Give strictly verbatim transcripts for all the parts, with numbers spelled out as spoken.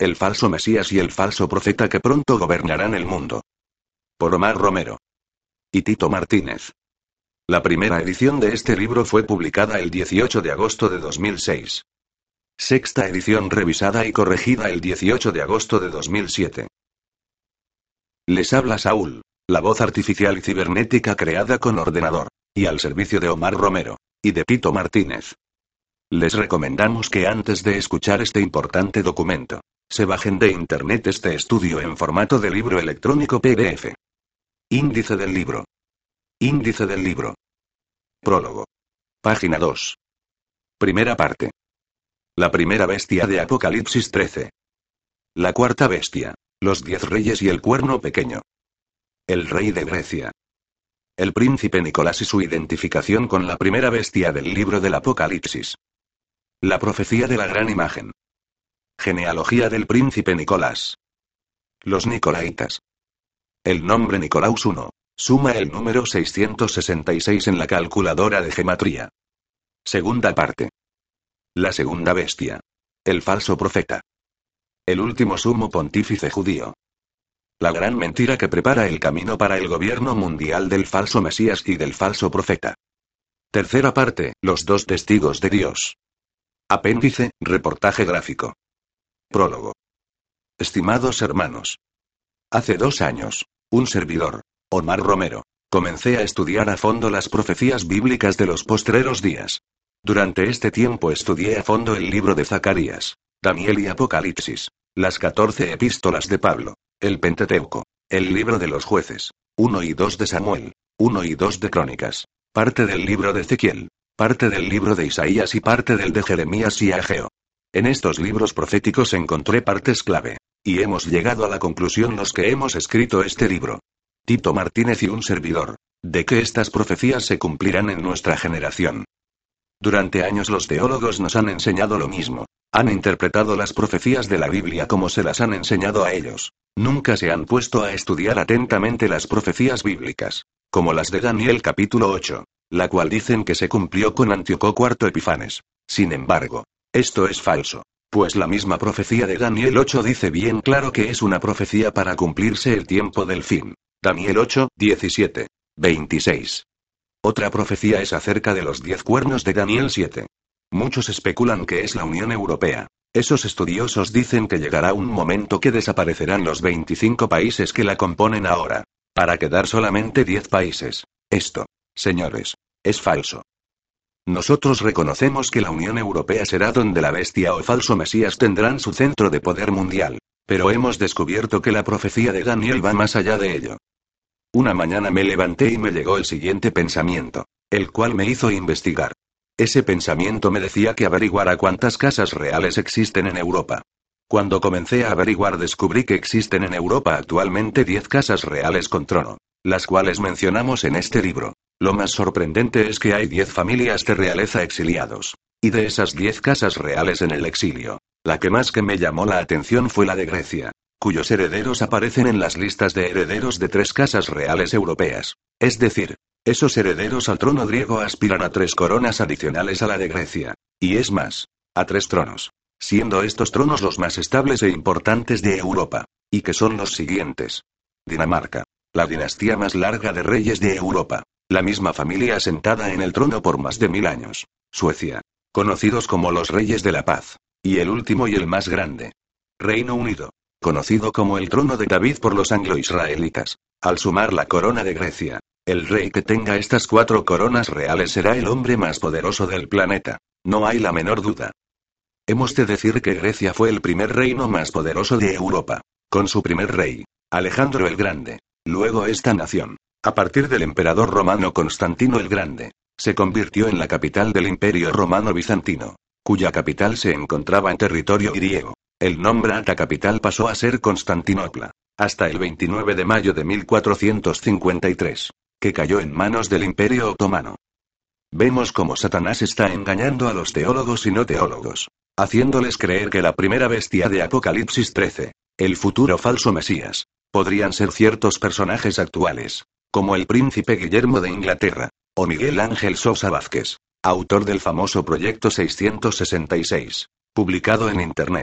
El falso Mesías y el falso profeta que pronto gobernarán el mundo. Por Omar Romero y Tito Martínez. La primera edición de este libro fue publicada el dieciocho de agosto de dos mil seis. Sexta edición revisada y corregida el dieciocho de agosto de dos mil siete. Les habla Saúl, la voz artificial y cibernética creada con ordenador, y al servicio de Omar Romero y de Tito Martínez. Les recomendamos que antes de escuchar este importante documento, se bajen de internet este estudio en formato de libro electrónico P D F. Índice del libro. Índice del libro. Prólogo. Página dos. Primera parte. La primera bestia de Apocalipsis trece. La cuarta bestia. Los diez reyes y el cuerno pequeño. El rey de Grecia. El príncipe Nicolás y su identificación con la primera bestia del libro del Apocalipsis. La profecía de la gran imagen. Genealogía del príncipe Nicolás. Los Nicolaitas. El nombre Nicolaus uno. Suma el número seiscientos sesenta y seis en la calculadora de gematría. Segunda parte. La segunda bestia. El falso profeta. El último sumo pontífice judío. La gran mentira que prepara el camino para el gobierno mundial del falso Mesías y del falso profeta. Tercera parte. Los dos testigos de Dios. Apéndice. Reportaje gráfico. Prólogo. Estimados hermanos. Hace dos años, un servidor, Omar Romero, comencé a estudiar a fondo las profecías bíblicas de los postreros días. Durante este tiempo estudié a fondo el libro de Zacarías, Daniel y Apocalipsis, las catorce epístolas de Pablo, el Pentateuco, el libro de los jueces, uno y dos de Samuel, uno y dos de Crónicas, parte del libro de Ezequiel, parte del libro de Isaías y parte del de Jeremías y Ageo. En estos libros proféticos encontré partes clave, y hemos llegado a la conclusión los que hemos escrito este libro, Tito Martínez y un servidor, de que estas profecías se cumplirán en nuestra generación. Durante años los teólogos nos han enseñado lo mismo, han interpretado las profecías de la Biblia como se las han enseñado a ellos, nunca se han puesto a estudiar atentamente las profecías bíblicas, como las de Daniel capítulo ocho, la cual dicen que se cumplió con Antíoco cuarto Epifanes. Sin embargo, esto es falso, pues la misma profecía de Daniel ocho dice bien claro que es una profecía para cumplirse el tiempo del fin. Daniel ocho, diecisiete, veintiséis. Otra profecía es acerca de los diez cuernos de Daniel siete. Muchos especulan que es la Unión Europea. Esos estudiosos dicen que llegará un momento que desaparecerán los veinticinco países que la componen ahora, para quedar solamente diez países. Esto, señores, es falso. Nosotros reconocemos que la Unión Europea será donde la bestia o falso Mesías tendrán su centro de poder mundial, pero hemos descubierto que la profecía de Daniel va más allá de ello. Una mañana me levanté y me llegó el siguiente pensamiento, el cual me hizo investigar. Ese pensamiento me decía que averiguara cuántas casas reales existen en Europa. Cuando comencé a averiguar descubrí que existen en Europa actualmente diez casas reales con trono, las cuales mencionamos en este libro. Lo más sorprendente es que hay diez familias de realeza exiliados. Y de esas diez casas reales en el exilio, la que más que me llamó la atención fue la de Grecia, cuyos herederos aparecen en las listas de herederos de tres casas reales europeas. Es decir, esos herederos al trono griego aspiran a tres coronas adicionales a la de Grecia. Y es más, a tres tronos, siendo estos tronos los más estables e importantes de Europa. Y que son los siguientes. Dinamarca, la dinastía más larga de reyes de Europa. La misma familia asentada en el trono por más de mil años. Suecia, conocidos como los Reyes de la Paz. Y el último y el más grande. Reino Unido, conocido como el trono de David por los anglo-israelitas. Al sumar la corona de Grecia, el rey que tenga estas cuatro coronas reales será el hombre más poderoso del planeta. No hay la menor duda. Hemos de decir que Grecia fue el primer reino más poderoso de Europa, con su primer rey, Alejandro el Grande. Luego esta nación, a partir del emperador romano Constantino el Grande, se convirtió en la capital del Imperio Romano Bizantino, cuya capital se encontraba en territorio griego. El nombre de la capital pasó a ser Constantinopla, hasta el veintinueve de mayo de mil cuatrocientos cincuenta y tres, que cayó en manos del Imperio Otomano. Vemos cómo Satanás está engañando a los teólogos y no teólogos, haciéndoles creer que la primera bestia de Apocalipsis trece, el futuro falso Mesías, podrían ser ciertos personajes actuales, como el príncipe Guillermo de Inglaterra, o Miguel Ángel Sosa Vázquez, autor del famoso Proyecto seiscientos sesenta y seis, publicado en Internet.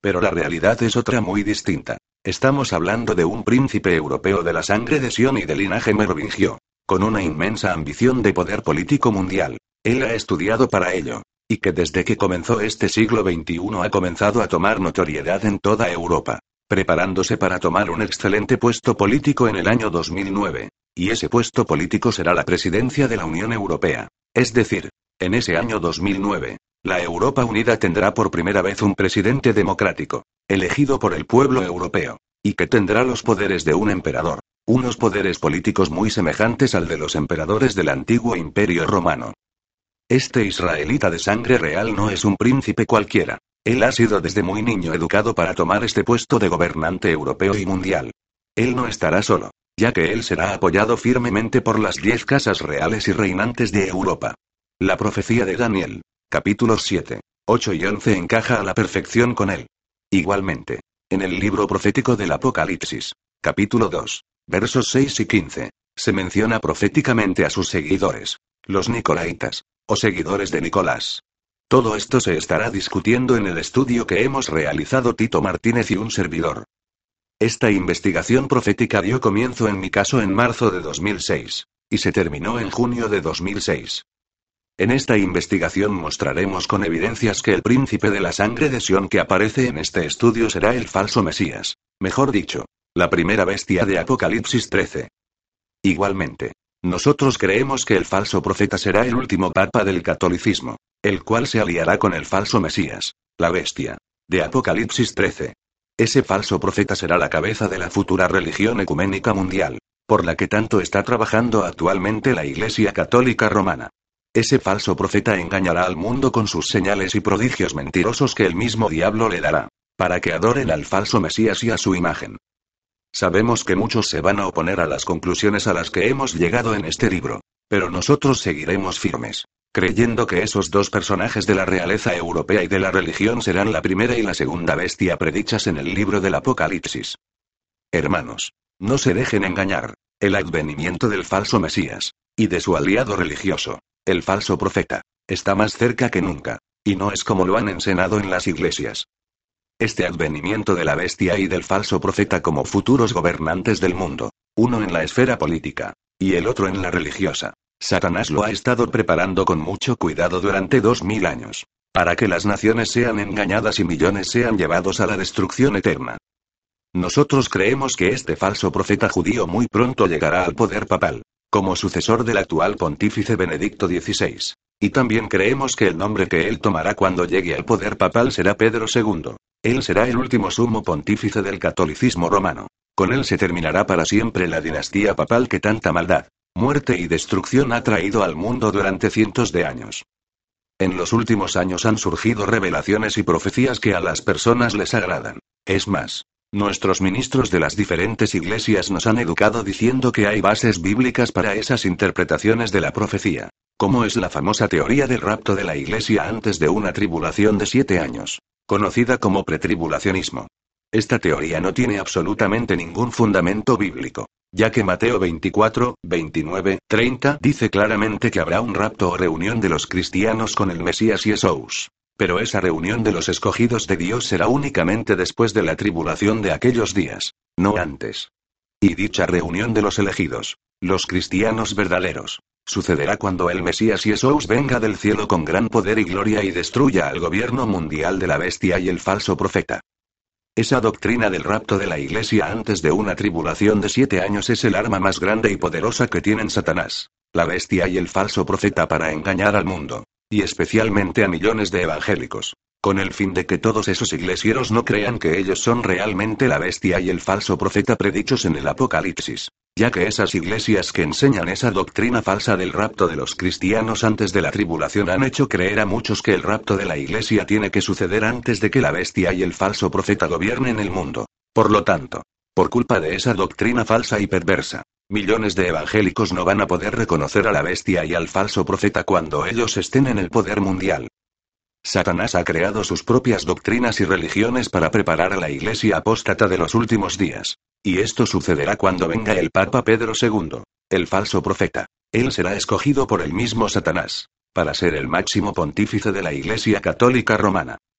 Pero la realidad es otra muy distinta. Estamos hablando de un príncipe europeo de la sangre de Sion y de linaje merovingio, con una inmensa ambición de poder político mundial. Él ha estudiado para ello. Y que desde que comenzó este siglo veintiuno ha comenzado a tomar notoriedad en toda Europa, preparándose para tomar un excelente puesto político en el año dos mil nueve. Y ese puesto político será la presidencia de la Unión Europea. Es decir, en ese año dos mil nueve, la Europa Unida tendrá por primera vez un presidente democrático, elegido por el pueblo europeo, y que tendrá los poderes de un emperador, unos poderes políticos muy semejantes al de los emperadores del antiguo Imperio Romano. Este israelita de sangre real no es un príncipe cualquiera. Él ha sido desde muy niño educado para tomar este puesto de gobernante europeo y mundial. Él no estará solo, ya que él será apoyado firmemente por las diez casas reales y reinantes de Europa. La profecía de Daniel, capítulos siete, ocho y once encaja a la perfección con él. Igualmente, en el libro profético del Apocalipsis, capítulo dos, versos seis y quince, se menciona proféticamente a sus seguidores, los nicolaitas, o seguidores de Nicolás. Todo esto se estará discutiendo en el estudio que hemos realizado Tito Martínez y un servidor. Esta investigación profética dio comienzo en mi caso en marzo de dos mil seis, y se terminó en junio de dos mil seis. En esta investigación mostraremos con evidencias que el príncipe de la sangre de Sion que aparece en este estudio será el falso Mesías, mejor dicho, la primera bestia de Apocalipsis trece. Igualmente, nosotros creemos que el falso profeta será el último papa del catolicismo, el cual se aliará con el falso Mesías, la bestia, de Apocalipsis trece. Ese falso profeta será la cabeza de la futura religión ecuménica mundial, por la que tanto está trabajando actualmente la Iglesia Católica Romana. Ese falso profeta engañará al mundo con sus señales y prodigios mentirosos que el mismo diablo le dará, para que adoren al falso Mesías y a su imagen. Sabemos que muchos se van a oponer a las conclusiones a las que hemos llegado en este libro, pero nosotros seguiremos firmes, creyendo que esos dos personajes de la realeza europea y de la religión serán la primera y la segunda bestia predichas en el libro del Apocalipsis. Hermanos, no se dejen engañar. El advenimiento del falso Mesías, y de su aliado religioso, el falso profeta, está más cerca que nunca, y no es como lo han enseñado en las iglesias. Este advenimiento de la bestia y del falso profeta como futuros gobernantes del mundo, uno en la esfera política, y el otro en la religiosa, Satanás lo ha estado preparando con mucho cuidado durante dos mil años, para que las naciones sean engañadas y millones sean llevados a la destrucción eterna. Nosotros creemos que este falso profeta judío muy pronto llegará al poder papal, como sucesor del actual pontífice Benedicto dieciséis. Y también creemos que el nombre que él tomará cuando llegue al poder papal será Pedro segundo. Él será el último sumo pontífice del catolicismo romano. Con él se terminará para siempre la dinastía papal que tanta maldad, muerte y destrucción ha traído al mundo durante cientos de años. En los últimos años han surgido revelaciones y profecías que a las personas les agradan. Es más, nuestros ministros de las diferentes iglesias nos han educado diciendo que hay bases bíblicas para esas interpretaciones de la profecía, como es la famosa teoría del rapto de la iglesia antes de una tribulación de siete años, conocida como pretribulacionismo. Esta teoría no tiene absolutamente ningún fundamento bíblico, ya que Mateo veinticuatro, veintinueve, treinta dice claramente que habrá un rapto o reunión de los cristianos con el Mesías Jesús. Pero esa reunión de los escogidos de Dios será únicamente después de la tribulación de aquellos días, no antes. Y dicha reunión de los elegidos, los cristianos verdaderos, sucederá cuando el Mesías Jesús venga del cielo con gran poder y gloria y destruya al gobierno mundial de la bestia y el falso profeta. Esa doctrina del rapto de la iglesia antes de una tribulación de siete años es el arma más grande y poderosa que tienen Satanás, la bestia y el falso profeta para engañar al mundo, y especialmente a millones de evangélicos, con el fin de que todos esos iglesieros no crean que ellos son realmente la bestia y el falso profeta predichos en el Apocalipsis, ya que esas iglesias que enseñan esa doctrina falsa del rapto de los cristianos antes de la tribulación han hecho creer a muchos que el rapto de la iglesia tiene que suceder antes de que la bestia y el falso profeta gobiernen el mundo. Por lo tanto, por culpa de esa doctrina falsa y perversa, millones de evangélicos no van a poder reconocer a la bestia y al falso profeta cuando ellos estén en el poder mundial. Satanás ha creado sus propias doctrinas y religiones para preparar a la iglesia apóstata de los últimos días. Y esto sucederá cuando venga el Papa Pedro segundo, el falso profeta. Él será escogido por el mismo Satanás, para ser el máximo pontífice de la Iglesia Católica Romana.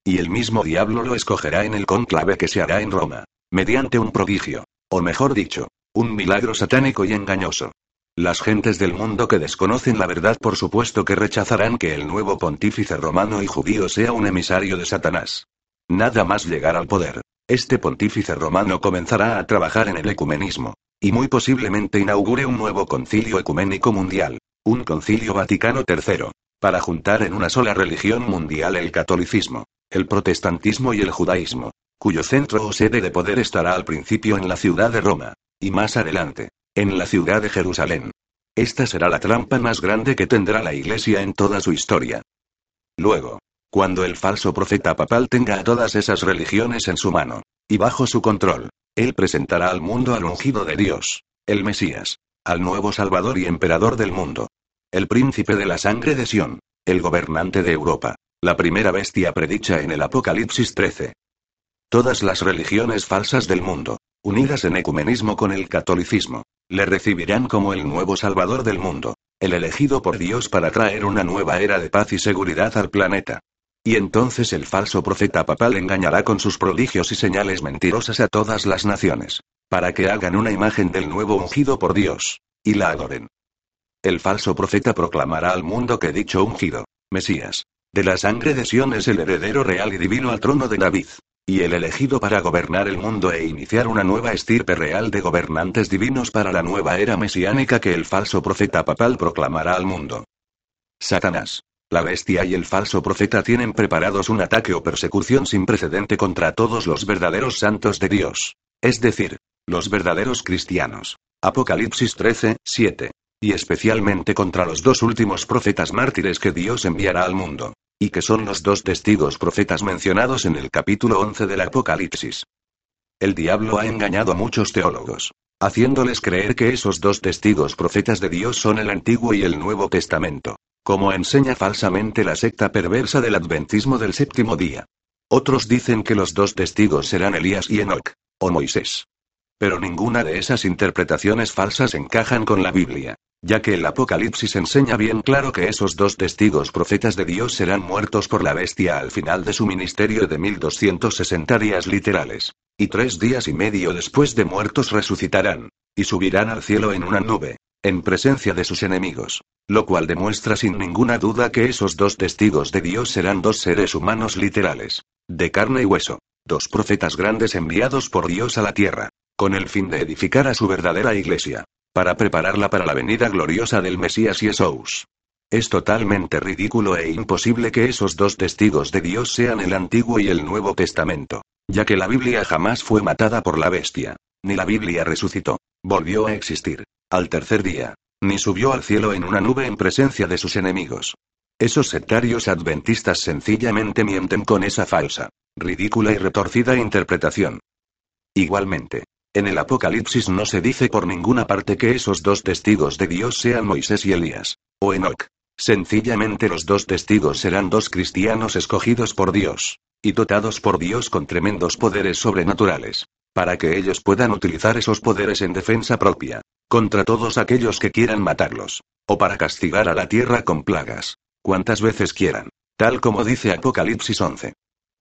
Y el mismo diablo lo escogerá en el cónclave que se hará en Roma, mediante un prodigio, o mejor dicho, un milagro satánico y engañoso. Las gentes del mundo que desconocen la verdad por supuesto que rechazarán que el nuevo pontífice romano y judío sea un emisario de Satanás. Nada más llegar al poder, este pontífice romano comenzará a trabajar en el ecumenismo, y muy posiblemente inaugure un nuevo concilio ecuménico mundial, un concilio Vaticano tercero, para juntar en una sola religión mundial el catolicismo, el protestantismo y el judaísmo, cuyo centro o sede de poder estará al principio en la ciudad de Roma, y más adelante, en la ciudad de Jerusalén. Esta será la trampa más grande que tendrá la Iglesia en toda su historia. Luego, cuando el falso profeta papal tenga a todas esas religiones en su mano, y bajo su control, él presentará al mundo al ungido de Dios, el Mesías, al nuevo Salvador y Emperador del mundo. El príncipe de la sangre de Sión, el gobernante de Europa, la primera bestia predicha en el Apocalipsis trece. Todas las religiones falsas del mundo, unidas en ecumenismo con el catolicismo, le recibirán como el nuevo Salvador del mundo, el elegido por Dios para traer una nueva era de paz y seguridad al planeta. Y entonces el falso profeta papal engañará con sus prodigios y señales mentirosas a todas las naciones, para que hagan una imagen del nuevo ungido por Dios, y la adoren. El falso profeta proclamará al mundo que dicho ungido, Mesías, de la sangre de Sión es el heredero real y divino al trono de David, y el elegido para gobernar el mundo e iniciar una nueva estirpe real de gobernantes divinos para la nueva era mesiánica que el falso profeta papal proclamará al mundo. Satanás, la bestia y el falso profeta tienen preparados un ataque o persecución sin precedente contra todos los verdaderos santos de Dios, es decir, los verdaderos cristianos. Apocalipsis trece, siete. Y especialmente contra los dos últimos profetas mártires que Dios enviará al mundo, y que son los dos testigos profetas mencionados en el capítulo once del Apocalipsis. El diablo ha engañado a muchos teólogos, haciéndoles creer que esos dos testigos profetas de Dios son el Antiguo y el Nuevo Testamento, como enseña falsamente la secta perversa del adventismo del séptimo día. Otros dicen que los dos testigos serán Elías y Enoc, o Moisés. Pero ninguna de esas interpretaciones falsas encajan con la Biblia, ya que el Apocalipsis enseña bien claro que esos dos testigos profetas de Dios serán muertos por la bestia al final de su ministerio de mil doscientos sesenta días literales, y tres días y medio después de muertos resucitarán, y subirán al cielo en una nube, en presencia de sus enemigos, lo cual demuestra sin ninguna duda que esos dos testigos de Dios serán dos seres humanos literales, de carne y hueso, dos profetas grandes enviados por Dios a la tierra, con el fin de edificar a su verdadera iglesia, para prepararla para la venida gloriosa del Mesías Jesús. Es totalmente ridículo e imposible que esos dos testigos de Dios sean el Antiguo y el Nuevo Testamento, ya que la Biblia jamás fue matada por la bestia, ni la Biblia resucitó, volvió a existir, al tercer día, ni subió al cielo en una nube en presencia de sus enemigos. Esos sectarios adventistas sencillamente mienten con esa falsa, ridícula y retorcida interpretación. Igualmente, en el Apocalipsis no se dice por ninguna parte que esos dos testigos de Dios sean Moisés y Elías, o Enoc. Sencillamente los dos testigos serán dos cristianos escogidos por Dios, y dotados por Dios con tremendos poderes sobrenaturales, para que ellos puedan utilizar esos poderes en defensa propia, contra todos aquellos que quieran matarlos, o para castigar a la tierra con plagas, cuantas veces quieran, tal como dice Apocalipsis once.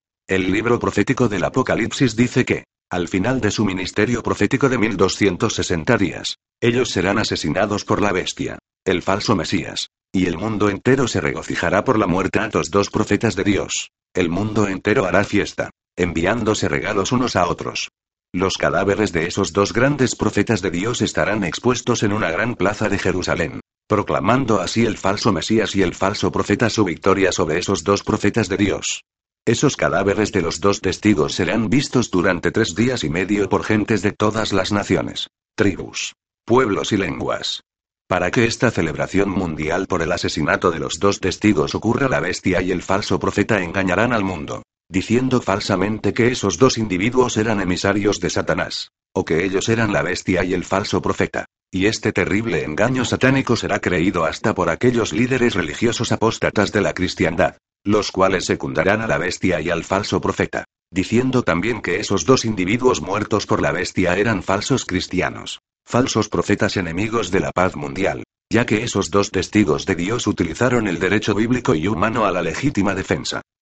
El libro profético del Apocalipsis dice que, al final de su ministerio profético de mil doscientos sesenta días, ellos serán asesinados por la bestia, el falso Mesías, y el mundo entero se regocijará por la muerte de los dos profetas de Dios. El mundo entero hará fiesta, enviándose regalos unos a otros. Los cadáveres de esos dos grandes profetas de Dios estarán expuestos en una gran plaza de Jerusalén, proclamando así el falso Mesías y el falso profeta su victoria sobre esos dos profetas de Dios. Esos cadáveres de los dos testigos serán vistos durante tres días y medio por gentes de todas las naciones, tribus, pueblos y lenguas. Para que esta celebración mundial por el asesinato de los dos testigos ocurra, la bestia y el falso profeta engañarán al mundo, diciendo falsamente que esos dos individuos eran emisarios de Satanás, o que ellos eran la bestia y el falso profeta. Y este terrible engaño satánico será creído hasta por aquellos líderes religiosos apóstatas de la cristiandad, los cuales secundarán a la bestia y al falso profeta, diciendo también que esos dos individuos muertos por la bestia eran falsos cristianos, falsos profetas enemigos de la paz mundial, ya que esos dos testigos de Dios utilizaron el derecho bíblico y humano a la legítima defensa,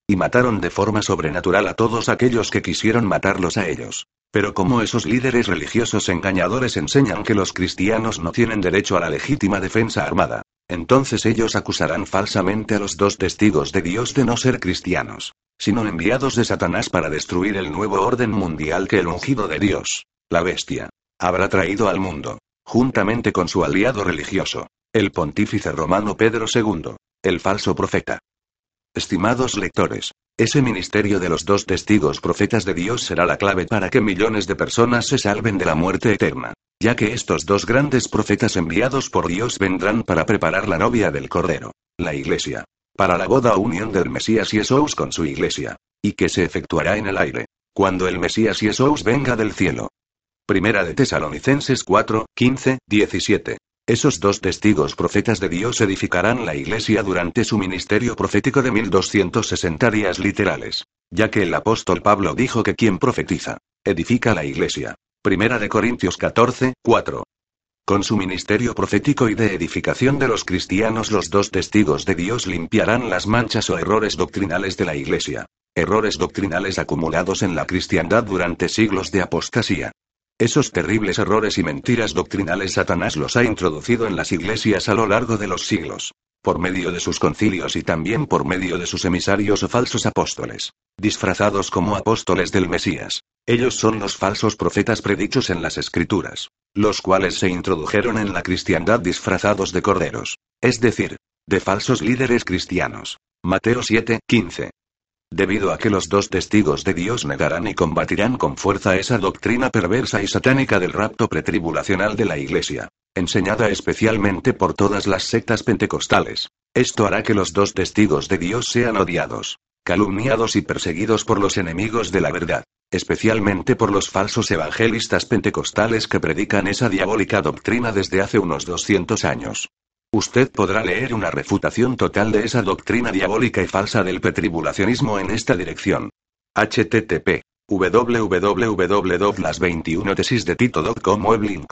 Y mataron de forma sobrenatural a todos aquellos que quisieron matarlos a ellos. Pero como esos líderes religiosos engañadores enseñan que los cristianos no tienen derecho a la legítima defensa armada, entonces ellos acusarán falsamente a los dos testigos de Dios de no ser cristianos, sino enviados de Satanás para destruir el nuevo orden mundial que el ungido de Dios, la bestia, habrá traído al mundo, juntamente con su aliado religioso, el pontífice romano Pedro segundo, el falso profeta. Estimados lectores, ese ministerio de los dos testigos profetas de Dios será la clave para que millones de personas se salven de la muerte eterna, ya que estos dos grandes profetas enviados por Dios vendrán para preparar la novia del Cordero, la Iglesia, para la boda o unión del Mesías Jesús con su Iglesia, y que se efectuará en el aire, cuando el Mesías Jesús venga del cielo. Primera de Tesalonicenses cuatro, quince, diecisiete. Esos dos testigos profetas de Dios edificarán la Iglesia durante su ministerio profético de mil doscientos sesenta días literales, ya que el apóstol Pablo dijo que quien profetiza, edifica la Iglesia. Primera de Corintios catorce, cuatro. Con su ministerio profético y de edificación de los cristianos, los dos testigos de Dios limpiarán las manchas o errores doctrinales de la Iglesia, errores doctrinales acumulados en la cristiandad durante siglos de apostasía. Esos terribles errores y mentiras doctrinales Satanás los ha introducido en las iglesias a lo largo de los siglos, por medio de sus concilios y también por medio de sus emisarios o falsos apóstoles, disfrazados como apóstoles del Mesías. Ellos son los falsos profetas predichos en las Escrituras, los cuales se introdujeron en la cristiandad disfrazados de corderos, es decir, de falsos líderes cristianos. Mateo siete, quince. Debido a que los dos testigos de Dios negarán y combatirán con fuerza esa doctrina perversa y satánica del rapto pretribulacional de la Iglesia, enseñada especialmente por todas las sectas pentecostales, esto hará que los dos testigos de Dios sean odiados, calumniados y perseguidos por los enemigos de la verdad, especialmente por los falsos evangelistas pentecostales que predican esa diabólica doctrina desde hace unos doscientos años. Usted podrá leer una refutación total de esa doctrina diabólica y falsa del pretribulacionismo en esta dirección. H T T P w w w punto las veintiuna tesis de tito punto com web link.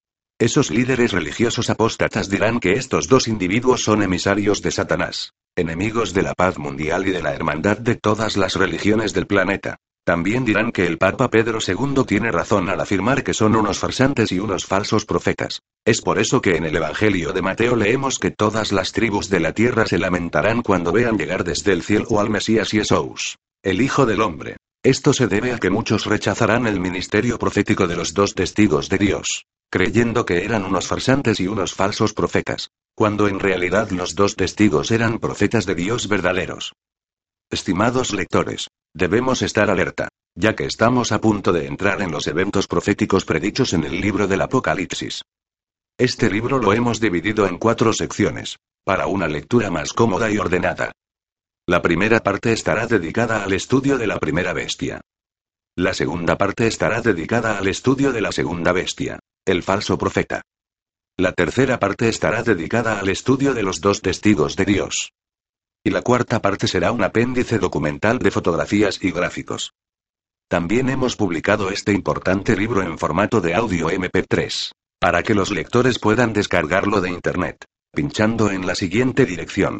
Esos líderes religiosos apóstatas dirán que estos dos individuos son emisarios de Satanás, enemigos de la paz mundial y de la hermandad de todas las religiones del planeta. También dirán que el Papa Pedro segundo tiene razón al afirmar que son unos farsantes y unos falsos profetas. Es por eso que en el Evangelio de Mateo leemos que todas las tribus de la tierra se lamentarán cuando vean llegar desde el cielo al Mesías Jesús, el Hijo del Hombre. Esto se debe a que muchos rechazarán el ministerio profético de los dos testigos de Dios, creyendo que eran unos farsantes y unos falsos profetas, cuando en realidad los dos testigos eran profetas de Dios verdaderos. Estimados lectores, debemos estar alerta, ya que estamos a punto de entrar en los eventos proféticos predichos en el libro del Apocalipsis. Este libro lo hemos dividido en cuatro secciones, para una lectura más cómoda y ordenada. La primera parte estará dedicada al estudio de la primera bestia. La segunda parte estará dedicada al estudio de la segunda bestia, el falso profeta. La tercera parte estará dedicada al estudio de los dos testigos de Dios. Y la cuarta parte será un apéndice documental de fotografías y gráficos. También hemos publicado este importante libro en formato de audio eme pe tres, para que los lectores puedan descargarlo de internet, pinchando en la siguiente dirección: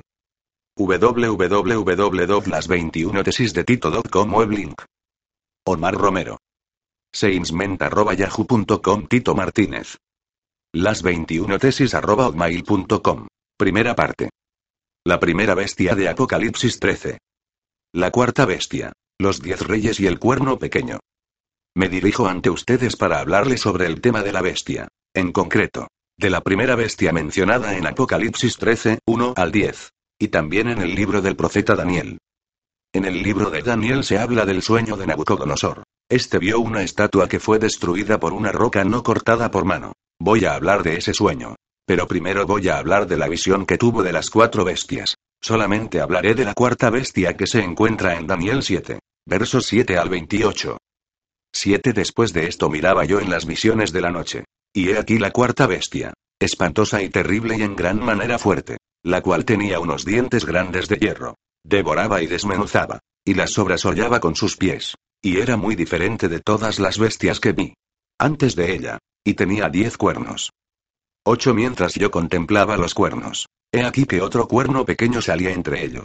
w w w punto las veintiuna tesis de tito punto com web link. Omar Romero. seimsment arroba yahoo punto com Tito Martínez. las veintiuna tesis arroba hotmail punto com. Primera parte. La primera bestia de Apocalipsis trece. La cuarta bestia, los diez reyes y el cuerno pequeño. Me dirijo ante ustedes para hablarles sobre el tema de la bestia, en concreto, de la primera bestia mencionada en Apocalipsis trece, uno al diez, y también en el libro del profeta Daniel. En el libro de Daniel se habla del sueño de Nabucodonosor. Este vio una estatua que fue destruida por una roca no cortada por mano. Voy a hablar de ese sueño. Pero primero voy a hablar de la visión que tuvo de las cuatro bestias. Solamente hablaré de la cuarta bestia que se encuentra en Daniel siete, versos siete al veintiocho. siete Después de esto miraba yo en las visiones de la noche. Y he aquí la cuarta bestia, espantosa y terrible y en gran manera fuerte, la cual tenía unos dientes grandes de hierro. Devoraba y desmenuzaba, y las sobrasollaba con sus pies. Y era muy diferente de todas las bestias que vi antes de ella. Y tenía diez cuernos. ocho Mientras yo contemplaba los cuernos, he aquí que otro cuerno pequeño salía entre ellos.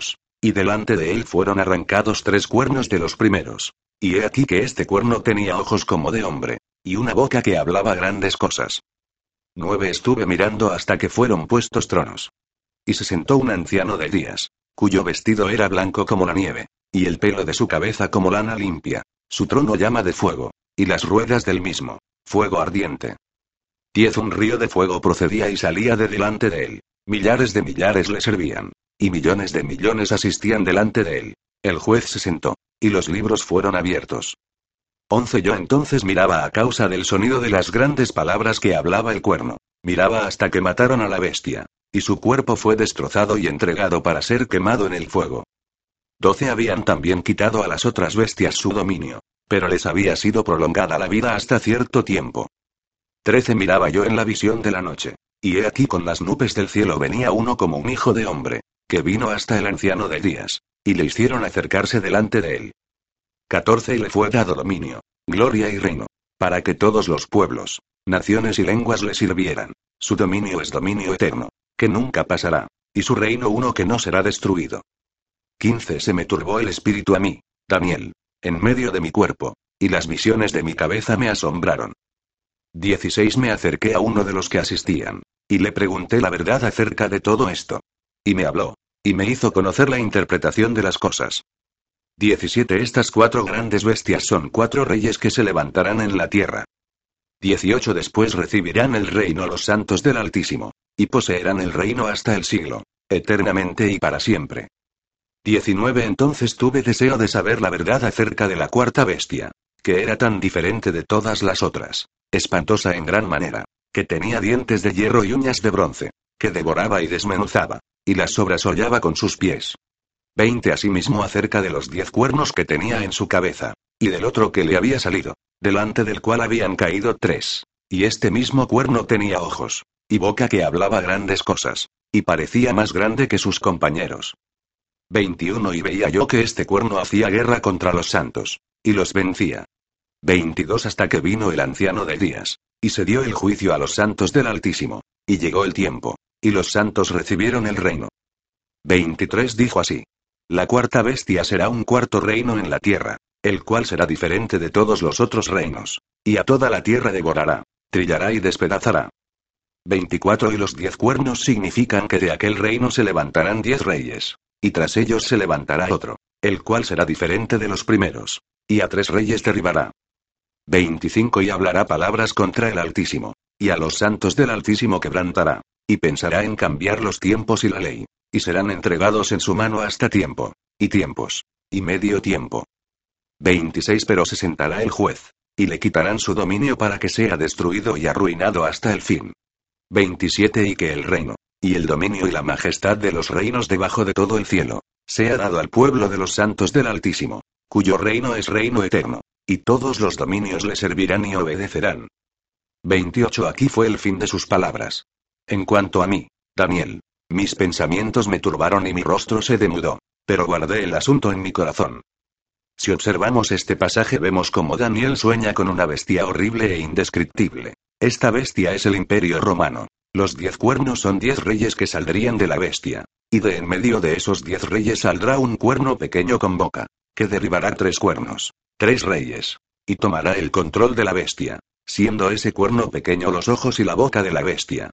Y delante de él fueron arrancados tres cuernos de los primeros. Y he aquí que este cuerno tenía ojos como de hombre, y una boca que hablaba grandes cosas. Nueve estuve mirando hasta que fueron puestos tronos. Y se sentó un anciano de días, cuyo vestido era blanco como la nieve, y el pelo de su cabeza como lana limpia, su trono llama de fuego, y las ruedas del mismo, fuego ardiente. Diez un río de fuego procedía y salía de delante de él, millares de millares le servían, y millones de millones asistían delante de él. El juez se sentó, y los libros fueron abiertos. Once Yo entonces miraba a causa del sonido de las grandes palabras que hablaba el cuerno, miraba hasta que mataron a la bestia, y su cuerpo fue destrozado y entregado para ser quemado en el fuego. Doce habían también quitado a las otras bestias su dominio, pero les había sido prolongada la vida hasta cierto tiempo. Trece miraba yo en la visión de la noche, y he aquí con las nubes del cielo venía uno como un hijo de hombre, que vino hasta el anciano de días, y le hicieron acercarse delante de él. Catorce Y le fue dado dominio, gloria y reino, para que todos los pueblos, naciones y lenguas le sirvieran. Su dominio es dominio eterno, que nunca pasará, y su reino uno que no será destruido. Quince Se me turbó el espíritu a mí, Daniel, en medio de mi cuerpo, y las visiones de mi cabeza me asombraron. Dieciséis Me acerqué a uno de los que asistían, y le pregunté la verdad acerca de todo esto. Y me habló, y me hizo conocer la interpretación de las cosas. Diecisiete Estas cuatro grandes bestias son cuatro reyes que se levantarán en la tierra. Dieciocho Después recibirán el reino los santos del Altísimo, y poseerán el reino hasta el siglo, eternamente y para siempre. Diecinueve Entonces tuve deseo de saber la verdad acerca de la cuarta bestia, que era tan diferente de todas las otras, espantosa en gran manera, que tenía dientes de hierro y uñas de bronce, que devoraba y desmenuzaba, y las sobrasollaba con sus pies. Veinte Asimismo acerca de los diez cuernos que tenía en su cabeza, y del otro que le había salido, delante del cual habían caído tres, y este mismo cuerno tenía ojos, y boca que hablaba grandes cosas, y parecía más grande que sus compañeros. Veintiuno Y veía yo que este cuerno hacía guerra contra los santos, y los vencía. Veintidós Hasta que vino el anciano de días, y se dio el juicio a los santos del Altísimo, y llegó el tiempo, y los santos recibieron el reino. Veintitrés Dijo así: la cuarta bestia será un cuarto reino en la tierra, el cual será diferente de todos los otros reinos, y a toda la tierra devorará, trillará y despedazará. Veinticuatro Y los diez cuernos significan que de aquel reino se levantarán diez reyes, y tras ellos se levantará otro, el cual será diferente de los primeros, y a tres reyes derribará. Veinticinco Y hablará palabras contra el Altísimo, y a los santos del Altísimo quebrantará, y pensará en cambiar los tiempos y la ley, y serán entregados en su mano hasta tiempo, y tiempos, y medio tiempo. Veintiséis Pero se sentará el juez, y le quitarán su dominio para que sea destruido y arruinado hasta el fin. Veintisiete Y que el reino, y el dominio y la majestad de los reinos debajo de todo el cielo, sea dado al pueblo de los santos del Altísimo, cuyo reino es reino eterno, y todos los dominios le servirán y obedecerán. Veintiocho Aquí fue el fin de sus palabras. En cuanto a mí, Daniel, mis pensamientos me turbaron y mi rostro se demudó, pero guardé el asunto en mi corazón. Si observamos este pasaje vemos cómo Daniel sueña con una bestia horrible e indescriptible. Esta bestia es el Imperio Romano. Los diez cuernos son diez reyes que saldrían de la bestia, y de en medio de esos diez reyes saldrá un cuerno pequeño con boca, que derribará tres cuernos, tres reyes, y tomará el control de la bestia, siendo ese cuerno pequeño los ojos y la boca de la bestia.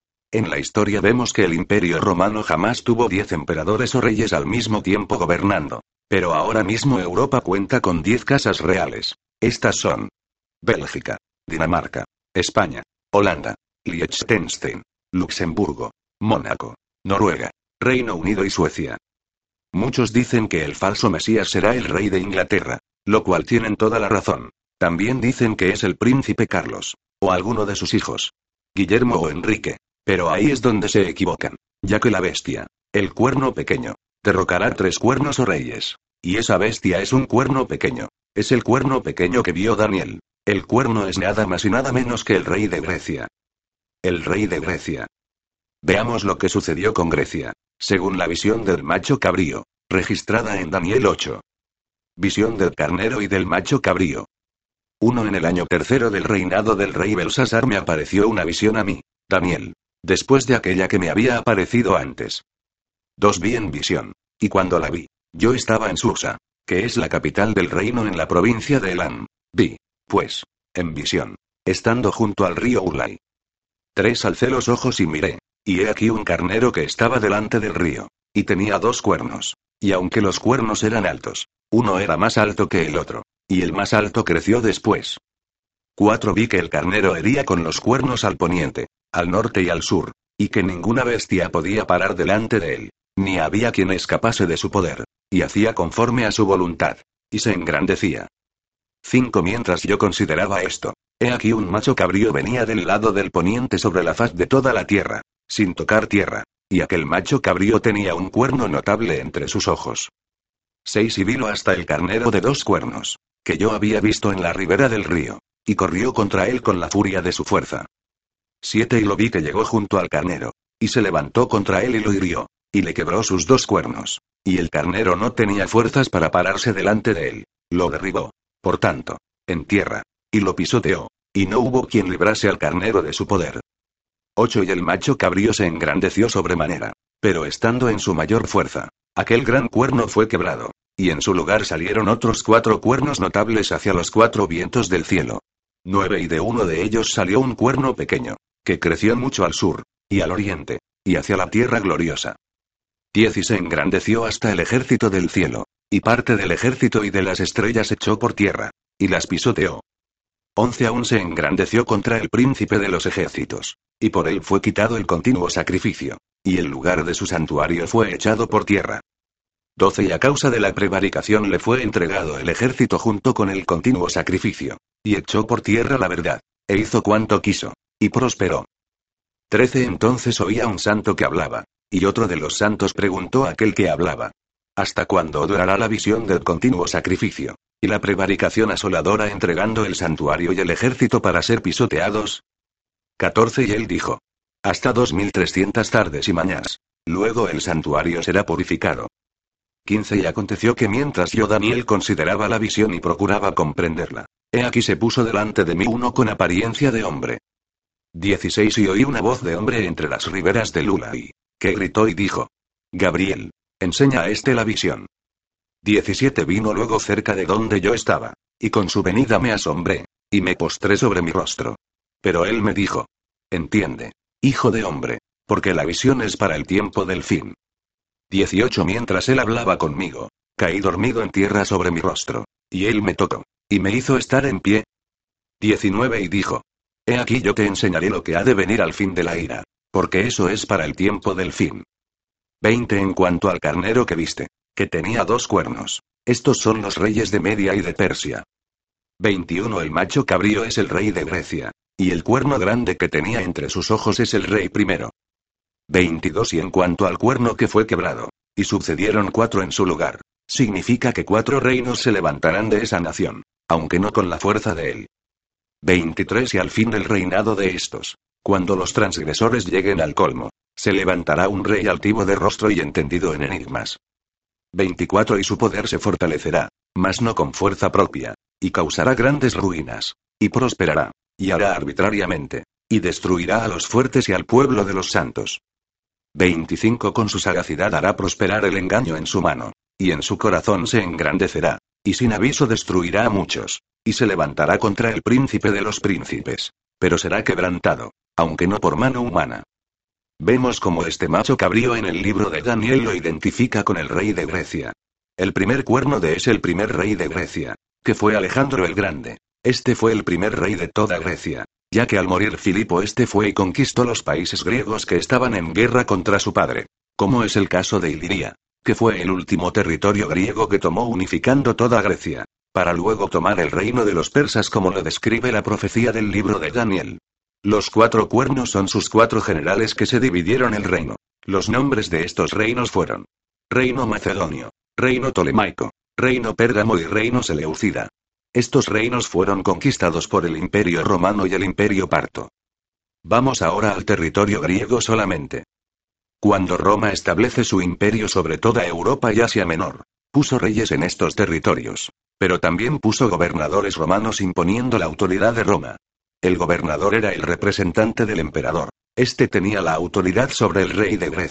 En la historia vemos que el Imperio Romano jamás tuvo diez emperadores o reyes al mismo tiempo gobernando, pero ahora mismo Europa cuenta con diez casas reales. Estas son: Bélgica, Dinamarca, España, Holanda, Liechtenstein, Luxemburgo, Mónaco, Noruega, Reino Unido y Suecia. Muchos dicen que el falso Mesías será el rey de Inglaterra, lo cual tienen toda la razón. También dicen que es el príncipe Carlos, o alguno de sus hijos, Guillermo o Enrique. Pero ahí es donde se equivocan, ya que la bestia, el cuerno pequeño, derrocará tres cuernos o reyes, y esa bestia es un cuerno pequeño, es el cuerno pequeño que vio Daniel. El cuerno es nada más y nada menos que el rey de Grecia. El rey de Grecia. Veamos lo que sucedió con Grecia, según la visión del macho cabrío, registrada en Daniel ocho. Visión del carnero y del macho cabrío. Uno En el año tercero del reinado del rey Belsasar me apareció una visión a mí, Daniel, después de aquella que me había aparecido antes. Dos Vi en visión, y cuando la vi, yo estaba en Susa, que es la capital del reino en la provincia de Elam. Vi, pues, en visión, estando junto al río Ulai. tres Alcé los ojos y miré, y he aquí un carnero que estaba delante del río, y tenía dos cuernos, y aunque los cuernos eran altos, uno era más alto que el otro, y el más alto creció después. cuatro Vi que el carnero hería con los cuernos al poniente, al norte y al sur, y que ninguna bestia podía parar delante de él, ni había quien escapase de su poder, y hacía conforme a su voluntad, y se engrandecía. cinco Mientras yo consideraba esto, he aquí un macho cabrío venía del lado del poniente sobre la faz de toda la tierra, sin tocar tierra, y aquel macho cabrío tenía un cuerno notable entre sus ojos. seis Y vilo hasta el carnero de dos cuernos, que yo había visto en la ribera del río, y corrió contra él con la furia de su fuerza. siete Y lo vi que llegó junto al carnero, y se levantó contra él y lo hirió, y le quebró sus dos cuernos, y el carnero no tenía fuerzas para pararse delante de él, lo derribó, por tanto, en tierra, y lo pisoteó, y no hubo quien librase al carnero de su poder. ocho Y el macho cabrío se engrandeció sobremanera, pero estando en su mayor fuerza, aquel gran cuerno fue quebrado, y en su lugar salieron otros cuatro cuernos notables hacia los cuatro vientos del cielo. nueve Y de uno de ellos salió un cuerno pequeño, que creció mucho al sur, y al oriente, y hacia la tierra gloriosa. diez Y se engrandeció hasta el ejército del cielo, y parte del ejército y de las estrellas echó por tierra, y las pisoteó. once Aún se engrandeció contra el príncipe de los ejércitos, y por él fue quitado el continuo sacrificio, y el lugar de su santuario fue echado por tierra. doce Y a causa de la prevaricación le fue entregado el ejército junto con el continuo sacrificio, y echó por tierra la verdad, e hizo cuanto quiso, y prosperó. trece Entonces oía un santo que hablaba, y otro de los santos preguntó a aquel que hablaba: ¿hasta cuándo durará la visión del continuo sacrificio, y la prevaricación asoladora entregando el santuario y el ejército para ser pisoteados? catorce Y él dijo: hasta dos mil trescientas tardes y mañanas, luego el santuario será purificado. quince Y aconteció que mientras yo Daniel consideraba la visión y procuraba comprenderla, he aquí se puso delante de mí uno con apariencia de hombre. dieciséis Y oí una voz de hombre entre las riberas del Ulai, que gritó y dijo: Gabriel, enseña a este la visión. diecisiete Vino luego cerca de donde yo estaba, y con su venida me asombré, y me postré sobre mi rostro. Pero él me dijo: entiende, hijo de hombre, porque la visión es para el tiempo del fin. dieciocho Mientras él hablaba conmigo, caí dormido en tierra sobre mi rostro, y él me tocó, y me hizo estar en pie. diecinueve Y dijo: he aquí yo te enseñaré lo que ha de venir al fin de la ira, porque eso es para el tiempo del fin. veinte En cuanto al carnero que viste, que tenía dos cuernos, estos son los reyes de Media y de Persia. veintiuno El macho cabrío es el rey de Grecia, y el cuerno grande que tenía entre sus ojos es el rey primero. veintidós Y en cuanto al cuerno que fue quebrado, y sucedieron cuatro en su lugar, significa que cuatro reinos se levantarán de esa nación, aunque no con la fuerza de él. veintitrés Y al fin del reinado de estos, cuando los transgresores lleguen al colmo, se levantará un rey altivo de rostro y entendido en enigmas. veinticuatro Y su poder se fortalecerá, mas no con fuerza propia, y causará grandes ruinas, y prosperará, y hará arbitrariamente, y destruirá a los fuertes y al pueblo de los santos. veinticinco Con su sagacidad hará prosperar el engaño en su mano, y en su corazón se engrandecerá, y sin aviso destruirá a muchos, y se levantará contra el príncipe de los príncipes, pero será quebrantado, aunque no por mano humana. Vemos cómo este macho cabrío en el libro de Daniel lo identifica con el rey de Grecia. El primer cuerno de es el primer rey de Grecia, que fue Alejandro el Grande. Este fue el primer rey de toda Grecia, ya que al morir Filipo este fue y conquistó los países griegos que estaban en guerra contra su padre, como es el caso de Iliria, que fue el último territorio griego que tomó unificando toda Grecia, para luego tomar el reino de los persas como lo describe la profecía del libro de Daniel. Los cuatro cuernos son sus cuatro generales que se dividieron el reino. Los nombres de estos reinos fueron: Reino Macedonio, Reino Ptolemaico, Reino Pérgamo y Reino Seleucida. Estos reinos fueron conquistados por el Imperio Romano y el Imperio Parto. Vamos ahora al territorio griego solamente. Cuando Roma establece su imperio sobre toda Europa y Asia Menor, puso reyes en estos territorios, pero también puso gobernadores romanos imponiendo la autoridad de Roma. El gobernador era el representante del emperador. Este tenía la autoridad sobre el rey de Grecia,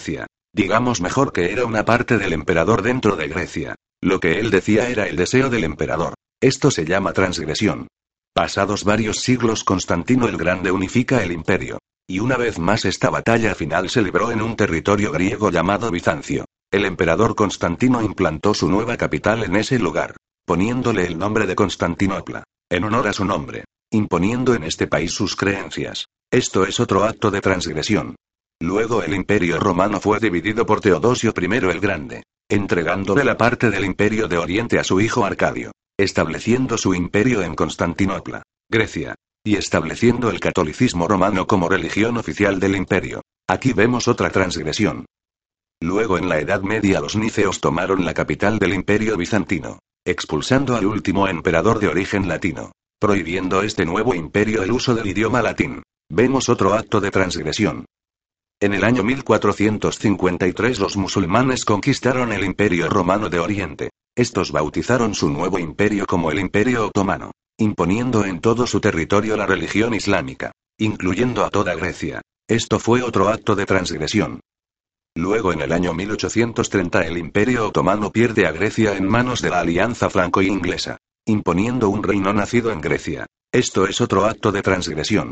Digamos mejor que era una parte del emperador dentro de Grecia. Lo que él decía era el deseo del emperador. Esto se llama transgresión. Pasados varios siglos, Constantino el Grande unifica el imperio. Y una vez más esta batalla final se libró en un territorio griego llamado Bizancio. El emperador Constantino implantó su nueva capital en ese lugar, poniéndole el nombre de Constantinopla, en honor a su nombre, imponiendo en este país sus creencias. Esto es otro acto de transgresión. Luego el imperio romano fue dividido por Teodosio primero el Grande, entregándole la parte del imperio de Oriente a su hijo Arcadio, estableciendo su imperio en Constantinopla, Grecia, y estableciendo el catolicismo romano como religión oficial del imperio. Aquí vemos otra transgresión. Luego en la Edad Media los níceos tomaron la capital del imperio bizantino, expulsando al último emperador de origen latino, prohibiendo este nuevo imperio el uso del idioma latín. Vemos otro acto de transgresión. En el año mil cuatrocientos cincuenta y tres los musulmanes conquistaron el imperio romano de Oriente. Estos bautizaron su nuevo imperio como el Imperio Otomano, imponiendo en todo su territorio la religión islámica, incluyendo a toda Grecia. Esto fue otro acto de transgresión. Luego en el año mil ochocientos treinta el Imperio Otomano pierde a Grecia en manos de la alianza franco-inglesa, imponiendo un reino nacido en Grecia. Esto es otro acto de transgresión.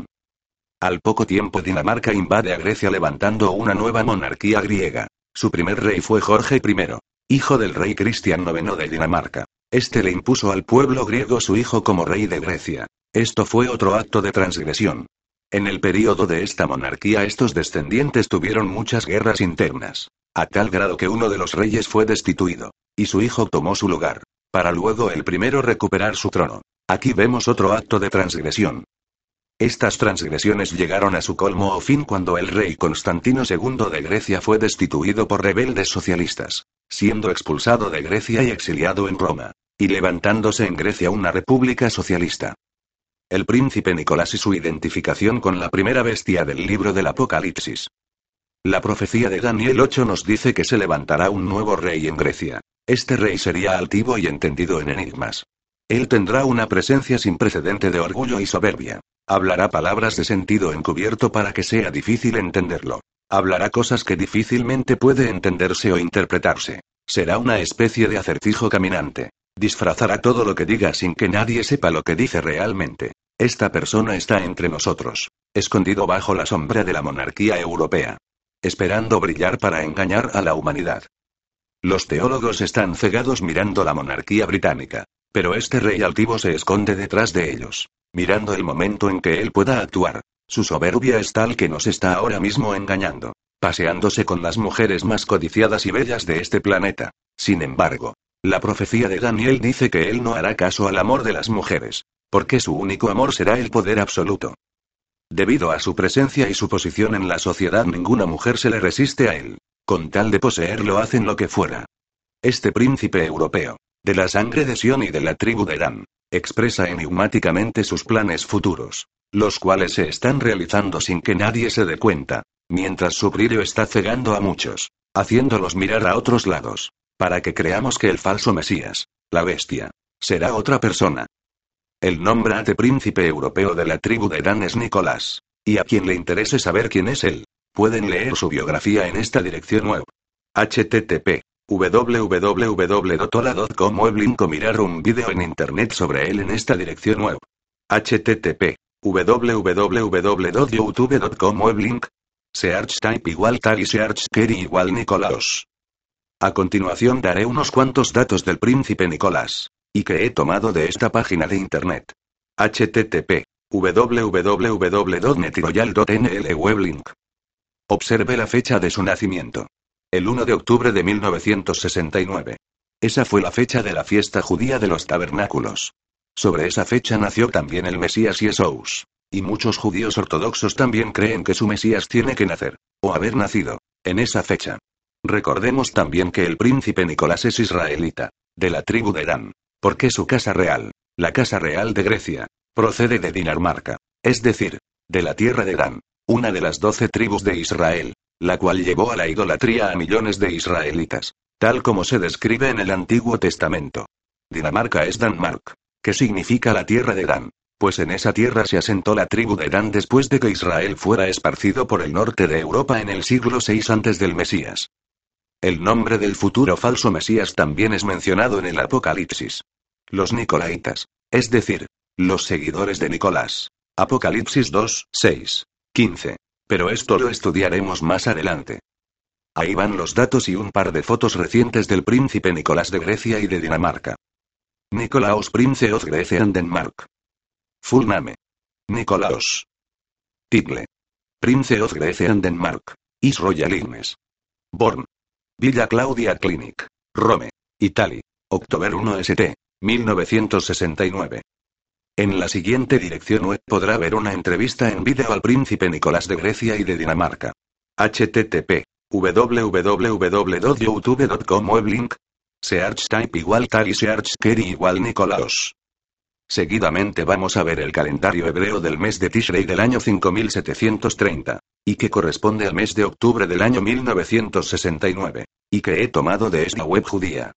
Al poco tiempo Dinamarca invade a Grecia levantando una nueva monarquía griega. Su primer rey fue Jorge primero, hijo del rey Cristian noveno de Dinamarca. Este le impuso al pueblo griego su hijo como rey de Grecia. Esto fue otro acto de transgresión. En el período de esta monarquía estos descendientes tuvieron muchas guerras internas, a tal grado que uno de los reyes fue destituido, y su hijo tomó su lugar, para luego el primero recuperar su trono. Aquí vemos otro acto de transgresión. Estas transgresiones llegaron a su colmo o fin cuando el rey Constantino segundo de Grecia fue destituido por rebeldes socialistas, siendo expulsado de Grecia y exiliado en Roma, y levantándose en Grecia una república socialista. El príncipe Nicolás y su identificación con la primera bestia del libro del Apocalipsis. La profecía de Daniel ocho nos dice que se levantará un nuevo rey en Grecia. Este rey sería altivo y entendido en enigmas. Él tendrá una presencia sin precedente de orgullo y soberbia. Hablará palabras de sentido encubierto para que sea difícil entenderlo. Hablará cosas que difícilmente puede entenderse o interpretarse. Será una especie de acertijo caminante. Disfrazará todo lo que diga sin que nadie sepa lo que dice realmente. Esta persona está entre nosotros, escondido bajo la sombra de la monarquía europea, esperando brillar para engañar a la humanidad. Los teólogos están cegados mirando la monarquía británica, pero este rey altivo se esconde detrás de ellos, mirando el momento en que él pueda actuar. Su soberbia es tal que nos está ahora mismo engañando, paseándose con las mujeres más codiciadas y bellas de este planeta. Sin embargo, la profecía de Daniel dice que él no hará caso al amor de las mujeres, porque su único amor será el poder absoluto. Debido a su presencia y su posición en la sociedad, ninguna mujer se le resiste a él. Con tal de poseerlo hacen lo que fuera. Este príncipe europeo, de la sangre de Sión y de la tribu de Dan, expresa enigmáticamente sus planes futuros, los cuales se están realizando sin que nadie se dé cuenta, mientras su brillo está cegando a muchos, haciéndolos mirar a otros lados, para que creamos que el falso Mesías, la bestia, será otra persona. El nombre de príncipe europeo de la tribu de Dan es Nicolás, y a quien le interese saber quién es él, pueden leer su biografía en esta dirección web. http www punto tola punto com web link o mirar un vídeo en internet sobre él en esta dirección web. http www punto youtube punto com web link. Search type igual tag y search query igual Nicolás. A continuación daré unos cuantos datos del príncipe Nicolás, y que he tomado de esta página de internet. http www punto netroyal punto n l web link. Observe la fecha de su nacimiento. El primero de octubre de mil novecientos sesenta y nueve. Esa fue la fecha de la fiesta judía de los tabernáculos. Sobre esa fecha nació también el Mesías Jesús. Y muchos judíos ortodoxos también creen que su Mesías tiene que nacer, o haber nacido, en esa fecha. Recordemos también que el príncipe Nicolás es israelita, de la tribu de Dan, porque su casa real, la casa real de Grecia, procede de Dinamarca, es decir, de la tierra de Dan, una de las doce tribus de Israel, la cual llevó a la idolatría a millones de israelitas, tal como se describe en el Antiguo Testamento. Dinamarca es Danmark, que significa la tierra de Dan, pues en esa tierra se asentó la tribu de Dan después de que Israel fuera esparcido por el norte de Europa en el siglo seis antes del Mesías. El nombre del futuro falso Mesías también es mencionado en el Apocalipsis. Los Nicolaitas, es decir, los seguidores de Nicolás. Apocalipsis dos, seis, quince. Pero esto lo estudiaremos más adelante. Ahí van los datos y un par de fotos recientes del príncipe Nicolás de Grecia y de Dinamarca. Nicolaos Prince of Grecia and Denmark. Full name. Nicolaos. Title. Prince of Grecia and Denmark. His Royal Highness. Born. Villa Claudia Clinic. Rome. Italy. October uno St. mil novecientos sesenta y nueve. En la siguiente dirección web podrá ver una entrevista en vídeo al príncipe Nicolás de Grecia y de Dinamarca. http www punto youtube punto com web link. Search type igual tag y search query igual Nicolaos. Seguidamente vamos a ver el calendario hebreo del mes de Tishrei del año cinco mil setecientos treinta, y que corresponde al mes de octubre del año mil novecientos sesenta y nueve, y que he tomado de esta web judía.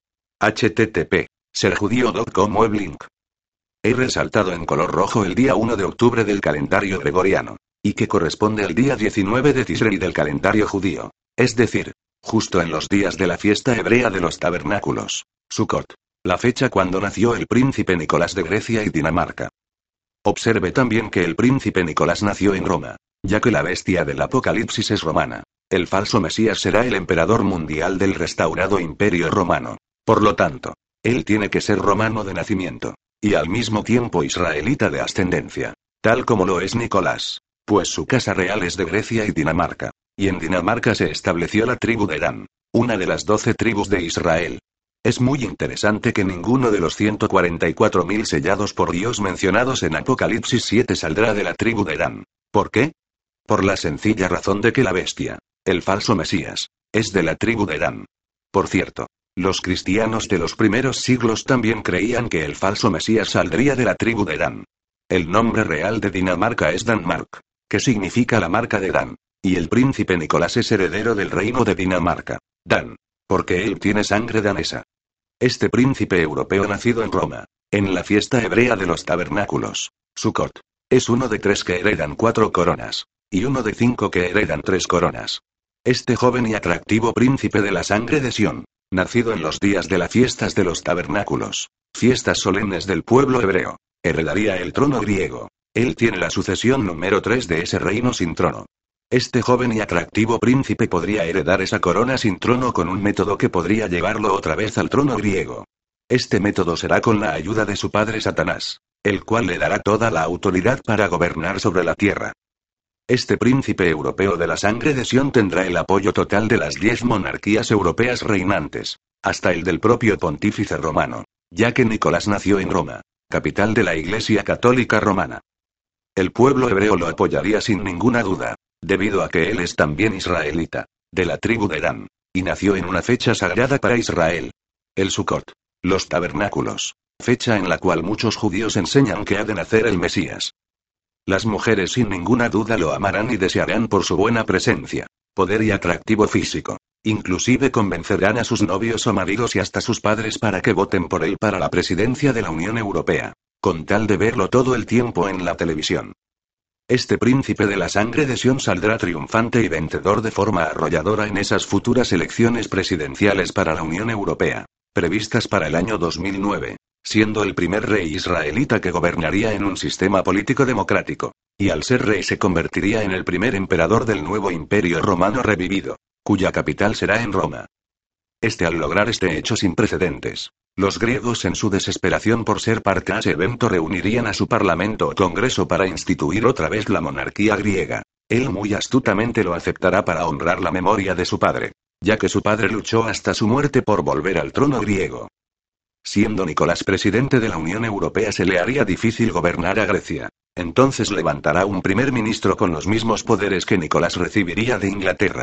http serjudío punto com web link. He resaltado en color rojo el día uno de octubre del calendario gregoriano, y que corresponde al día diecinueve de Tishrei del calendario judío, es decir, justo en los días de la fiesta hebrea de los tabernáculos, Sukkot, la fecha cuando nació el príncipe Nicolás de Grecia y Dinamarca. Observe también que el príncipe Nicolás nació en Roma, ya que la bestia del Apocalipsis es romana. El falso Mesías será el emperador mundial del restaurado imperio romano. Por lo tanto, él tiene que ser romano de nacimiento, y al mismo tiempo israelita de ascendencia, tal como lo es Nicolás, pues su casa real es de Grecia y Dinamarca, y en Dinamarca se estableció la tribu de Dan, una de las doce tribus de Israel. Es muy interesante que ninguno de los ciento cuarenta y cuatro mil sellados por Dios mencionados en Apocalipsis siete saldrá de la tribu de Dan. ¿Por qué? Por la sencilla razón de que la bestia, el falso Mesías, es de la tribu de Dan. Por cierto, los cristianos de los primeros siglos también creían que el falso Mesías saldría de la tribu de Dan. El nombre real de Dinamarca es Danmark, que significa la marca de Dan, y el príncipe Nicolás es heredero del reino de Dinamarca, Dan, porque él tiene sangre danesa. Este príncipe europeo nacido en Roma, en la fiesta hebrea de los tabernáculos, Sukkot, es uno de tres que heredan cuatro coronas, y uno de cinco que heredan tres coronas. Este joven y atractivo príncipe de la sangre de Sión, nacido en los días de las fiestas de los tabernáculos, fiestas solemnes del pueblo hebreo, heredaría el trono griego. Él tiene la sucesión número tres de ese reino sin trono. Este joven y atractivo príncipe podría heredar esa corona sin trono con un método que podría llevarlo otra vez al trono griego. Este método será con la ayuda de su padre Satanás, el cual le dará toda la autoridad para gobernar sobre la tierra. Este príncipe europeo de la sangre de Sión tendrá el apoyo total de las diez monarquías europeas reinantes, hasta el del propio pontífice romano, ya que Nicolás nació en Roma, capital de la Iglesia Católica Romana. El pueblo hebreo lo apoyaría sin ninguna duda, debido a que él es también israelita, de la tribu de Dan, y nació en una fecha sagrada para Israel. El Sukkot, los tabernáculos, fecha en la cual muchos judíos enseñan que ha de nacer el Mesías. Las mujeres sin ninguna duda lo amarán y desearán por su buena presencia, poder y atractivo físico. Inclusive convencerán a sus novios o maridos y hasta sus padres para que voten por él para la presidencia de la Unión Europea, con tal de verlo todo el tiempo en la televisión. Este príncipe de la sangre de Sión saldrá triunfante y vencedor de forma arrolladora en esas futuras elecciones presidenciales para la Unión Europea, previstas para el año dos mil nueve, siendo el primer rey israelita que gobernaría en un sistema político democrático, y al ser rey se convertiría en el primer emperador del nuevo imperio romano revivido, cuya capital será en Roma. Este al lograr este hecho sin precedentes, los griegos en su desesperación por ser parte de ese evento reunirían a su parlamento o congreso para instituir otra vez la monarquía griega. Él muy astutamente lo aceptará para honrar la memoria de su padre, ya que su padre luchó hasta su muerte por volver al trono griego. Siendo Nicolás presidente de la Unión Europea se le haría difícil gobernar a Grecia. Entonces levantará un primer ministro con los mismos poderes que Nicolás recibiría de Inglaterra.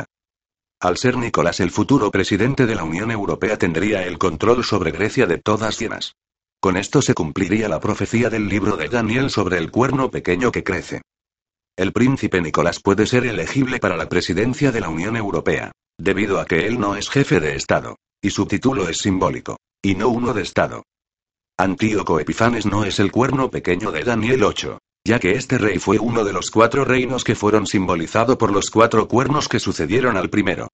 Al ser Nicolás el futuro presidente de la Unión Europea tendría el control sobre Grecia de todas llenas. Con esto se cumpliría la profecía del libro de Daniel sobre el cuerno pequeño que crece. El príncipe Nicolás puede ser elegible para la presidencia de la Unión Europea, debido a que él no es jefe de Estado, y su título es simbólico, y no uno de Estado. Antíoco Epifanes no es el cuerno pequeño de Daniel ocho. Ya que este rey fue uno de los cuatro reinos que fueron simbolizados por los cuatro cuernos que sucedieron al primero.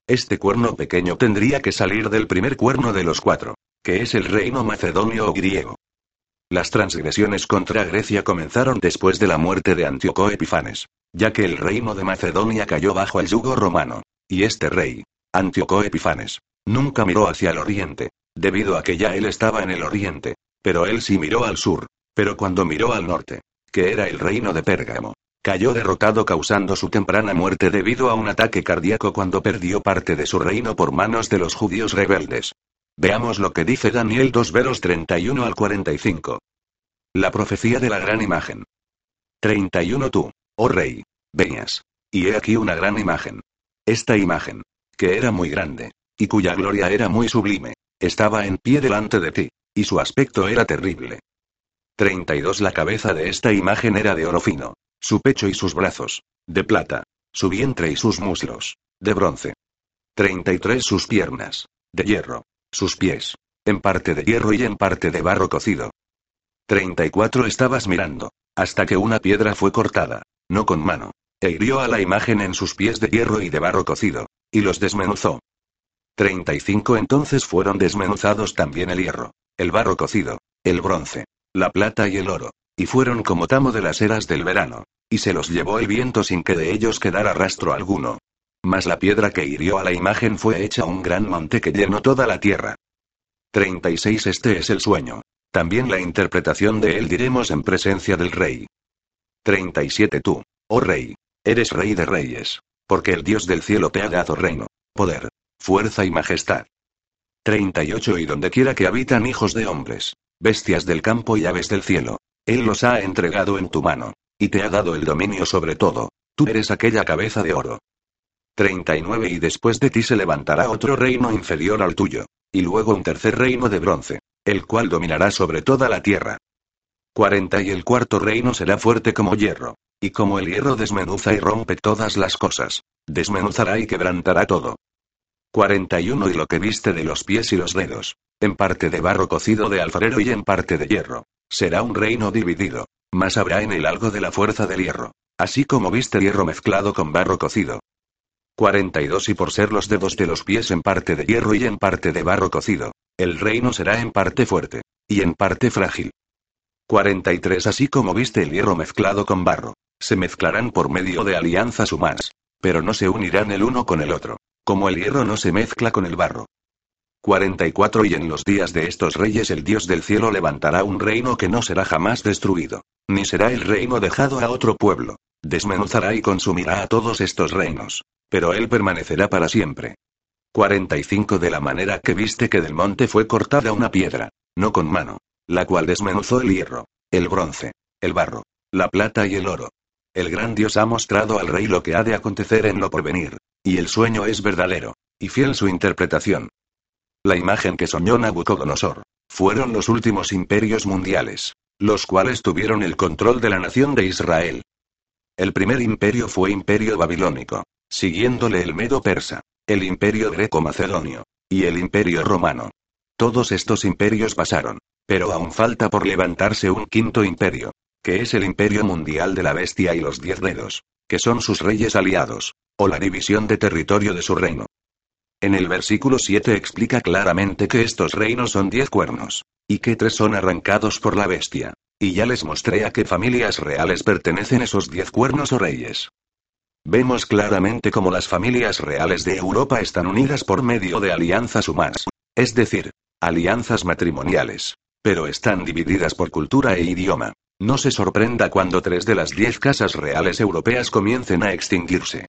Este cuerno pequeño tendría que salir del primer cuerno de los cuatro, que es el reino macedonio o griego. Las transgresiones contra Grecia comenzaron después de la muerte de Antíoco Epifanes, ya que el reino de Macedonia cayó bajo el yugo romano, y este rey, Antíoco Epifanes, nunca miró hacia el oriente, debido a que ya él estaba en el oriente, pero él sí miró al sur, pero cuando miró al norte, que era el reino de Pérgamo, cayó derrotado causando su temprana muerte debido a un ataque cardíaco cuando perdió parte de su reino por manos de los judíos rebeldes. Veamos lo que dice Daniel dos veros treinta y uno al cuarenta y cinco. La profecía de la gran imagen. treinta y uno Tú, oh rey, venías. Y he aquí una gran imagen. Esta imagen, que era muy grande, y cuya gloria era muy sublime, estaba en pie delante de ti, y su aspecto era terrible. treinta y dos La cabeza de esta imagen era de oro fino, su pecho y sus brazos, de plata, su vientre y sus muslos, de bronce. treinta y tres Sus piernas, de hierro, sus pies, en parte de hierro y en parte de barro cocido. treinta y cuatro Estabas mirando, hasta que una piedra fue cortada, no con mano, e hirió a la imagen en sus pies de hierro y de barro cocido, y los desmenuzó. treinta y cinco Entonces fueron desmenuzados también el hierro, el barro cocido, el bronce, la plata y el oro, y fueron como tamo de las eras del verano, y se los llevó el viento sin que de ellos quedara rastro alguno. Mas la piedra que hirió a la imagen fue hecha un gran monte que llenó toda la tierra. treinta y seis Este es el sueño. También la interpretación de él diremos en presencia del rey. treinta y siete Tú, oh rey, eres rey de reyes, porque el Dios del cielo te ha dado reino, poder, fuerza y majestad. treinta y ocho Y donde quiera que habitan hijos de hombres, bestias del campo y aves del cielo, él los ha entregado en tu mano, y te ha dado el dominio sobre todo, tú eres aquella cabeza de oro. treinta y nueve Y después de ti se levantará otro reino inferior al tuyo, y luego un tercer reino de bronce, el cual dominará sobre toda la tierra. cuarenta Y el cuarto reino será fuerte como hierro, y como el hierro desmenuza y rompe todas las cosas, desmenuzará y quebrantará todo. cuarenta y uno Y lo que viste de los pies y los dedos, en parte de barro cocido de alfarero y en parte de hierro, será un reino dividido, mas habrá en él algo de la fuerza del hierro, así como viste hierro mezclado con barro cocido. cuarenta y dos Y por ser los dedos de los pies en parte de hierro y en parte de barro cocido, el reino será en parte fuerte, y en parte frágil. cuarenta y tres Así como viste el hierro mezclado con barro, se mezclarán por medio de alianzas humanas, pero no se unirán el uno con el otro, como el hierro no se mezcla con el barro. cuarenta y cuatro Y en los días de estos reyes el Dios del cielo levantará un reino que no será jamás destruido, ni será el reino dejado a otro pueblo, desmenuzará y consumirá a todos estos reinos, pero él permanecerá para siempre. cuarenta y cinco De la manera que viste que del monte fue cortada una piedra, no con mano, la cual desmenuzó el hierro, el bronce, el barro, la plata y el oro. El gran Dios ha mostrado al rey lo que ha de acontecer en lo porvenir, y el sueño es verdadero, y fiel su interpretación. La imagen que soñó Nabucodonosor, fueron los últimos imperios mundiales, los cuales tuvieron el control de la nación de Israel. El primer imperio fue imperio babilónico, siguiéndole el medo-persa, el imperio greco-macedonio, y el imperio romano. Todos estos imperios pasaron, pero aún falta por levantarse un quinto imperio, que es el imperio mundial de la bestia y los diez dedos, que son sus reyes aliados, o la división de territorio de su reino. En el versículo siete explica claramente que estos reinos son diez cuernos, y que tres son arrancados por la bestia, y ya les mostré a qué familias reales pertenecen esos diez cuernos o reyes. Vemos claramente cómo las familias reales de Europa están unidas por medio de alianzas humanas, es decir, alianzas matrimoniales, pero están divididas por cultura e idioma. No se sorprenda cuando tres de las diez casas reales europeas comiencen a extinguirse.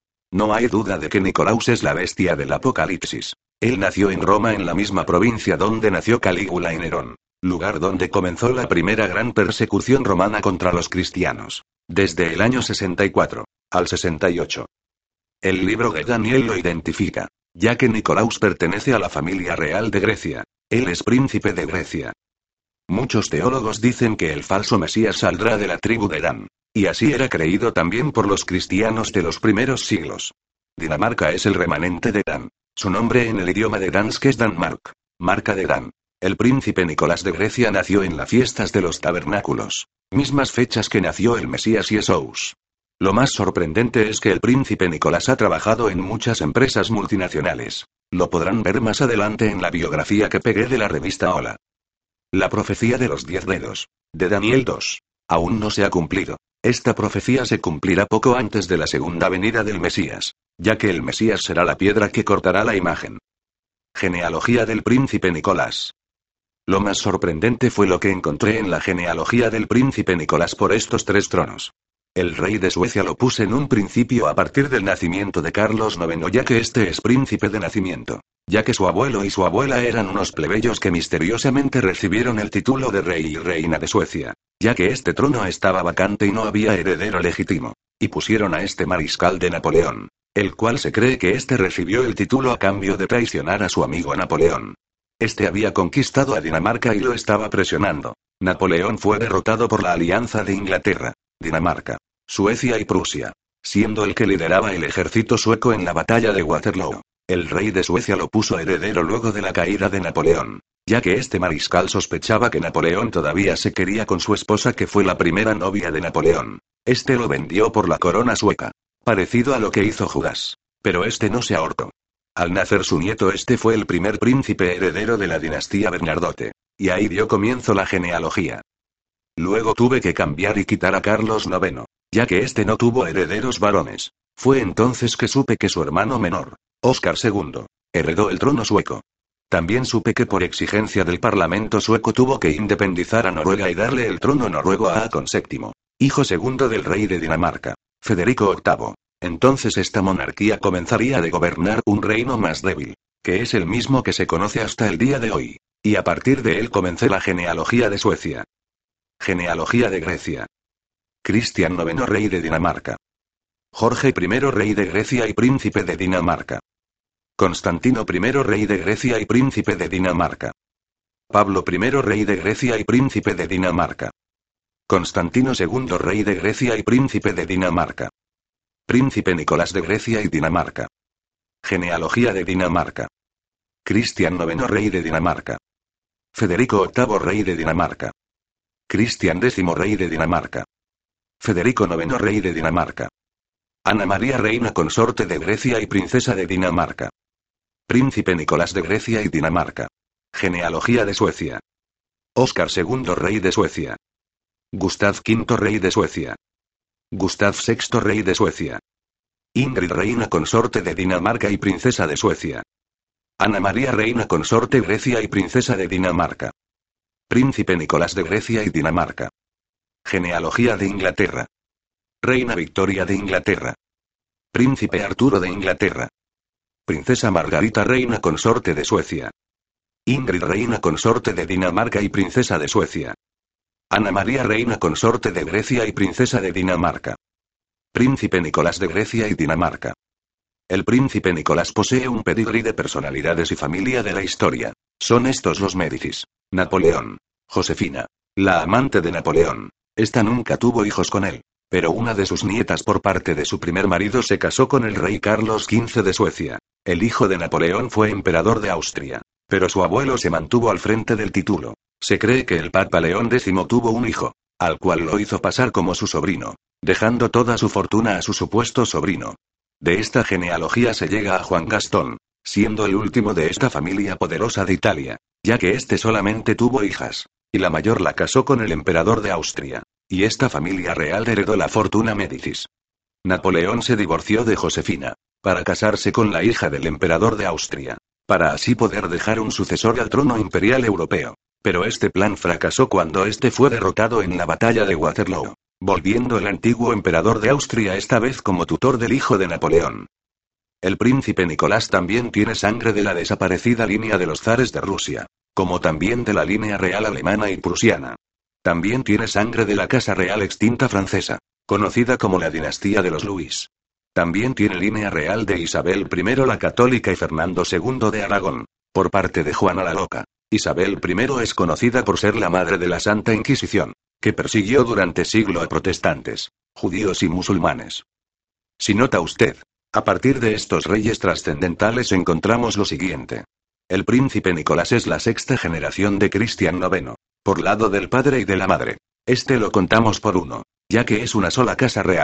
No hay duda de que Nicolaus es la bestia del Apocalipsis. Él nació en Roma, en la misma provincia donde nació Calígula y Nerón, lugar donde comenzó la primera gran persecución romana contra los cristianos, desde el año sesenta y cuatro al sesenta y ocho. El libro de Daniel lo identifica, ya que Nicolaus pertenece a la familia real de Grecia. Él es príncipe de Grecia. Muchos teólogos dicen que el falso Mesías saldrá de la tribu de Dan, y así era creído también por los cristianos de los primeros siglos. Dinamarca es el remanente de Dan. Su nombre en el idioma de Dansk es Danmark, marca de Dan. El príncipe Nicolás de Grecia nació en las fiestas de los tabernáculos, mismas fechas que nació el Mesías Jesús. Lo más sorprendente es que el príncipe Nicolás ha trabajado en muchas empresas multinacionales. Lo podrán ver más adelante en la biografía que pegué de la revista Hola. La profecía de los diez dedos, de Daniel dos. Aún no se ha cumplido. Esta profecía se cumplirá poco antes de la segunda venida del Mesías, ya que el Mesías será la piedra que cortará la imagen. Genealogía del príncipe Nicolás. Lo más sorprendente fue lo que encontré en la genealogía del príncipe Nicolás por estos tres tronos. El rey de Suecia lo puse en un principio a partir del nacimiento de Carlos noveno, ya que este es príncipe de nacimiento, ya que su abuelo y su abuela eran unos plebeyos que misteriosamente recibieron el título de rey y reina de Suecia, ya que este trono estaba vacante y no había heredero legítimo, y pusieron a este mariscal de Napoleón, el cual se cree que este recibió el título a cambio de traicionar a su amigo Napoleón. Este había conquistado a Dinamarca y lo estaba presionando. Napoleón fue derrotado por la alianza de Inglaterra, Dinamarca, Suecia y Prusia, siendo el que lideraba el ejército sueco en la batalla de Waterloo. El rey de Suecia lo puso heredero luego de la caída de Napoleón, ya que este mariscal sospechaba que Napoleón todavía se quería con su esposa, que fue la primera novia de Napoleón. Este lo vendió por la corona sueca, parecido a lo que hizo Judas. Pero este no se ahorcó. Al nacer su nieto, este fue el primer príncipe heredero de la dinastía Bernadotte, y ahí dio comienzo la genealogía. Luego tuve que cambiar y quitar a Carlos noveno, ya que este no tuvo herederos varones. Fue entonces que supe que su hermano menor, Óscar segundo, heredó el trono sueco. También supe que por exigencia del parlamento sueco tuvo que independizar a Noruega y darle el trono noruego a Haakon séptimo, hijo segundo del rey de Dinamarca, Federico octavo. Entonces esta monarquía comenzaría a gobernar un reino más débil, que es el mismo que se conoce hasta el día de hoy, y a partir de él comencé la genealogía de Suecia. Genealogía de Grecia. Cristian noveno, rey de Dinamarca. Jorge primero, rey de Grecia y príncipe de Dinamarca. Constantino primero, rey de Grecia y príncipe de Dinamarca. Pablo primero, rey de Grecia y príncipe de Dinamarca. Constantino segundo, rey de Grecia y príncipe de Dinamarca. Príncipe Nicolás de Grecia y Dinamarca. Genealogía de Dinamarca. Cristian noveno, rey de Dinamarca. Federico octavo, rey de Dinamarca. Cristian décimo, rey de Dinamarca. Federico noveno, rey de Dinamarca. Ana María, reina consorte de Grecia y princesa de Dinamarca. Príncipe Nicolás de Grecia y Dinamarca. Genealogía de Suecia. Óscar segundo, rey de Suecia. Gustav quinto, rey de Suecia. Gustav sexto, rey de Suecia. Ingrid, reina consorte de Dinamarca y princesa de Suecia. Ana María, reina consorte Grecia y princesa de Dinamarca. Príncipe Nicolás de Grecia y Dinamarca. Genealogía de Inglaterra. Reina Victoria de Inglaterra. Príncipe Arturo de Inglaterra. Princesa Margarita, reina consorte de Suecia. Ingrid, reina consorte de Dinamarca y princesa de Suecia. Ana María, reina consorte de Grecia y princesa de Dinamarca. Príncipe Nicolás de Grecia y Dinamarca. El príncipe Nicolás posee un pedigrí de personalidades y familia de la historia. Son estos los Médicis. Napoleón. Josefina, la amante de Napoleón. Esta nunca tuvo hijos con él, pero una de sus nietas por parte de su primer marido se casó con el rey Carlos quince de Suecia. El hijo de Napoleón fue emperador de Austria, pero su abuelo se mantuvo al frente del título. Se cree que el Papa León décimo tuvo un hijo, al cual lo hizo pasar como su sobrino, dejando toda su fortuna a su supuesto sobrino. De esta genealogía se llega a Juan Gastón, siendo el último de esta familia poderosa de Italia, ya que éste solamente tuvo hijas, y la mayor la casó con el emperador de Austria, y esta familia real heredó la fortuna Médicis. Napoleón se divorció de Josefina, para casarse con la hija del emperador de Austria, para así poder dejar un sucesor al trono imperial europeo. Pero este plan fracasó cuando este fue derrotado en la batalla de Waterloo, volviendo el antiguo emperador de Austria esta vez como tutor del hijo de Napoleón. El príncipe Nicolás también tiene sangre de la desaparecida línea de los zares de Rusia, como también de la línea real alemana y prusiana. También tiene sangre de la casa real extinta francesa, conocida como la dinastía de los Luis. También tiene línea real de Isabel primero la Católica y Fernando segundo de Aragón, por parte de Juana la Loca. Isabel primero es conocida por ser la madre de la Santa Inquisición, que persiguió durante siglos a protestantes, judíos y musulmanes. Si nota usted, a partir de estos reyes trascendentales encontramos lo siguiente. El príncipe Nicolás es la sexta generación de Cristian noveno, por lado del padre y de la madre. Este lo contamos por uno, ya que es una sola casa real.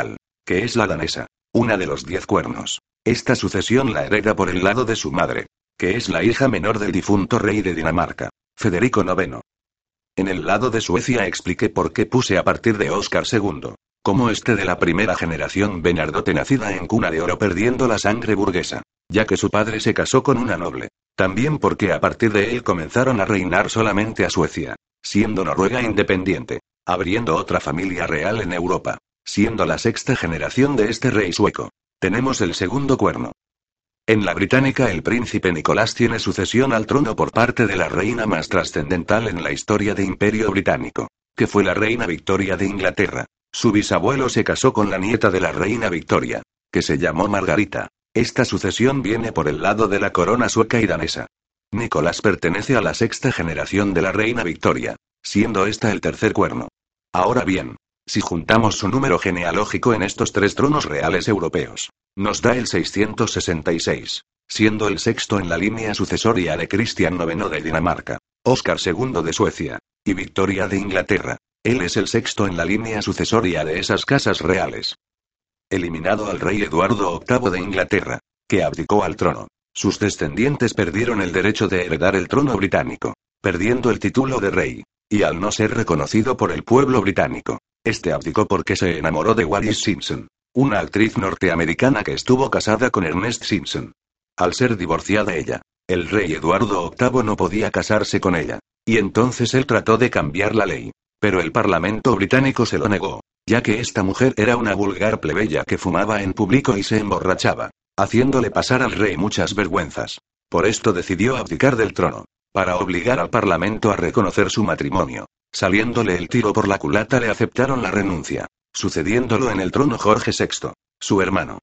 que es la danesa, una de los diez cuernos. Esta sucesión la hereda por el lado de su madre, que es la hija menor del difunto rey de Dinamarca, Federico noveno. En el lado de Suecia expliqué por qué puse a partir de Óscar segundo, como este de la primera generación Bernardote nacida en cuna de oro perdiendo la sangre burguesa, ya que su padre se casó con una noble. También porque a partir de él comenzaron a reinar solamente a Suecia, siendo Noruega independiente, abriendo otra familia real en Europa, siendo la sexta generación de este rey sueco. Tenemos el segundo cuerno. En la británica el príncipe Nicolás tiene sucesión al trono por parte de la reina más trascendental en la historia de Imperio Británico, que fue la reina Victoria de Inglaterra. Su bisabuelo se casó con la nieta de la reina Victoria, que se llamó Margarita. Esta sucesión viene por el lado de la corona sueca y danesa. Nicolás pertenece a la sexta generación de la reina Victoria, siendo esta el tercer cuerno. Ahora bien, si juntamos su número genealógico en estos tres tronos reales europeos, nos da el seiscientos sesenta y seis, siendo el sexto en la línea sucesoria de Cristian noveno de Dinamarca, Óscar segundo de Suecia, y Victoria de Inglaterra. Él es el sexto en la línea sucesoria de esas casas reales. Eliminado al rey Eduardo octavo de Inglaterra, que abdicó al trono, sus descendientes perdieron el derecho de heredar el trono británico, perdiendo el título de rey, y al no ser reconocido por el pueblo británico, este abdicó porque se enamoró de Wallis Simpson, una actriz norteamericana que estuvo casada con Ernest Simpson. Al ser divorciada ella, el rey Eduardo octavo no podía casarse con ella, y entonces él trató de cambiar la ley, pero el Parlamento británico se lo negó, ya que esta mujer era una vulgar plebeya que fumaba en público y se emborrachaba, haciéndole pasar al rey muchas vergüenzas. Por esto decidió abdicar del trono, para obligar al Parlamento a reconocer su matrimonio. Saliéndole el tiro por la culata le aceptaron la renuncia, sucediéndolo en el trono Jorge sexto, su hermano.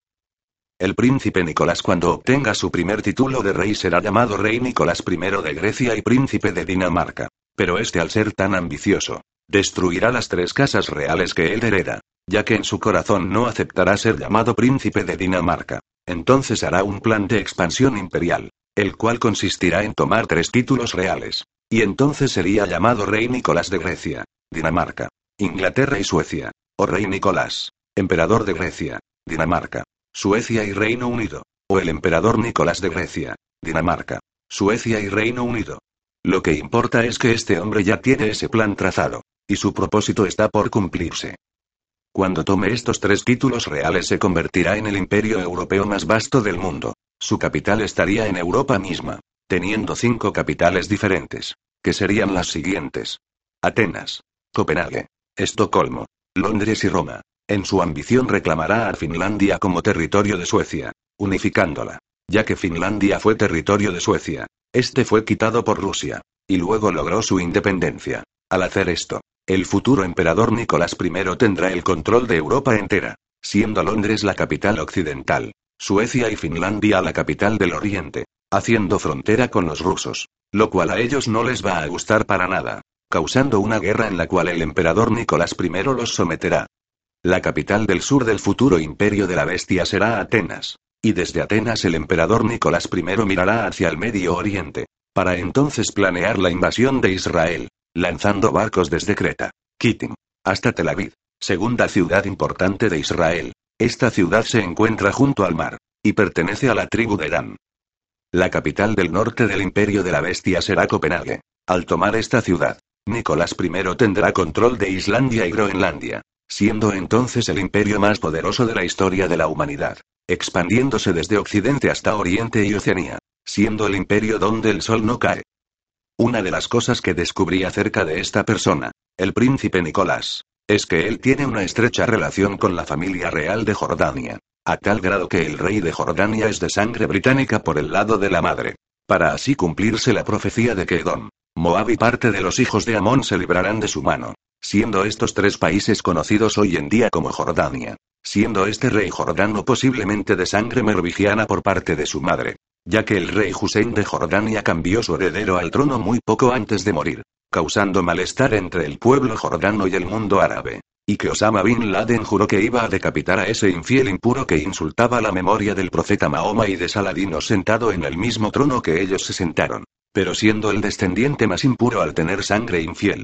El príncipe Nicolás cuando obtenga su primer título de rey será llamado rey Nicolás primero de Grecia y príncipe de Dinamarca, pero este al ser tan ambicioso, destruirá las tres casas reales que él hereda, ya que en su corazón no aceptará ser llamado príncipe de Dinamarca. Entonces hará un plan de expansión imperial, el cual consistirá en tomar tres títulos reales, y entonces sería llamado rey Nicolás de Grecia, Dinamarca, Inglaterra y Suecia, o rey Nicolás, emperador de Grecia, Dinamarca, Suecia y Reino Unido, o el emperador Nicolás de Grecia, Dinamarca, Suecia y Reino Unido. Lo que importa es que este hombre ya tiene ese plan trazado, y su propósito está por cumplirse. Cuando tome estos tres títulos reales se convertirá en el imperio europeo más vasto del mundo. Su capital estaría en Europa misma, teniendo cinco capitales diferentes, que serían las siguientes: Atenas, Copenhague, Estocolmo, Londres y Roma. En su ambición reclamará a Finlandia como territorio de Suecia, unificándola, ya que Finlandia fue territorio de Suecia. Este fue quitado por Rusia, y luego logró su independencia. Al hacer esto, el futuro emperador Nicolás primero tendrá el control de Europa entera, siendo Londres la capital occidental, Suecia y Finlandia la capital del oriente, haciendo frontera con los rusos, lo cual a ellos no les va a gustar para nada, causando una guerra en la cual el emperador Nicolás primero los someterá. La capital del sur del futuro imperio de la bestia será Atenas, y desde Atenas el emperador Nicolás primero mirará hacia el Medio Oriente, para entonces planear la invasión de Israel, lanzando barcos desde Creta, Kittim, hasta Tel Aviv, segunda ciudad importante de Israel. Esta ciudad se encuentra junto al mar, y pertenece a la tribu de Dan. La capital del norte del imperio de la bestia será Copenhague. Al tomar esta ciudad, Nicolás primero tendrá control de Islandia y Groenlandia, siendo entonces el imperio más poderoso de la historia de la humanidad, expandiéndose desde Occidente hasta Oriente y Oceanía, siendo el imperio donde el sol no cae. Una de las cosas que descubrí acerca de esta persona, el príncipe Nicolás, es que él tiene una estrecha relación con la familia real de Jordania, a tal grado que el rey de Jordania es de sangre británica por el lado de la madre, para así cumplirse la profecía de que Edom, Moab y parte de los hijos de Amón se librarán de su mano, siendo estos tres países conocidos hoy en día como Jordania, siendo este rey jordano posiblemente de sangre merovingiana por parte de su madre, ya que el rey Hussein de Jordania cambió su heredero al trono muy poco antes de morir, causando malestar entre el pueblo jordano y el mundo árabe, y que Osama bin Laden juró que iba a decapitar a ese infiel impuro que insultaba la memoria del profeta Mahoma y de Saladino sentado en el mismo trono que ellos se sentaron, pero siendo el descendiente más impuro al tener sangre infiel.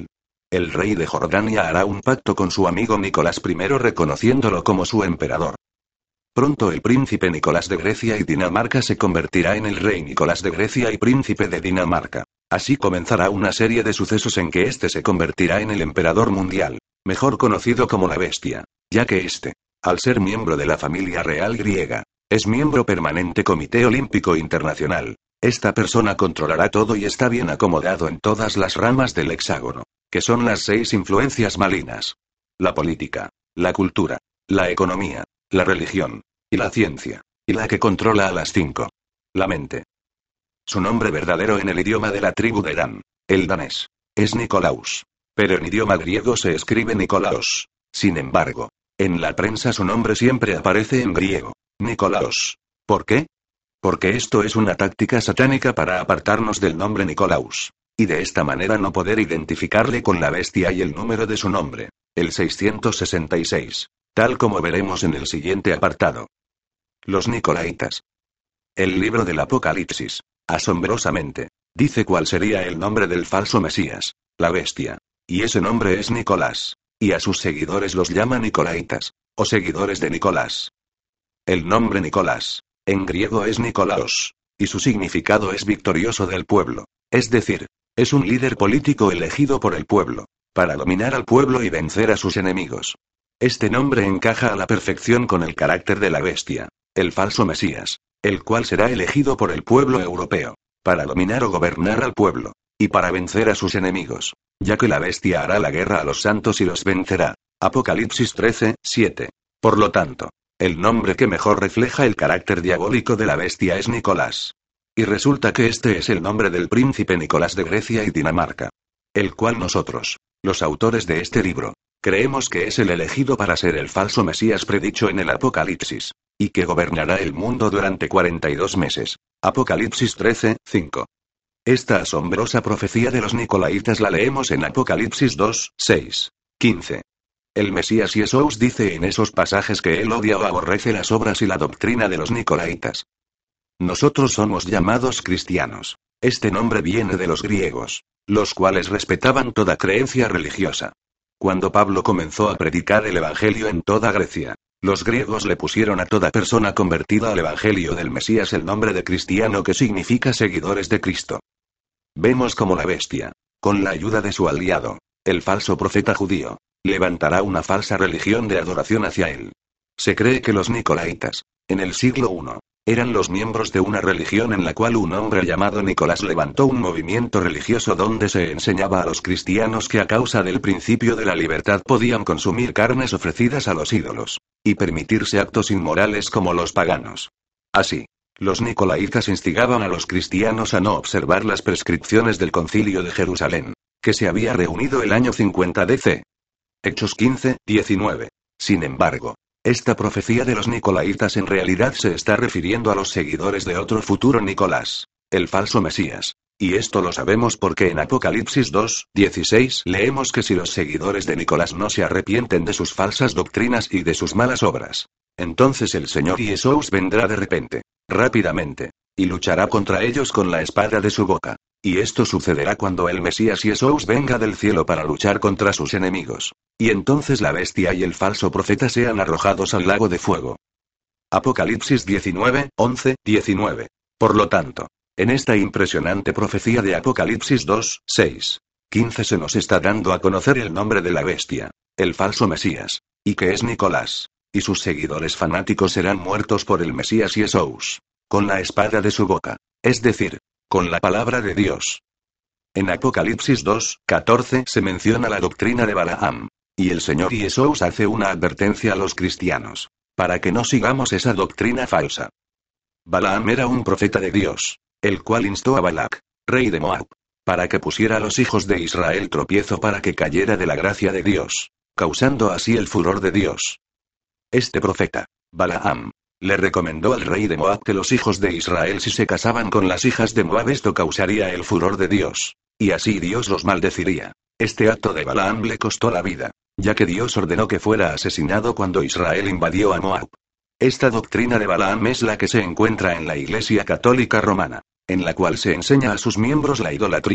El rey de Jordania hará un pacto con su amigo Nicolás I reconociéndolo como su emperador. Pronto el príncipe Nicolás de Grecia y Dinamarca se convertirá en el rey Nicolás de Grecia y príncipe de Dinamarca. Así comenzará una serie de sucesos en que éste se convertirá en el emperador mundial, mejor conocido como la Bestia, ya que éste, al ser miembro de la familia real griega, es miembro permanente Comité Olímpico Internacional. Esta persona controlará todo y está bien acomodado en todas las ramas del hexágono, que son las seis influencias malignas: la política, la cultura, la economía, la religión, y la ciencia, y la que controla a las cinco: la mente. Su nombre verdadero en el idioma de la tribu de Dan, el danés, es Nicolaus, pero en idioma griego se escribe Nikolaos. Sin embargo, en la prensa su nombre siempre aparece en griego, Nikolaos. ¿Por qué? Porque esto es una táctica satánica para apartarnos del nombre Nicolaus, y de esta manera no poder identificarle con la bestia y el número de su nombre, el seiscientos sesenta y seis, tal como veremos en el siguiente apartado. Los Nicolaitas. El libro del Apocalipsis, asombrosamente, dice cuál sería el nombre del falso Mesías, la bestia, y ese nombre es Nicolás, y a sus seguidores los llama Nicolaitas, o seguidores de Nicolás. El nombre Nicolás, en griego es Nikolaos, y su significado es victorioso del pueblo, es decir, es un líder político elegido por el pueblo, para dominar al pueblo y vencer a sus enemigos. Este nombre encaja a la perfección con el carácter de la bestia, el falso Mesías, el cual será elegido por el pueblo europeo, para dominar o gobernar al pueblo, y para vencer a sus enemigos, ya que la bestia hará la guerra a los santos y los vencerá. Apocalipsis trece, siete. Por lo tanto, el nombre que mejor refleja el carácter diabólico de la bestia es Nicolás. Y resulta que este es el nombre del príncipe Nicolás de Grecia y Dinamarca, el cual nosotros, los autores de este libro, creemos que es el elegido para ser el falso Mesías predicho en el Apocalipsis, y que gobernará el mundo durante cuarenta y dos meses. Apocalipsis trece, cinco. Esta asombrosa profecía de los Nicolaitas la leemos en Apocalipsis dos, seis, quince. El Mesías Jesús dice en esos pasajes que él odia o aborrece las obras y la doctrina de los Nicolaitas. Nosotros somos llamados cristianos. Este nombre viene de los griegos, los cuales respetaban toda creencia religiosa. Cuando Pablo comenzó a predicar el Evangelio en toda Grecia, los griegos le pusieron a toda persona convertida al Evangelio del Mesías el nombre de cristiano, que significa seguidores de Cristo. Vemos como la bestia, con la ayuda de su aliado, el falso profeta judío, levantará una falsa religión de adoración hacia él. Se cree que los Nicolaitas, en el siglo primero, eran los miembros de una religión en la cual un hombre llamado Nicolás levantó un movimiento religioso donde se enseñaba a los cristianos que a causa del principio de la libertad podían consumir carnes ofrecidas a los ídolos, y permitirse actos inmorales como los paganos. Así, los Nicolaitas instigaban a los cristianos a no observar las prescripciones del Concilio de Jerusalén, que se había reunido el año cincuenta D C Hechos quince, diecinueve. Sin embargo, esta profecía de los Nicolaitas en realidad se está refiriendo a los seguidores de otro futuro Nicolás, el falso Mesías. Y esto lo sabemos porque en Apocalipsis dos, dieciséis leemos que si los seguidores de Nicolás no se arrepienten de sus falsas doctrinas y de sus malas obras, entonces el Señor Jesús vendrá de repente, rápidamente, y luchará contra ellos con la espada de su boca. Y esto sucederá cuando el Mesías Jesús venga del cielo para luchar contra sus enemigos. Y entonces la bestia y el falso profeta sean arrojados al lago de fuego. Apocalipsis diecinueve, once, diecinueve. Por lo tanto, en esta impresionante profecía de Apocalipsis dos, seis, quince se nos está dando a conocer el nombre de la bestia, el falso Mesías, y que es Nicolás, y sus seguidores fanáticos serán muertos por el Mesías Jesús, con la espada de su boca, es decir, con la palabra de Dios. En Apocalipsis dos, catorce se menciona la doctrina de Balaam, y el Señor Jesús hace una advertencia a los cristianos, para que no sigamos esa doctrina falsa. Balaam era un profeta de Dios, el cual instó a Balac, rey de Moab, para que pusiera a los hijos de Israel tropiezo para que cayera de la gracia de Dios, causando así el furor de Dios. Este profeta, Balaam, le recomendó al rey de Moab que los hijos de Israel si se casaban con las hijas de Moab esto causaría el furor de Dios, y así Dios los maldeciría. Este acto de Balaam le costó la vida, ya que Dios ordenó que fuera asesinado cuando Israel invadió a Moab. Esta doctrina de Balaam es la que se encuentra en la Iglesia Católica Romana, en la cual se enseña a sus miembros la idolatría,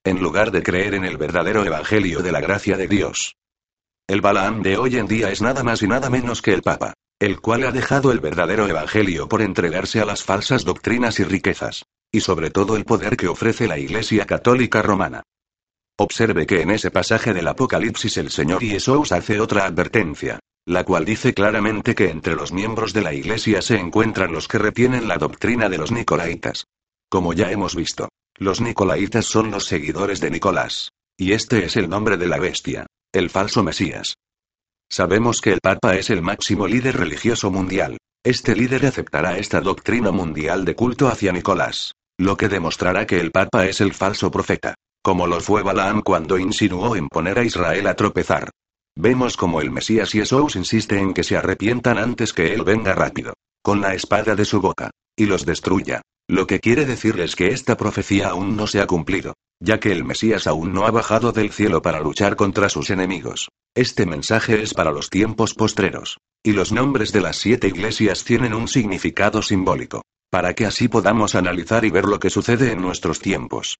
en lugar de creer en el verdadero evangelio de la gracia de Dios. El Balaam de hoy en día es nada más y nada menos que el Papa, el cual ha dejado el verdadero evangelio por entregarse a las falsas doctrinas y riquezas, y sobre todo el poder que ofrece la Iglesia Católica Romana. Observe que en ese pasaje del Apocalipsis el Señor Jesús hace otra advertencia, la cual dice claramente que entre los miembros de la Iglesia se encuentran los que retienen la doctrina de los Nicolaitas. Como ya hemos visto, los Nicolaitas son los seguidores de Nicolás, y este es el nombre de la bestia, el falso Mesías. Sabemos que el Papa es el máximo líder religioso mundial. Este líder aceptará esta doctrina mundial de culto hacia Nicolás, lo que demostrará que el Papa es el falso profeta, como lo fue Balaam cuando insinuó en poner a Israel a tropezar. Vemos como el Mesías Jesús insiste en que se arrepientan antes que él venga rápido, con la espada de su boca, y los destruya. Lo que quiere decirles que esta profecía aún no se ha cumplido, ya que el Mesías aún no ha bajado del cielo para luchar contra sus enemigos. Este mensaje es para los tiempos postreros, y los nombres de las siete iglesias tienen un significado simbólico, para que así podamos analizar y ver lo que sucede en nuestros tiempos.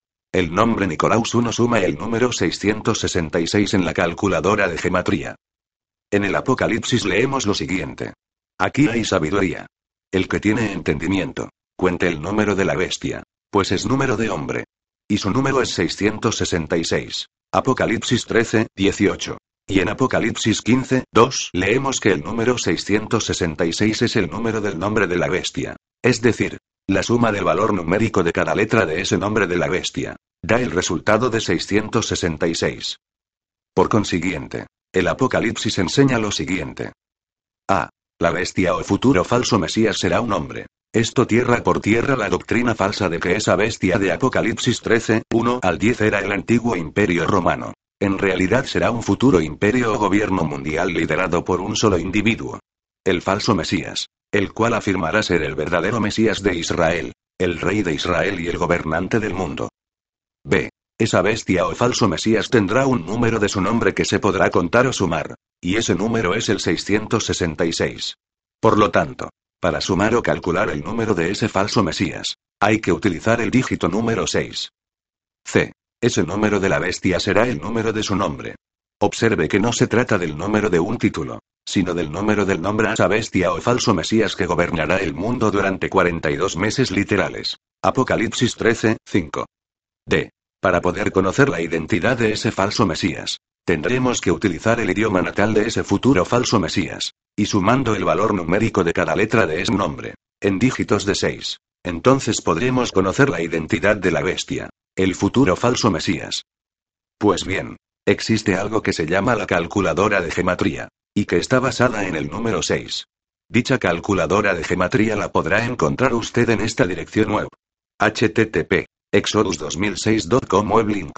El nombre Nicolaus primero suma el número seiscientos sesenta y seis en la calculadora de gematría. En el Apocalipsis leemos lo siguiente. Aquí hay sabiduría. El que tiene entendimiento, cuente el número de la bestia, pues es número de hombre. Y su número es seiscientos sesenta y seis. Apocalipsis trece, dieciocho. Y en Apocalipsis quince, dos leemos que el número seiscientos sesenta y seis es el número del nombre de la bestia. Es decir, la suma del valor numérico de cada letra de ese nombre de la bestia da el resultado de seiscientos sesenta y seis. Por consiguiente, el Apocalipsis enseña lo siguiente. A. La bestia o futuro falso Mesías será un hombre. Esto tierra por tierra la doctrina falsa de que esa bestia de Apocalipsis trece, uno al diez era el antiguo imperio romano. En realidad será un futuro imperio o gobierno mundial liderado por un solo individuo. El falso Mesías, el cual afirmará ser el verdadero Mesías de Israel, el rey de Israel y el gobernante del mundo. B. Esa bestia o falso Mesías tendrá un número de su nombre que se podrá contar o sumar, y ese número es el seiscientos sesenta y seis. Por lo tanto, para sumar o calcular el número de ese falso Mesías, hay que utilizar el dígito número seis. C. Ese número de la bestia será el número de su nombre. Observe que no se trata del número de un título, sino del número del nombre a esa bestia o falso Mesías que gobernará el mundo durante cuarenta y dos meses literales. Apocalipsis trece, cinco. D. Para poder conocer la identidad de ese falso Mesías, tendremos que utilizar el idioma natal de ese futuro falso Mesías, y sumando el valor numérico de cada letra de ese nombre, en dígitos de seis, entonces podremos conocer la identidad de la bestia, el futuro falso Mesías. Pues bien, existe algo que se llama la calculadora de gematría, y que está basada en el número seis. Dicha calculadora de gematría la podrá encontrar usted en esta dirección web. h t t p exodus dos mil seis punto com web link.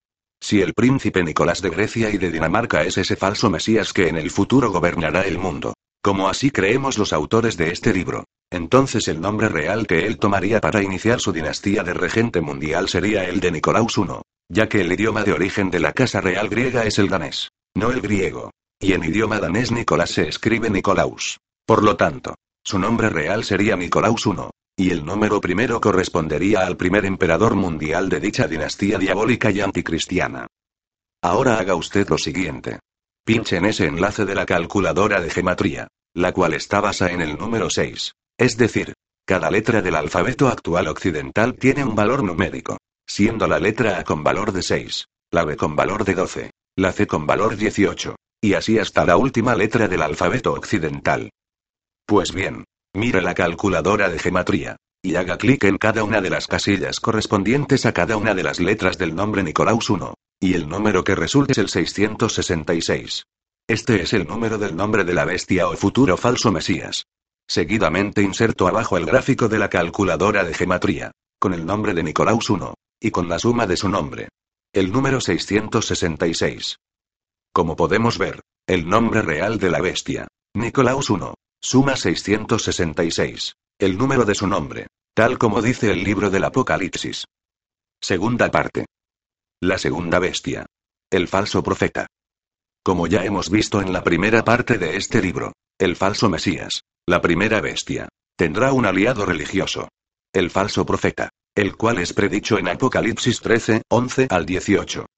Si el príncipe Nicolás de Grecia y de Dinamarca es ese falso Mesías que en el futuro gobernará el mundo, como así creemos los autores de este libro, entonces el nombre real que él tomaría para iniciar su dinastía de regente mundial sería el de Nicolaus primero, ya que el idioma de origen de la casa real griega es el danés, no el griego, y en idioma danés Nicolás se escribe Nicolaus. Por lo tanto, su nombre real sería Nicolaus primero, y el número primero correspondería al primer emperador mundial de dicha dinastía diabólica y anticristiana. Ahora haga usted lo siguiente. Pinche en ese enlace de la calculadora de gematría, la cual está basada en el número seis. Es decir, cada letra del alfabeto actual occidental tiene un valor numérico, siendo la letra A con valor de seis, la B con valor de doce, la C con valor dieciocho, y así hasta la última letra del alfabeto occidental. Pues bien, mire la calculadora de gematría, y haga clic en cada una de las casillas correspondientes a cada una de las letras del nombre Nicolaus primero, y el número que resulte es el seiscientos sesenta y seis. Este es el número del nombre de la bestia o futuro falso Mesías. Seguidamente inserto abajo el gráfico de la calculadora de gematría, con el nombre de Nicolaus primero, y con la suma de su nombre. El número seiscientos sesenta y seis. Como podemos ver, el nombre real de la bestia, Nicolaus primero, suma seiscientos sesenta y seis, el número de su nombre, tal como dice el libro del Apocalipsis. Segunda parte. La segunda bestia. El falso profeta. Como ya hemos visto en la primera parte de este libro, el falso Mesías, la primera bestia, tendrá un aliado religioso. El falso profeta. el cual es predicho en Apocalipsis trece, once al dieciocho.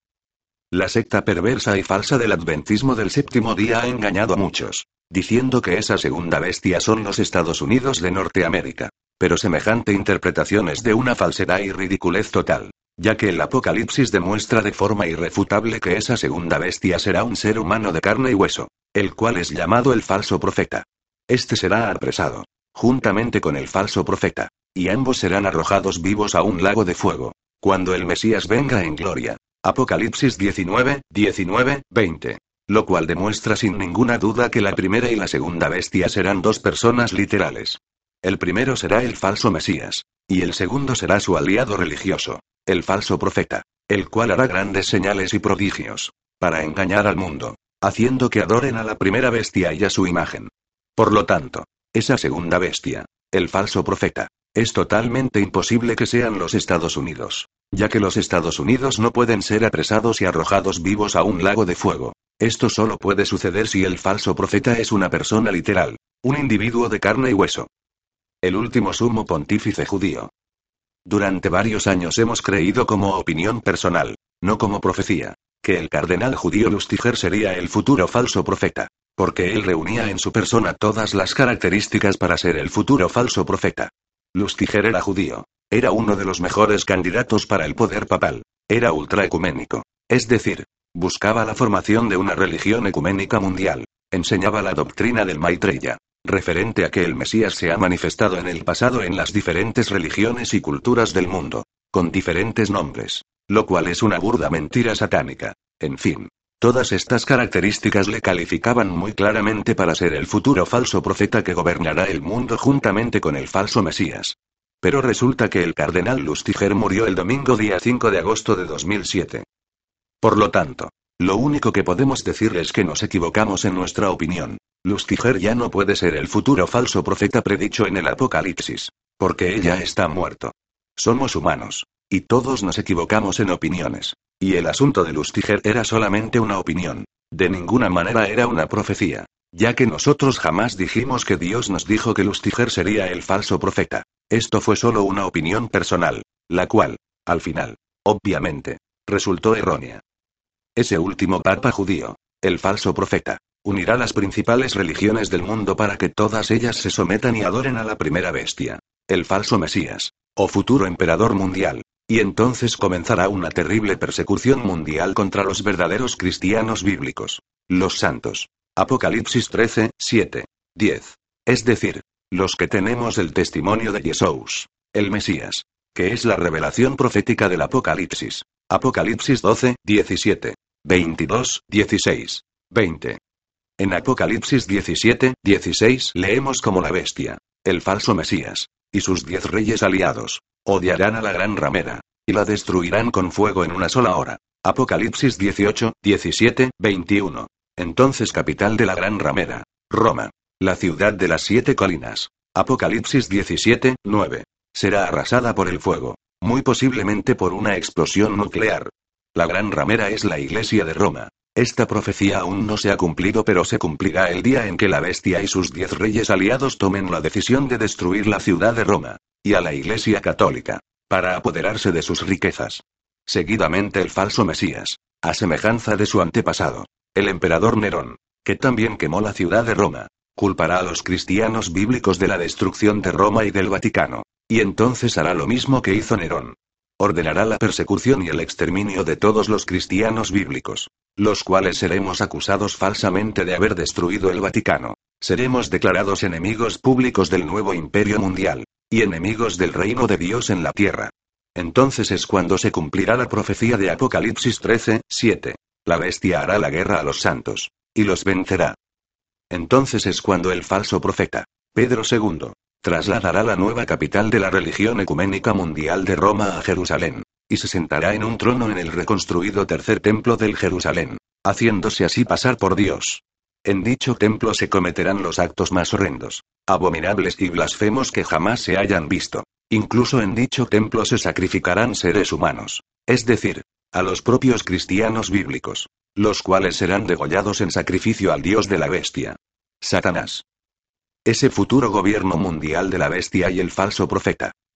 La secta perversa y falsa del adventismo del séptimo día ha engañado a muchos, diciendo que esa segunda bestia son los Estados Unidos de Norteamérica. Pero semejante interpretación es de una falsedad y ridiculez total, ya que el Apocalipsis demuestra de forma irrefutable que esa segunda bestia será un ser humano de carne y hueso, el cual es llamado el falso profeta. Este será apresado, juntamente con el falso profeta, y ambos serán arrojados vivos a un lago de fuego, cuando el Mesías venga en gloria. Apocalipsis diecinueve, diecinueve, veinte. Lo cual demuestra sin ninguna duda que la primera y la segunda bestia serán dos personas literales. El primero será el falso Mesías, y el segundo será su aliado religioso, el falso profeta, el cual hará grandes señales y prodigios, para engañar al mundo, haciendo que adoren a la primera bestia y a su imagen. Por lo tanto, esa segunda bestia, el falso profeta, es totalmente imposible que sean los Estados Unidos, ya que los Estados Unidos no pueden ser apresados y arrojados vivos a un lago de fuego. Esto solo puede suceder si el falso profeta es una persona literal, un individuo de carne y hueso. El último sumo pontífice judío. Durante varios años hemos creído como opinión personal, no como profecía, que el cardenal judío Lustiger sería el futuro falso profeta, porque él reunía en su persona todas las características para ser el futuro falso profeta. Lustiger era judío, era uno de los mejores candidatos para el poder papal, era ultraecuménico, es decir, buscaba la formación de una religión ecuménica mundial, enseñaba la doctrina del Maitreya, referente a que el Mesías se ha manifestado en el pasado en las diferentes religiones y culturas del mundo, con diferentes nombres, lo cual es una burda mentira satánica. En fin, todas estas características le calificaban muy claramente para ser el futuro falso profeta que gobernará el mundo juntamente con el falso Mesías. Pero resulta que el cardenal Lustiger murió el domingo día cinco de agosto de dos mil siete. Por lo tanto, lo único que podemos decir es que nos equivocamos en nuestra opinión. Lustiger ya no puede ser el futuro falso profeta predicho en el Apocalipsis, porque él ya está muerto. Somos humanos, y todos nos equivocamos en opiniones. Y el asunto de Lustiger era solamente una opinión. De ninguna manera era una profecía, ya que nosotros jamás dijimos que Dios nos dijo que Lustiger sería el falso profeta. Esto fue solo una opinión personal, la cual, al final, obviamente, resultó errónea. Ese último papa judío, el falso profeta, unirá las principales religiones del mundo para que todas ellas se sometan y adoren a la primera bestia, el falso Mesías, o futuro emperador mundial, y entonces comenzará una terrible persecución mundial contra los verdaderos cristianos bíblicos, los santos. Apocalipsis trece, siete, diez. Es decir, los que tenemos el testimonio de Jesús, el Mesías, que es la revelación profética del Apocalipsis. Apocalipsis doce, diecisiete, veintidós, dieciséis, veinte. En Apocalipsis diecisiete, dieciséis leemos como la bestia, el falso Mesías, y sus diez reyes aliados, odiarán a la gran ramera, y la destruirán con fuego en una sola hora. Apocalipsis dieciocho, diecisiete, veintiuno. Entonces capital de la gran ramera, Roma, la ciudad de las siete colinas. Apocalipsis diecisiete, nueve. Será arrasada por el fuego, muy posiblemente por una explosión nuclear. La gran ramera es la iglesia de Roma. Esta profecía aún no se ha cumplido, pero se cumplirá el día en que la bestia y sus diez reyes aliados tomen la decisión de destruir la ciudad de Roma, y a la iglesia católica, para apoderarse de sus riquezas. Seguidamente el falso Mesías, a semejanza de su antepasado, el emperador Nerón, que también quemó la ciudad de Roma, culpará a los cristianos bíblicos de la destrucción de Roma y del Vaticano, y entonces hará lo mismo que hizo Nerón. Ordenará la persecución y el exterminio de todos los cristianos bíblicos, los cuales seremos acusados falsamente de haber destruido el Vaticano. Seremos declarados enemigos públicos del nuevo imperio mundial, y enemigos del reino de Dios en la tierra. Entonces es cuando se cumplirá la profecía de Apocalipsis trece, siete. La bestia hará la guerra a los santos, y los vencerá. Entonces es cuando el falso profeta, Pedro segundo, trasladará la nueva capital de la religión ecuménica mundial de Roma a Jerusalén, y se sentará en un trono en el reconstruido tercer templo del Jerusalén, haciéndose así pasar por Dios. En dicho templo se cometerán los actos más horrendos, abominables y blasfemos que jamás se hayan visto. Incluso en dicho templo se sacrificarán seres humanos, es decir, a los propios cristianos bíblicos, los cuales serán degollados en sacrificio al dios de la bestia, Satanás. Ese futuro gobierno mundial de la bestia y el falso profeta,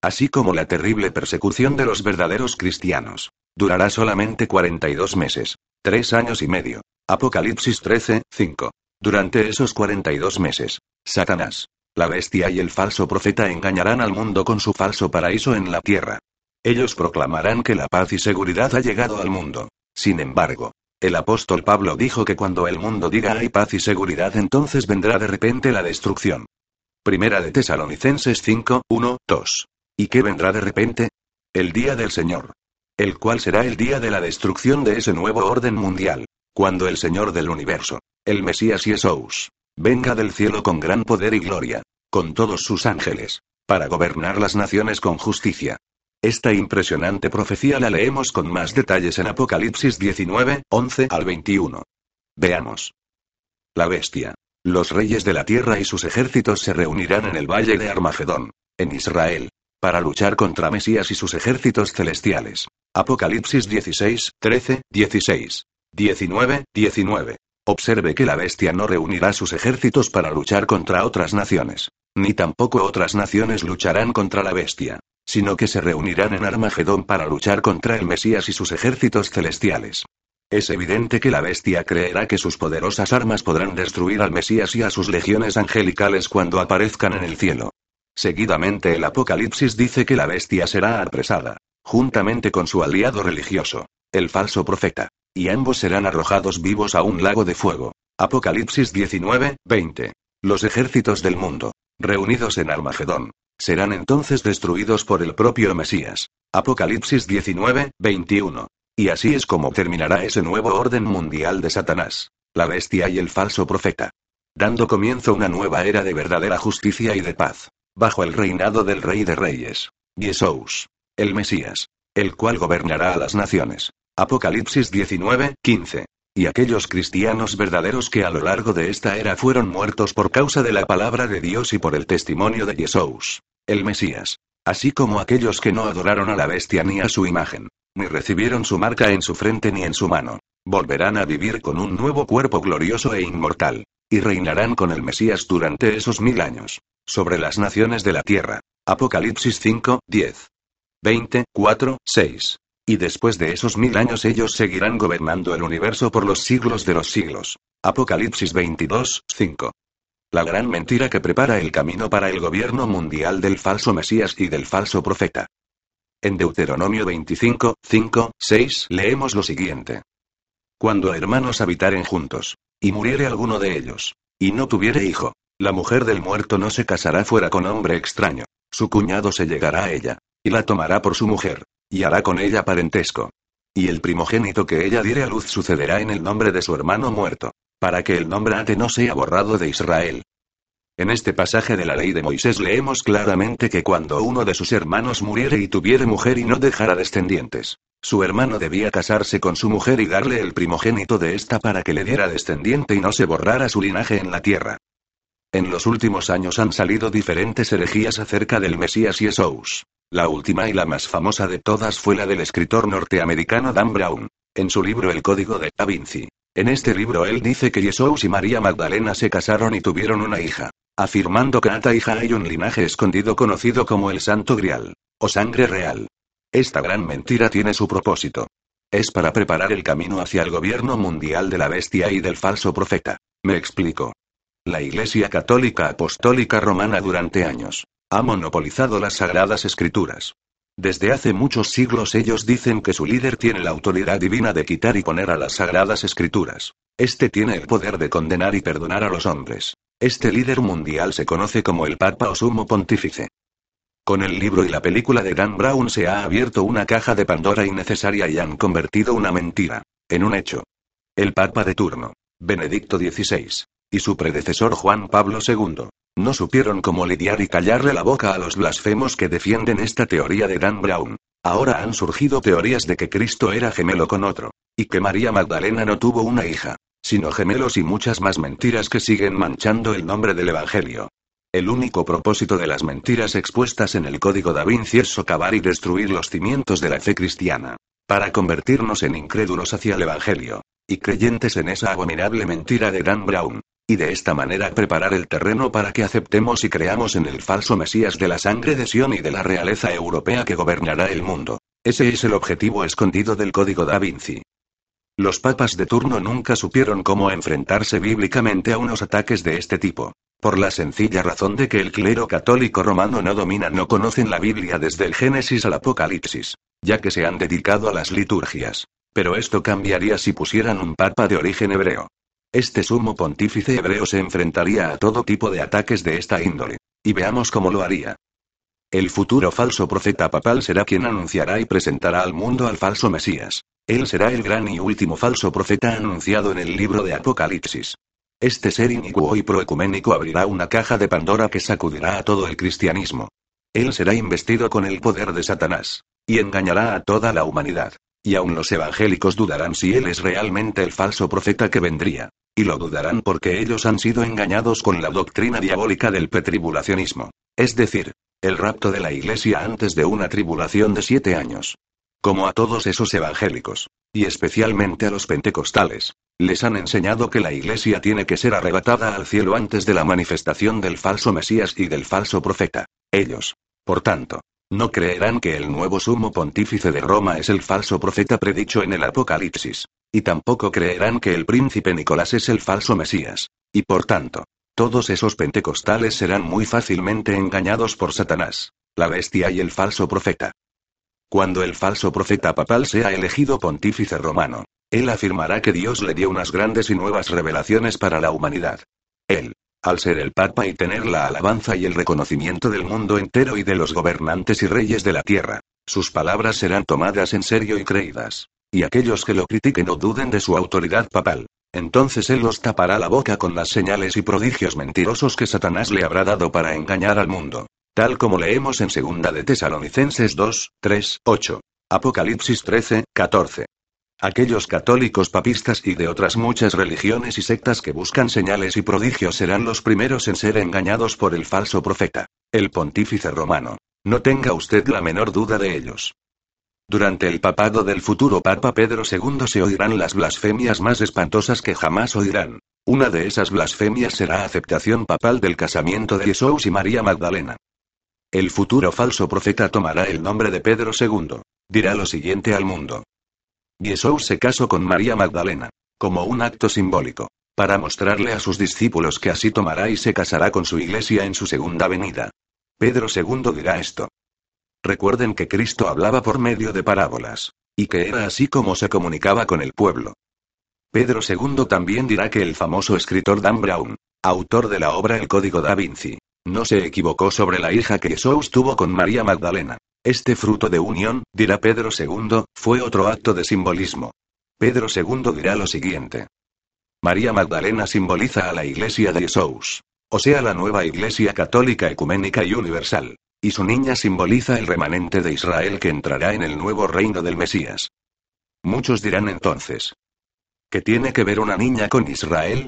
así como la terrible persecución de los verdaderos cristianos. Durará solamente cuarenta y dos meses. Tres años y medio. Apocalipsis trece, cinco. Durante esos cuarenta y dos meses, Satanás, la bestia y el falso profeta engañarán al mundo con su falso paraíso en la tierra. Ellos proclamarán que la paz y seguridad ha llegado al mundo. Sin embargo, el apóstol Pablo dijo que cuando el mundo diga hay paz y seguridad, entonces vendrá de repente la destrucción. Primera de Tesalonicenses cinco, uno, dos. ¿Y qué vendrá de repente? El día del Señor. El cual será el día de la destrucción de ese nuevo orden mundial. Cuando el Señor del universo, el Mesías Jesús, venga del cielo con gran poder y gloria, con todos sus ángeles, para gobernar las naciones con justicia. Esta impresionante profecía la leemos con más detalles en Apocalipsis diecinueve, once al veintiuno. Veamos. La bestia, los reyes de la tierra y sus ejércitos se reunirán en el valle de Armagedón, en Israel, para luchar contra Mesías y sus ejércitos celestiales. Apocalipsis dieciséis, trece, dieciséis. diecinueve, diecinueve. Observe que la bestia no reunirá sus ejércitos para luchar contra otras naciones, ni tampoco otras naciones lucharán contra la bestia, sino que se reunirán en Armagedón para luchar contra el Mesías y sus ejércitos celestiales. Es evidente que la bestia creerá que sus poderosas armas podrán destruir al Mesías y a sus legiones angelicales cuando aparezcan en el cielo. Seguidamente el Apocalipsis dice que la bestia será apresada, juntamente con su aliado religioso, el falso profeta, y ambos serán arrojados vivos a un lago de fuego. Apocalipsis diecinueve, veinte. Los ejércitos del mundo, reunidos en Armagedón, serán entonces destruidos por el propio Mesías. Apocalipsis diecinueve, veintiuno. Y así es como terminará ese nuevo orden mundial de Satanás, la bestia y el falso profeta, dando comienzo una nueva era de verdadera justicia y de paz, bajo el reinado del Rey de Reyes, Jesús, el Mesías, el cual gobernará a las naciones. Apocalipsis diecinueve, quince. Y aquellos cristianos verdaderos que a lo largo de esta era fueron muertos por causa de la palabra de Dios y por el testimonio de Jesús, el Mesías, así como aquellos que no adoraron a la bestia ni a su imagen, ni recibieron su marca en su frente ni en su mano, volverán a vivir con un nuevo cuerpo glorioso e inmortal, y reinarán con el Mesías durante esos mil años, sobre las naciones de la tierra. Apocalipsis cinco, diez. veinte, cuatro, seis. Y después de esos mil años ellos seguirán gobernando el universo por los siglos de los siglos. Apocalipsis veintidós, cinco. La gran mentira que prepara el camino para el gobierno mundial del falso Mesías y del falso profeta. En Deuteronomio veinticinco, cinco, seis leemos lo siguiente. Cuando hermanos habitaren juntos, y muriere alguno de ellos, y no tuviere hijo, la mujer del muerto no se casará fuera con hombre extraño, su cuñado se llegará a ella, y la tomará por su mujer, y hará con ella parentesco. Y el primogénito que ella diere a luz sucederá en el nombre de su hermano muerto, para que el nombrante no sea borrado de Israel. En este pasaje de la ley de Moisés leemos claramente que cuando uno de sus hermanos muriere y tuviere mujer y no dejara descendientes, su hermano debía casarse con su mujer y darle el primogénito de ésta para que le diera descendiente y no se borrara su linaje en la tierra. En los últimos años han salido diferentes herejías acerca del Mesías Jesús. La última y la más famosa de todas fue la del escritor norteamericano Dan Brown, en su libro El Código de Da Vinci. En este libro él dice que Jesús y María Magdalena se casaron y tuvieron una hija, afirmando que en esta hija hay un linaje escondido conocido como el Santo Grial, o sangre real. Esta gran mentira tiene su propósito. Es para preparar el camino hacia el gobierno mundial de la bestia y del falso profeta. Me explico. La Iglesia Católica Apostólica Romana durante años ha monopolizado las Sagradas Escrituras. Desde hace muchos siglos ellos dicen que su líder tiene la autoridad divina de quitar y poner a las Sagradas Escrituras. Este tiene el poder de condenar y perdonar a los hombres. Este líder mundial se conoce como el Papa o Sumo Pontífice. Con el libro y la película de Dan Brown se ha abierto una caja de Pandora innecesaria y han convertido una mentira en un hecho. El Papa de turno, Benedicto dieciséis, y su predecesor Juan Pablo segundo, no supieron cómo lidiar y callarle la boca a los blasfemos que defienden esta teoría de Dan Brown. Ahora han surgido teorías de que Cristo era gemelo con otro, y que María Magdalena no tuvo una hija, sino gemelos y muchas más mentiras que siguen manchando el nombre del Evangelio. El único propósito de las mentiras expuestas en el Código Da Vinci es socavar y destruir los cimientos de la fe cristiana, para convertirnos en incrédulos hacia el Evangelio, y creyentes en esa abominable mentira de Dan Brown. y de esta manera preparar el terreno para que aceptemos y creamos en el falso Mesías de la sangre de Sión y de la realeza europea que gobernará el mundo. Ese es el objetivo escondido del Código Da Vinci. Los papas de turno nunca supieron cómo enfrentarse bíblicamente a unos ataques de este tipo. Por la sencilla razón de que el clero católico romano no domina, no conocen la Biblia desde el Génesis al Apocalipsis, ya que se han dedicado a las liturgias. Pero esto cambiaría si pusieran un papa de origen hebreo. Este sumo pontífice hebreo se enfrentaría a todo tipo de ataques de esta índole. Y veamos cómo lo haría. El futuro falso profeta papal será quien anunciará y presentará al mundo al falso Mesías. Él será el gran y último falso profeta anunciado en el libro de Apocalipsis. Este ser inicuo y proecuménico abrirá una caja de Pandora que sacudirá a todo el cristianismo. Él será investido con el poder de Satanás, y engañará a toda la humanidad. Y aun los evangélicos dudarán si él es realmente el falso profeta que vendría. Y lo dudarán porque ellos han sido engañados con la doctrina diabólica del pretribulacionismo. Es decir, el rapto de la iglesia antes de una tribulación de siete años. Como a todos esos evangélicos, y especialmente a los pentecostales, les han enseñado que la iglesia tiene que ser arrebatada al cielo antes de la manifestación del falso Mesías y del falso profeta. Ellos, por tanto, no creerán que el nuevo sumo pontífice de Roma es el falso profeta predicho en el Apocalipsis. Y tampoco creerán que el príncipe Nicolás es el falso Mesías. Y por tanto, todos esos pentecostales serán muy fácilmente engañados por Satanás, la bestia y el falso profeta. Cuando el falso profeta papal sea elegido pontífice romano, él afirmará que Dios le dio unas grandes y nuevas revelaciones para la humanidad. Él, al ser el papa y tener la alabanza y el reconocimiento del mundo entero y de los gobernantes y reyes de la tierra, sus palabras serán tomadas en serio y creídas. Y aquellos que lo critiquen o duden de su autoridad papal, entonces él los tapará la boca con las señales y prodigios mentirosos que Satanás le habrá dado para engañar al mundo. Tal como leemos en segunda de Tesalonicenses dos, tres, ocho. Apocalipsis trece, catorce. Aquellos católicos papistas y de otras muchas religiones y sectas que buscan señales y prodigios serán los primeros en ser engañados por el falso profeta, el pontífice romano. No tenga usted la menor duda de ellos. Durante el papado del futuro Papa Pedro segundo se oirán las blasfemias más espantosas que jamás oirán. Una de esas blasfemias será aceptación papal del casamiento de Jesús y María Magdalena. El futuro falso profeta tomará el nombre de Pedro segundo. Dirá lo siguiente al mundo. Jesús se casó con María Magdalena, como un acto simbólico, para mostrarle a sus discípulos que así tomará y se casará con su iglesia en su segunda venida. Pedro segundo dirá esto. Recuerden que Cristo hablaba por medio de parábolas, y que era así como se comunicaba con el pueblo. Pedro segundo también dirá que el famoso escritor Dan Brown, autor de la obra El Código Da Vinci, no se equivocó sobre la hija que Jesús tuvo con María Magdalena. Este fruto de unión, dirá Pedro segundo, fue otro acto de simbolismo. Pedro segundo dirá lo siguiente. María Magdalena simboliza a la iglesia de Jesús, o sea la nueva iglesia católica ecuménica y universal. Y su niña simboliza el remanente de Israel que entrará en el nuevo reino del Mesías. Muchos dirán entonces, ¿qué tiene que ver una niña con Israel?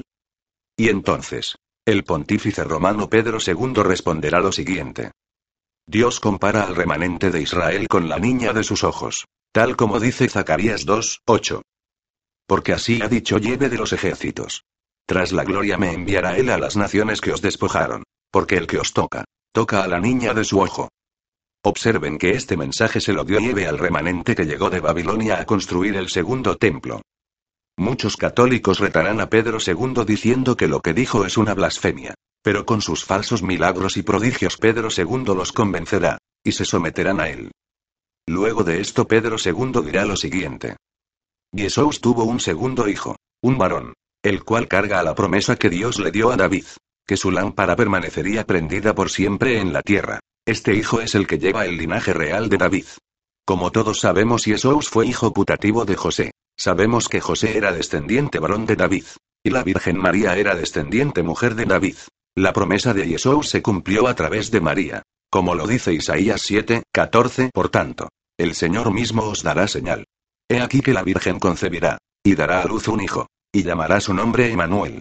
Y entonces, el pontífice romano Pedro segundo responderá lo siguiente. Dios compara al remanente de Israel con la niña de sus ojos, tal como dice Zacarías dos, ocho. Porque así ha dicho Yahvé de los ejércitos. Tras la gloria me enviará él a las naciones que os despojaron, porque el que os toca, toca a la niña de su ojo. Observen que este mensaje se lo dio Yahvé al remanente que llegó de Babilonia a construir el segundo templo. Muchos católicos retarán a Pedro segundo diciendo que lo que dijo es una blasfemia, pero con sus falsos milagros y prodigios Pedro segundo los convencerá, y se someterán a él. Luego de esto Pedro segundo dirá lo siguiente. Jesús tuvo un segundo hijo, un varón, el cual carga a la promesa que Dios le dio a David, que su lámpara permanecería prendida por siempre en la tierra. Este hijo es el que lleva el linaje real de David. Como todos sabemos, Jesús fue hijo putativo de José. Sabemos que José era descendiente varón de David, y la Virgen María era descendiente mujer de David. La promesa de Jesús se cumplió a través de María, como lo dice Isaías siete, catorce. Por tanto, el Señor mismo os dará señal. He aquí que la Virgen concebirá, y dará a luz un hijo, y llamará su nombre Emmanuel.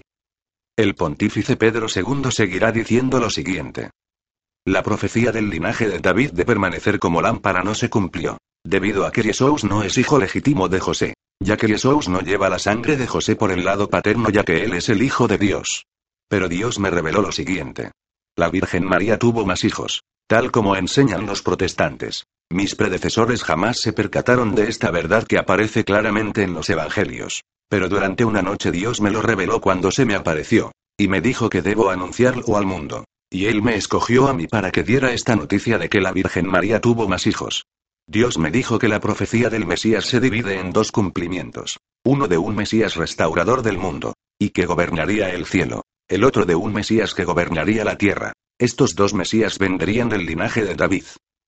El pontífice Pedro segundo seguirá diciendo lo siguiente. La profecía del linaje de David de permanecer como lámpara no se cumplió, debido a que Jesús no es hijo legítimo de José, ya que Jesús no lleva la sangre de José por el lado paterno, ya que él es el Hijo de Dios. Pero Dios me reveló lo siguiente. La Virgen María tuvo más hijos, tal como enseñan los protestantes. Mis predecesores jamás se percataron de esta verdad que aparece claramente en los evangelios. Pero durante una noche Dios me lo reveló cuando se me apareció, y me dijo que debo anunciarlo al mundo. Y Él me escogió a mí para que diera esta noticia de que la Virgen María tuvo más hijos. Dios me dijo que la profecía del Mesías se divide en dos cumplimientos. Uno de un Mesías restaurador del mundo, y que gobernaría el cielo. El otro de un Mesías que gobernaría la tierra. Estos dos Mesías vendrían del linaje de David.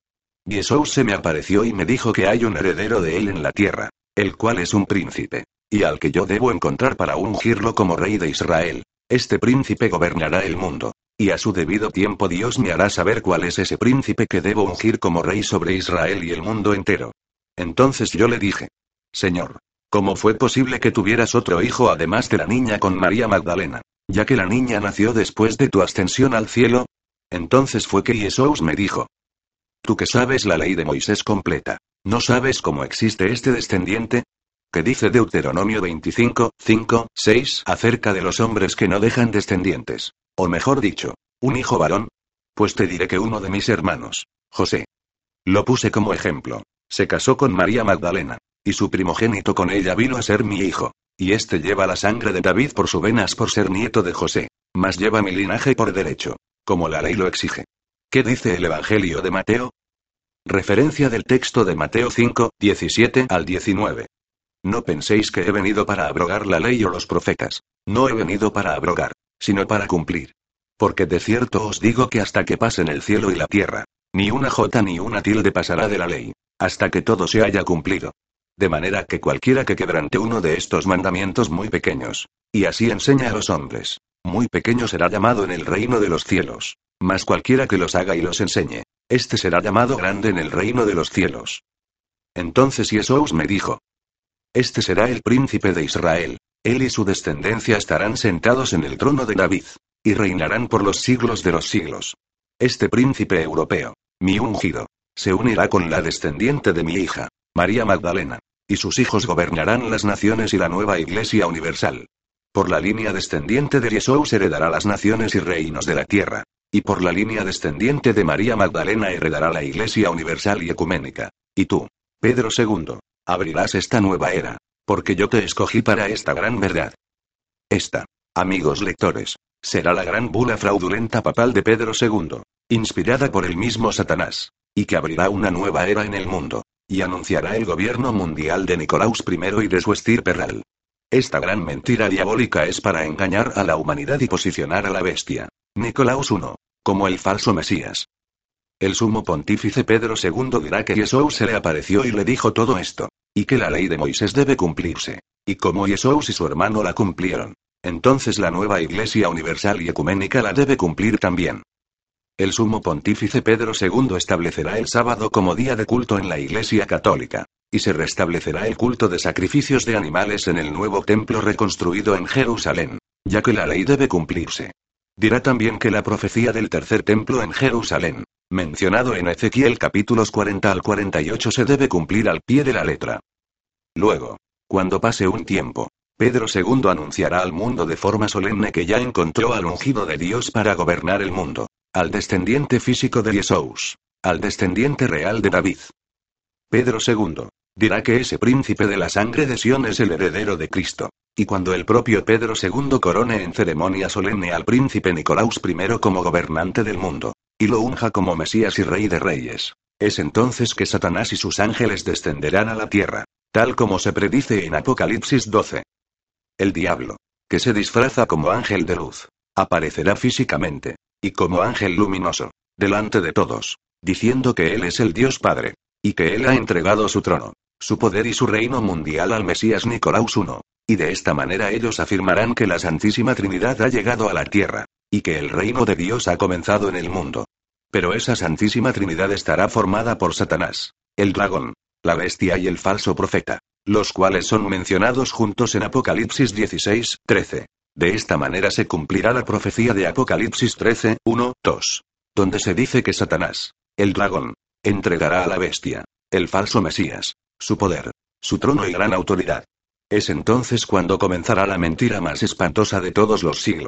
Jesús se me apareció y me dijo que hay un heredero de él en la tierra, el cual es un príncipe, y al que yo debo encontrar para ungirlo como rey de Israel. Este príncipe gobernará el mundo, y a su debido tiempo Dios me hará saber cuál es ese príncipe que debo ungir como rey sobre Israel y el mundo entero. Entonces yo le dije: Señor, ¿cómo fue posible que tuvieras otro hijo además de la niña con María Magdalena, ya que la niña nació después de tu ascensión al cielo? Entonces fue que Jesús me dijo: Tú que sabes la ley de Moisés completa, ¿no sabes cómo existe este descendiente? ¿Qué dice Deuteronomio veinticinco, cinco, seis acerca de los hombres que no dejan descendientes? O mejor dicho, un hijo varón. Pues te diré que uno de mis hermanos, José, lo puse como ejemplo, se casó con María Magdalena, y su primogénito con ella vino a ser mi hijo. Y este lleva la sangre de David por sus venas por ser nieto de José, mas lleva mi linaje por derecho, como la ley lo exige. ¿Qué dice el Evangelio de Mateo? Referencia del texto de Mateo cinco, diecisiete al diecinueve. No penséis que he venido para abrogar la ley o los profetas. No he venido para abrogar, sino para cumplir. Porque de cierto os digo que hasta que pasen el cielo y la tierra, ni una jota ni una tilde pasará de la ley, hasta que todo se haya cumplido. De manera que cualquiera que quebrante uno de estos mandamientos muy pequeños, y así enseña a los hombres, muy pequeño será llamado en el reino de los cielos. Mas cualquiera que los haga y los enseñe, este será llamado grande en el reino de los cielos. Entonces Jesús me dijo: Este será el príncipe de Israel, él y su descendencia estarán sentados en el trono de David, y reinarán por los siglos de los siglos. Este príncipe europeo, mi ungido, se unirá con la descendiente de mi hija, María Magdalena, y sus hijos gobernarán las naciones y la nueva Iglesia universal. Por la línea descendiente de Jesús heredará las naciones y reinos de la tierra. Y por la línea descendiente de María Magdalena heredará la Iglesia universal y ecuménica. Y tú, Pedro segundo, abrirás esta nueva era, porque yo te escogí para esta gran verdad. Esta, amigos lectores, será la gran bula fraudulenta papal de Pedro segundo, inspirada por el mismo Satanás, y que abrirá una nueva era en el mundo, y anunciará el gobierno mundial de Nicolaus primero y de su estirpe real. Esta gran mentira diabólica es para engañar a la humanidad y posicionar a la bestia, Nicolaus primero, como el falso Mesías. El sumo pontífice Pedro segundo dirá que Jesús se le apareció y le dijo todo esto, y que la ley de Moisés debe cumplirse, y como Jesús y su hermano la cumplieron, entonces la nueva Iglesia universal y ecuménica la debe cumplir también. El sumo pontífice Pedro segundo establecerá el sábado como día de culto en la Iglesia católica, y se restablecerá el culto de sacrificios de animales en el nuevo templo reconstruido en Jerusalén, ya que la ley debe cumplirse. Dirá también que la profecía del tercer templo en Jerusalén, mencionado en Ezequiel capítulos cuarenta al cuarenta y ocho, se debe cumplir al pie de la letra. Luego, cuando pase un tiempo, Pedro segundo anunciará al mundo de forma solemne que ya encontró al ungido de Dios para gobernar el mundo, al descendiente físico de Jesús, al descendiente real de David. Pedro segundo dirá que ese príncipe de la sangre de Sión es el heredero de Cristo, y cuando el propio Pedro segundo corone en ceremonia solemne al príncipe Nicolaus primero como gobernante del mundo, y lo unja como Mesías y Rey de Reyes, es entonces que Satanás y sus ángeles descenderán a la tierra, tal como se predice en Apocalipsis doce. El diablo, que se disfraza como ángel de luz, aparecerá físicamente, y como ángel luminoso, delante de todos, diciendo que él es el Dios Padre, y que él ha entregado su trono, su poder y su reino mundial al Mesías Nicolaus primero, y de esta manera ellos afirmarán que la Santísima Trinidad ha llegado a la tierra, y que el reino de Dios ha comenzado en el mundo. Pero esa Santísima Trinidad estará formada por Satanás, el dragón, la bestia y el falso profeta, los cuales son mencionados juntos en Apocalipsis dieciséis, trece. De esta manera se cumplirá la profecía de Apocalipsis trece, uno, dos, donde se dice que Satanás, el dragón, entregará a la bestia, el falso Mesías, su poder, su trono y gran autoridad. Es entonces cuando comenzará la mentira más espantosa de todos los siglos,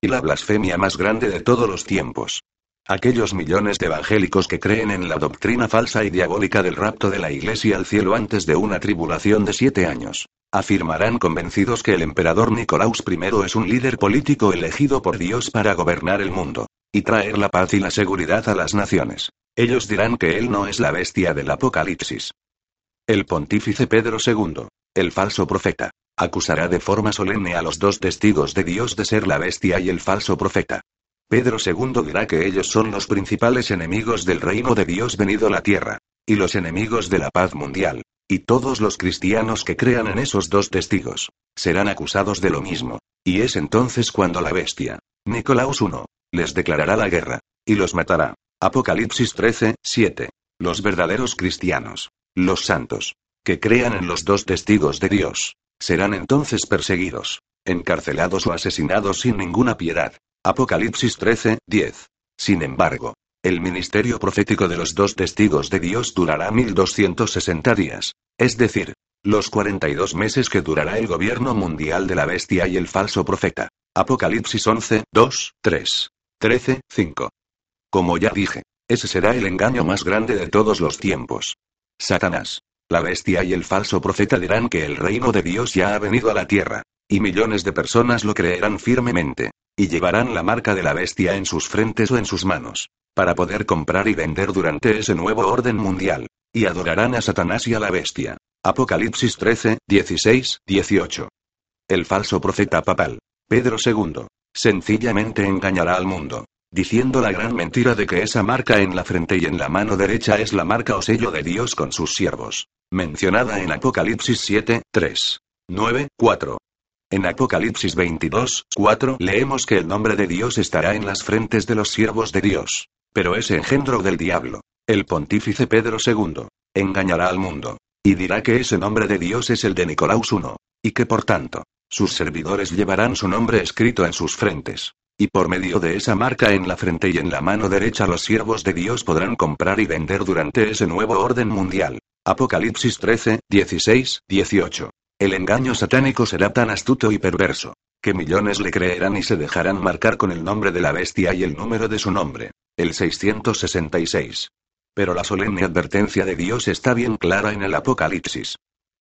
y la blasfemia más grande de todos los tiempos. Aquellos millones de evangélicos que creen en la doctrina falsa y diabólica del rapto de la Iglesia al cielo antes de una tribulación de siete años, afirmarán convencidos que el emperador Nicolaus primero es un líder político elegido por Dios para gobernar el mundo, y traer la paz y la seguridad a las naciones. Ellos dirán que él no es la bestia del Apocalipsis. El pontífice Pedro segundo, el falso profeta, acusará de forma solemne a los dos testigos de Dios de ser la bestia y el falso profeta. Pedro segundo dirá que ellos son los principales enemigos del reino de Dios venido a la tierra, y los enemigos de la paz mundial, y todos los cristianos que crean en esos dos testigos, serán acusados de lo mismo, y es entonces cuando la bestia, Nicolaus primero, les declarará la guerra, y los matará. Apocalipsis trece, siete. Los verdaderos cristianos, los santos, que crean en los dos testigos de Dios, serán entonces perseguidos, encarcelados o asesinados sin ninguna piedad. Apocalipsis trece, diez. Sin embargo, el ministerio profético de los dos testigos de Dios durará mil doscientos sesenta días, es decir, los cuarenta y dos meses que durará el gobierno mundial de la bestia y el falso profeta. Apocalipsis once, dos, tres, trece, cinco. Como ya dije, ese será el engaño más grande de todos los tiempos. Satanás, la bestia y el falso profeta dirán que el reino de Dios ya ha venido a la tierra, y millones de personas lo creerán firmemente, y llevarán la marca de la bestia en sus frentes o en sus manos, para poder comprar y vender durante ese nuevo orden mundial, y adorarán a Satanás y a la bestia. Apocalipsis trece, dieciséis, dieciocho. El falso profeta papal, Pedro segundo, sencillamente engañará al mundo, diciendo la gran mentira de que esa marca en la frente y en la mano derecha es la marca o sello de Dios con sus siervos, mencionada en Apocalipsis siete, tres, nueve, cuatro. En Apocalipsis veintidós, cuatro leemos que el nombre de Dios estará en las frentes de los siervos de Dios, pero ese engendro del diablo, el pontífice Pedro segundo, engañará al mundo, y dirá que ese nombre de Dios es el de Nicolaus primero, y que por tanto, sus servidores llevarán su nombre escrito en sus frentes, y por medio de esa marca en la frente y en la mano derecha los siervos de Dios podrán comprar y vender durante ese nuevo orden mundial. Apocalipsis trece, dieciséis, dieciocho. El engaño satánico será tan astuto y perverso, que millones le creerán y se dejarán marcar con el nombre de la bestia y el número de su nombre, el seiscientos sesenta y seis. Pero la solemne advertencia de Dios está bien clara en el Apocalipsis.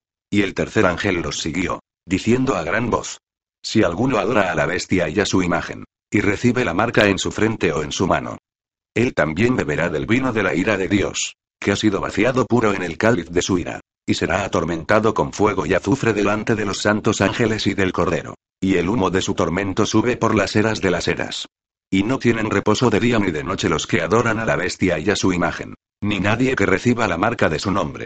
Y el tercer ángel los siguió, diciendo a gran voz: si alguno adora a la bestia y a su imagen, y recibe la marca en su frente o en su mano, él también beberá del vino de la ira de Dios, que ha sido vaciado puro en el cáliz de su ira, y será atormentado con fuego y azufre delante de los santos ángeles y del Cordero, y el humo de su tormento sube por las eras de las eras. Y no tienen reposo de día ni de noche los que adoran a la bestia y a su imagen, ni nadie que reciba la marca de su nombre.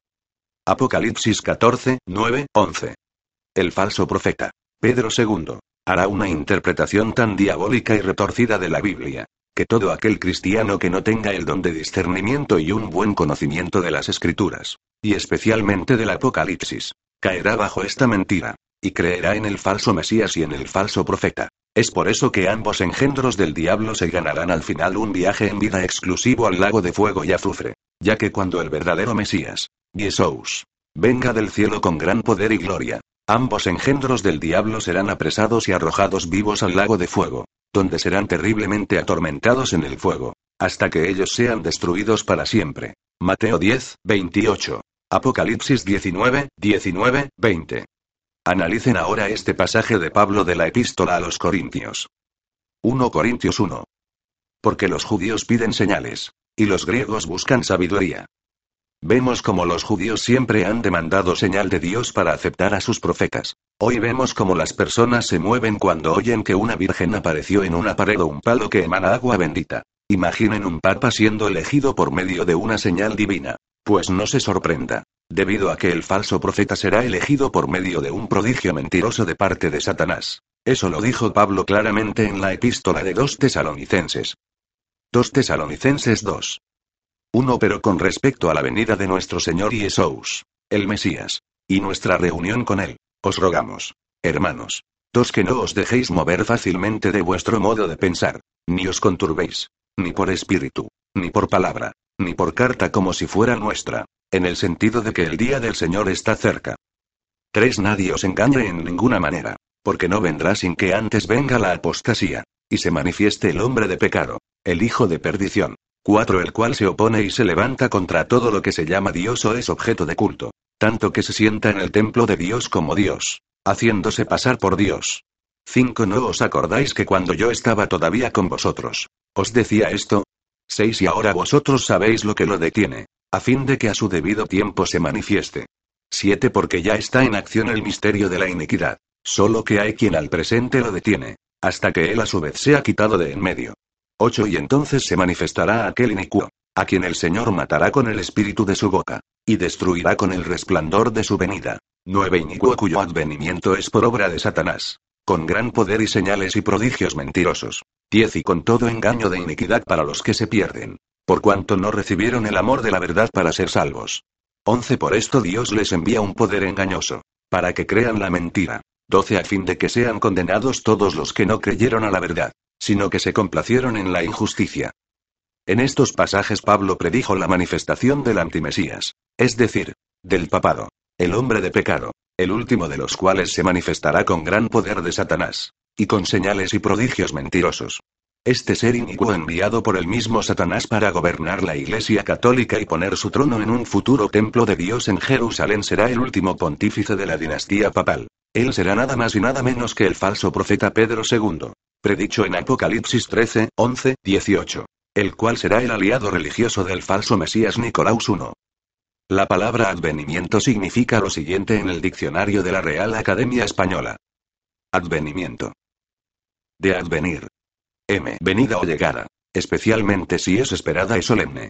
Apocalipsis catorce, nueve, once. El falso profeta, Pedro segundo, hará una interpretación tan diabólica y retorcida de la Biblia, que todo aquel cristiano que no tenga el don de discernimiento y un buen conocimiento de las Escrituras, y especialmente del Apocalipsis, caerá bajo esta mentira, y creerá en el falso Mesías y en el falso profeta. Es por eso que ambos engendros del diablo se ganarán al final un viaje en vida exclusivo al lago de fuego y azufre, ya que cuando el verdadero Mesías, Jesús, venga del cielo con gran poder y gloria, ambos engendros del diablo serán apresados y arrojados vivos al lago de fuego, donde serán terriblemente atormentados en el fuego, hasta que ellos sean destruidos para siempre. Mateo diez, veintiocho. Apocalipsis diecinueve, diecinueve, veinte. Analicen ahora este pasaje de Pablo de la Epístola a los Corintios. primera Corintios uno. Porque los judíos piden señales, y los griegos buscan sabiduría. Vemos cómo los judíos siempre han demandado señal de Dios para aceptar a sus profetas. Hoy vemos cómo las personas se mueven cuando oyen que una virgen apareció en una pared o un palo que emana agua bendita. Imaginen un papa siendo elegido por medio de una señal divina. Pues no se sorprenda, debido a que el falso profeta será elegido por medio de un prodigio mentiroso de parte de Satanás. Eso lo dijo Pablo claramente en la epístola de dos Tesalonicenses. dos Tesalonicenses dos. uno Pero con respecto a la venida de nuestro Señor Jesús, el Mesías, y nuestra reunión con Él, os rogamos, hermanos, dos que no os dejéis mover fácilmente de vuestro modo de pensar, ni os conturbéis, ni por espíritu, ni por palabra, ni por carta como si fuera nuestra, en el sentido de que el día del Señor está cerca. tres Nadie os engañe en ninguna manera, Porque no vendrá sin que antes venga la apostasía, y se manifieste el hombre de pecado, el hijo de perdición. cuatro El cual se opone y se levanta contra todo lo que se llama Dios o es objeto de culto, tanto que se sienta en el templo de Dios como Dios, haciéndose pasar por Dios. cinco ¿No os acordáis que cuando yo estaba todavía con vosotros, os decía esto? seis Y ahora vosotros sabéis lo que lo detiene, a fin de que a su debido tiempo se manifieste. siete Porque ya está en acción el misterio de la iniquidad, solo que hay quien al presente lo detiene, hasta que él a su vez sea quitado de en medio. ocho Y entonces se manifestará aquel inicuo, a quien el Señor matará con el espíritu de su boca, y destruirá con el resplandor de su venida. nueve Inicuo cuyo advenimiento es por obra de Satanás, con gran poder y señales y prodigios mentirosos. diez Y con todo engaño de iniquidad para los que se pierden, por cuanto no recibieron el amor de la verdad para ser salvos. once Por esto Dios les envía un poder engañoso, para que crean la mentira. doce A fin de que sean condenados todos los que no creyeron a la verdad, sino que se complacieron en la injusticia. En estos pasajes Pablo predijo la manifestación del antimesías, es decir, del papado, el hombre de pecado, el último de los cuales se manifestará con gran poder de Satanás, y con señales y prodigios mentirosos. Este ser inicuo enviado por el mismo Satanás para gobernar la Iglesia católica y poner su trono en un futuro templo de Dios en Jerusalén será el último pontífice de la dinastía papal. Él será nada más y nada menos que el falso profeta Pedro segundo, predicho en Apocalipsis trece, once, dieciocho, el cual será el aliado religioso del falso Mesías Nicolaus primero. La palabra advenimiento significa lo siguiente en el diccionario de la Real Academia Española. Advenimiento. De advenir. M. Venida o llegada, especialmente si es esperada y solemne.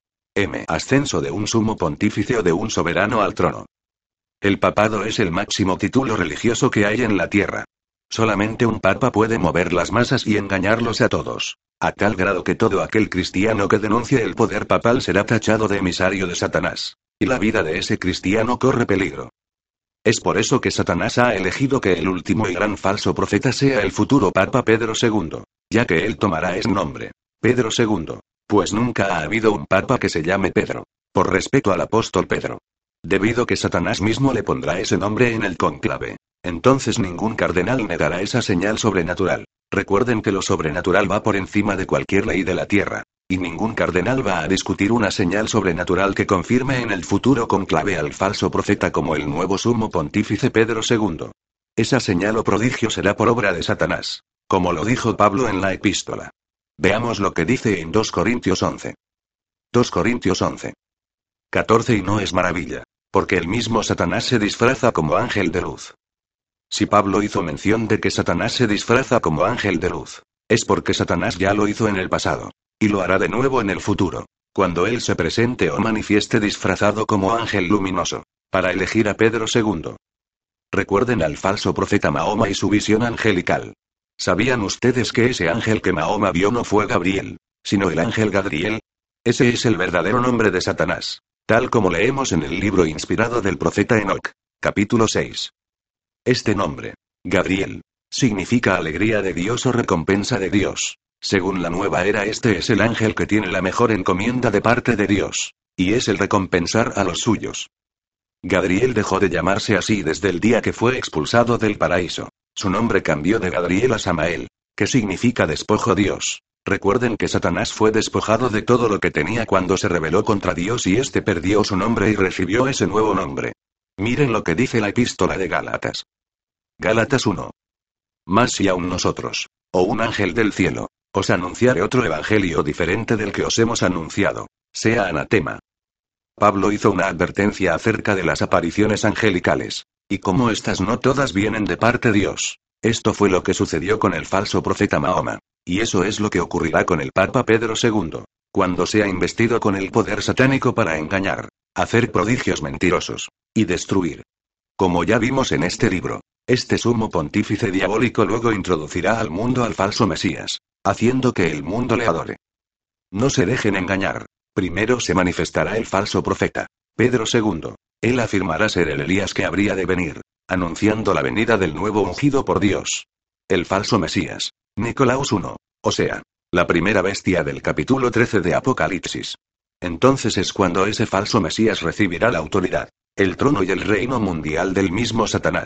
M. Ascenso de un sumo pontífice o de un soberano al trono. El papado es el máximo título religioso que hay en la tierra. Solamente un papa puede mover las masas y engañarlos a todos, a tal grado que todo aquel cristiano que denuncie el poder papal será tachado de emisario de Satanás, y la vida de ese cristiano corre peligro. Es por eso que Satanás ha elegido que el último y gran falso profeta sea el futuro Papa Pedro segundo, ya que él tomará ese nombre, Pedro segundo, pues nunca ha habido un papa que se llame Pedro, por respeto al apóstol Pedro. Debido que Satanás mismo le pondrá ese nombre en el cónclave, entonces ningún cardenal negará esa señal sobrenatural. Recuerden que lo sobrenatural va por encima de cualquier ley de la tierra, y ningún cardenal va a discutir una señal sobrenatural que confirme en el futuro cónclave al falso profeta como el nuevo sumo pontífice Pedro segundo. Esa señal o prodigio será por obra de Satanás, como lo dijo Pablo en la epístola. Veamos lo que dice en dos Corintios once. dos Corintios once. catorce Y no es maravilla, porque el mismo Satanás se disfraza como ángel de luz. Si Pablo hizo mención de que Satanás se disfraza como ángel de luz, es porque Satanás ya lo hizo en el pasado, y lo hará de nuevo en el futuro, cuando él se presente o manifieste disfrazado como ángel luminoso, para elegir a Pedro segundo. Recuerden al falso profeta Mahoma y su visión angelical. ¿Sabían ustedes que ese ángel que Mahoma vio no fue Gabriel, sino el ángel Gadriel? Ese es el verdadero nombre de Satanás, tal como leemos en el libro inspirado del profeta Enoc, capítulo seis. Este nombre, Gabriel, significa alegría de Dios o recompensa de Dios. Según la nueva era, este es el ángel que tiene la mejor encomienda de parte de Dios, y es el recompensar a los suyos. Gadriel dejó de llamarse así desde el día que fue expulsado del paraíso. Su nombre cambió de Gadriel a Samael, que significa despojo Dios. Recuerden que Satanás fue despojado de todo lo que tenía cuando se rebeló contra Dios y éste perdió su nombre y recibió ese nuevo nombre. Miren lo que dice la epístola de Gálatas. Gálatas uno. Mas si aún nosotros, o un ángel del cielo, os anunciare otro evangelio diferente del que os hemos anunciado, sea anatema. Pablo hizo una advertencia acerca de las apariciones angelicales, y como estas no todas vienen de parte de Dios. Esto fue lo que sucedió con el falso profeta Mahoma, y eso es lo que ocurrirá con el Papa Pedro segundo, cuando sea investido con el poder satánico para engañar, hacer prodigios mentirosos, y destruir. Como ya vimos en este libro, este sumo pontífice diabólico luego introducirá al mundo al falso Mesías, haciendo que el mundo le adore. No se dejen engañar. Primero se manifestará el falso profeta, Pedro segundo. Él afirmará ser el Elías que habría de venir, anunciando la venida del nuevo ungido por Dios. El falso Mesías, Nicolaus primero, o sea, la primera bestia del capítulo trece de Apocalipsis. Entonces es cuando ese falso Mesías recibirá la autoridad, el trono y el reino mundial del mismo Satanás,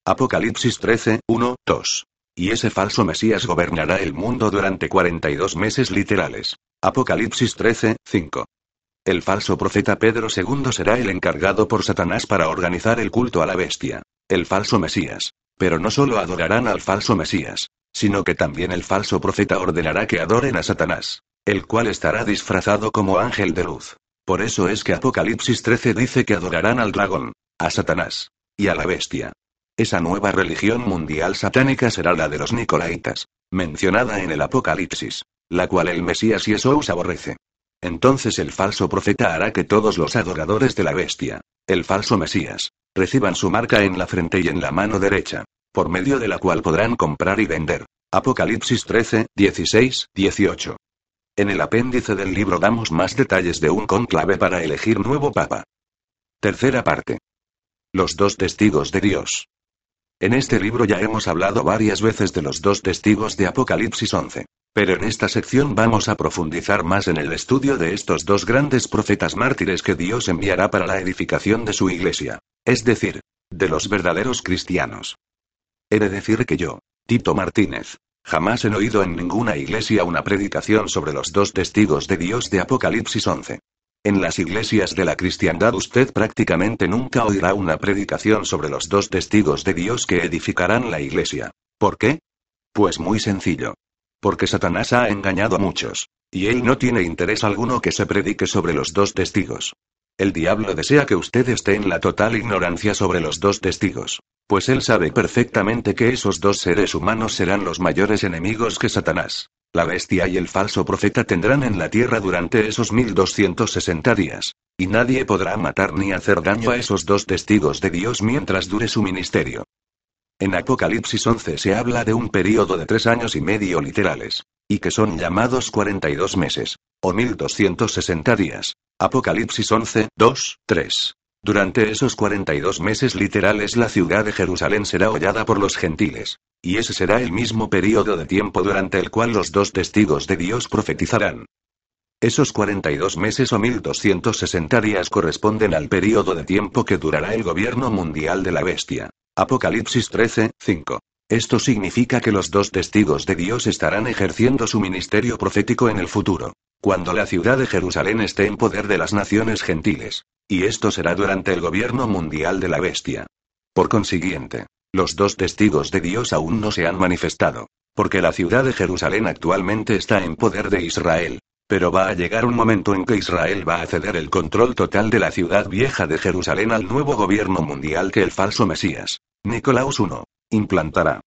Apocalipsis trece, uno, dos. Y ese falso Mesías gobernará el mundo durante cuarenta y dos meses literales. Apocalipsis trece, cinco. El falso profeta Pedro segundo será el encargado por Satanás para organizar el culto a la bestia, el falso Mesías. Pero no solo adorarán al falso Mesías, sino que también el falso profeta ordenará que adoren a Satanás, el cual estará disfrazado como ángel de luz. Por eso es que Apocalipsis trece dice que adorarán al dragón, a Satanás y a la bestia. Esa nueva religión mundial satánica será la de los Nicolaitas, mencionada en el Apocalipsis, la cual el Mesías Jesús aborrece. Entonces el falso profeta hará que todos los adoradores de la bestia, el falso Mesías, reciban su marca en la frente y en la mano derecha, por medio de la cual podrán comprar y vender. Apocalipsis trece, dieciséis, dieciocho. En el apéndice del libro damos más detalles de un cónclave para elegir nuevo papa. Tercera parte. Los dos testigos de Dios. En este libro ya hemos hablado varias veces de los dos testigos de Apocalipsis once. Pero en esta sección vamos a profundizar más en el estudio de estos dos grandes profetas mártires que Dios enviará para la edificación de su iglesia, es decir, de los verdaderos cristianos. He de decir que yo, Tito Martínez, jamás he oído en ninguna iglesia una predicación sobre los dos testigos de Dios de Apocalipsis once. En las iglesias de la cristiandad usted prácticamente nunca oirá una predicación sobre los dos testigos de Dios que edificarán la iglesia. ¿Por qué? Pues muy sencillo. Porque Satanás ha engañado a muchos, y él no tiene interés alguno que se predique sobre los dos testigos. El diablo desea que usted esté en la total ignorancia sobre los dos testigos, pues él sabe perfectamente que esos dos seres humanos serán los mayores enemigos que Satanás, la bestia y el falso profeta tendrán en la tierra durante esos mil doscientos sesenta días, y nadie podrá matar ni hacer daño a esos dos testigos de Dios mientras dure su ministerio. En Apocalipsis once se habla de un período de tres años y medio literales, y que son llamados cuarenta y dos meses, o mil doscientos sesenta días. Apocalipsis once, dos, tres. Durante esos cuarenta y dos meses literales la ciudad de Jerusalén será hollada por los gentiles, y ese será el mismo período de tiempo durante el cual los dos testigos de Dios profetizarán. Esos cuarenta y dos meses o mil doscientos sesenta días corresponden al período de tiempo que durará el gobierno mundial de la bestia. Apocalipsis trece, cinco. Esto significa que los dos testigos de Dios estarán ejerciendo su ministerio profético en el futuro, cuando la ciudad de Jerusalén esté en poder de las naciones gentiles, y esto será durante el gobierno mundial de la bestia. Por consiguiente, los dos testigos de Dios aún no se han manifestado, porque la ciudad de Jerusalén actualmente está en poder de Israel. Pero va a llegar un momento en que Israel va a ceder el control total de la ciudad vieja de Jerusalén al nuevo gobierno mundial que el falso Mesías, Nicolaus primero, implantará.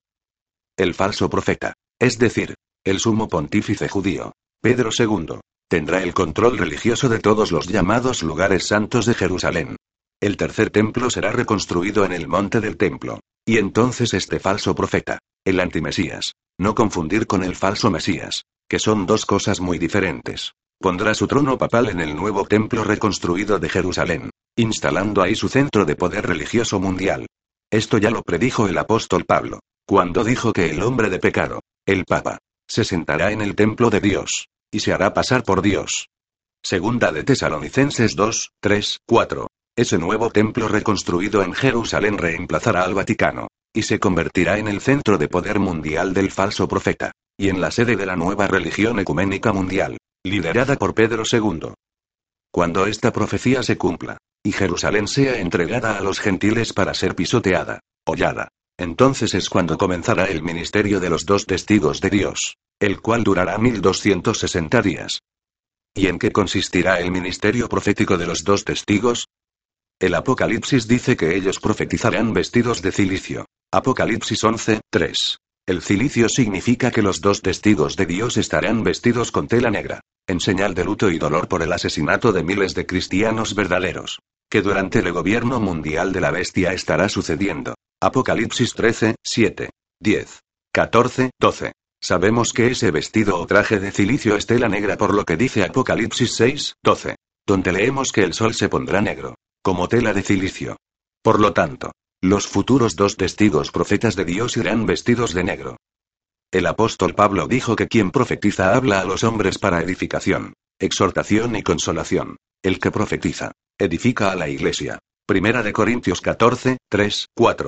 El falso profeta, es decir, el sumo pontífice judío, Pedro segundo, tendrá el control religioso de todos los llamados lugares santos de Jerusalén. El tercer templo será reconstruido en el monte del templo, y entonces este falso profeta, el antimesías, no confundir con el falso Mesías, que son dos cosas muy diferentes, pondrá su trono papal en el nuevo templo reconstruido de Jerusalén, instalando ahí su centro de poder religioso mundial. Esto ya lo predijo el apóstol Pablo, cuando dijo que el hombre de pecado, el Papa, se sentará en el templo de Dios, y se hará pasar por Dios. Segunda de Tesalonicenses dos, tres, cuatro. Ese nuevo templo reconstruido en Jerusalén reemplazará al Vaticano, y se convertirá en el centro de poder mundial del falso profeta, y en la sede de la nueva religión ecuménica mundial, liderada por Pedro segundo. Cuando esta profecía se cumpla, y Jerusalén sea entregada a los gentiles para ser pisoteada, hollada, entonces es cuando comenzará el ministerio de los dos testigos de Dios, el cual durará mil doscientos sesenta días. ¿Y en qué consistirá el ministerio profético de los dos testigos? El Apocalipsis dice que ellos profetizarán vestidos de cilicio. Apocalipsis once, tres. El cilicio significa que los dos testigos de Dios estarán vestidos con tela negra, en señal de luto y dolor por el asesinato de miles de cristianos verdaderos, que durante el gobierno mundial de la bestia estará sucediendo. Apocalipsis trece, siete, diez, catorce, doce. Sabemos que ese vestido o traje de cilicio es tela negra por lo que dice Apocalipsis seis, doce, donde leemos que el sol se pondrá negro, como tela de cilicio. Por lo tanto, los futuros dos testigos profetas de Dios irán vestidos de negro. El apóstol Pablo dijo que quien profetiza habla a los hombres para edificación, exhortación y consolación. El que profetiza, edifica a la iglesia. Primera de Corintios catorce, tres, cuatro.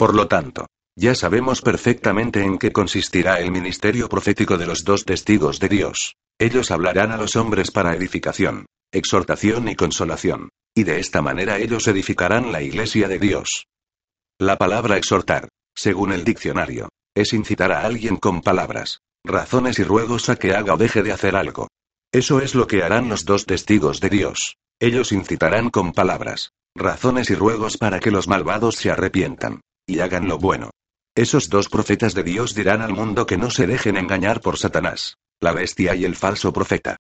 Por lo tanto, ya sabemos perfectamente en qué consistirá el ministerio profético de los dos testigos de Dios. Ellos hablarán a los hombres para edificación, exhortación y consolación. Y de esta manera ellos edificarán la iglesia de Dios. La palabra exhortar, según el diccionario, es incitar a alguien con palabras, razones y ruegos a que haga o deje de hacer algo. Eso es lo que harán los dos testigos de Dios. Ellos incitarán con palabras, razones y ruegos para que los malvados se arrepientan y hagan lo bueno. Esos dos profetas de Dios dirán al mundo que no se dejen engañar por Satanás, la bestia y el falso profeta.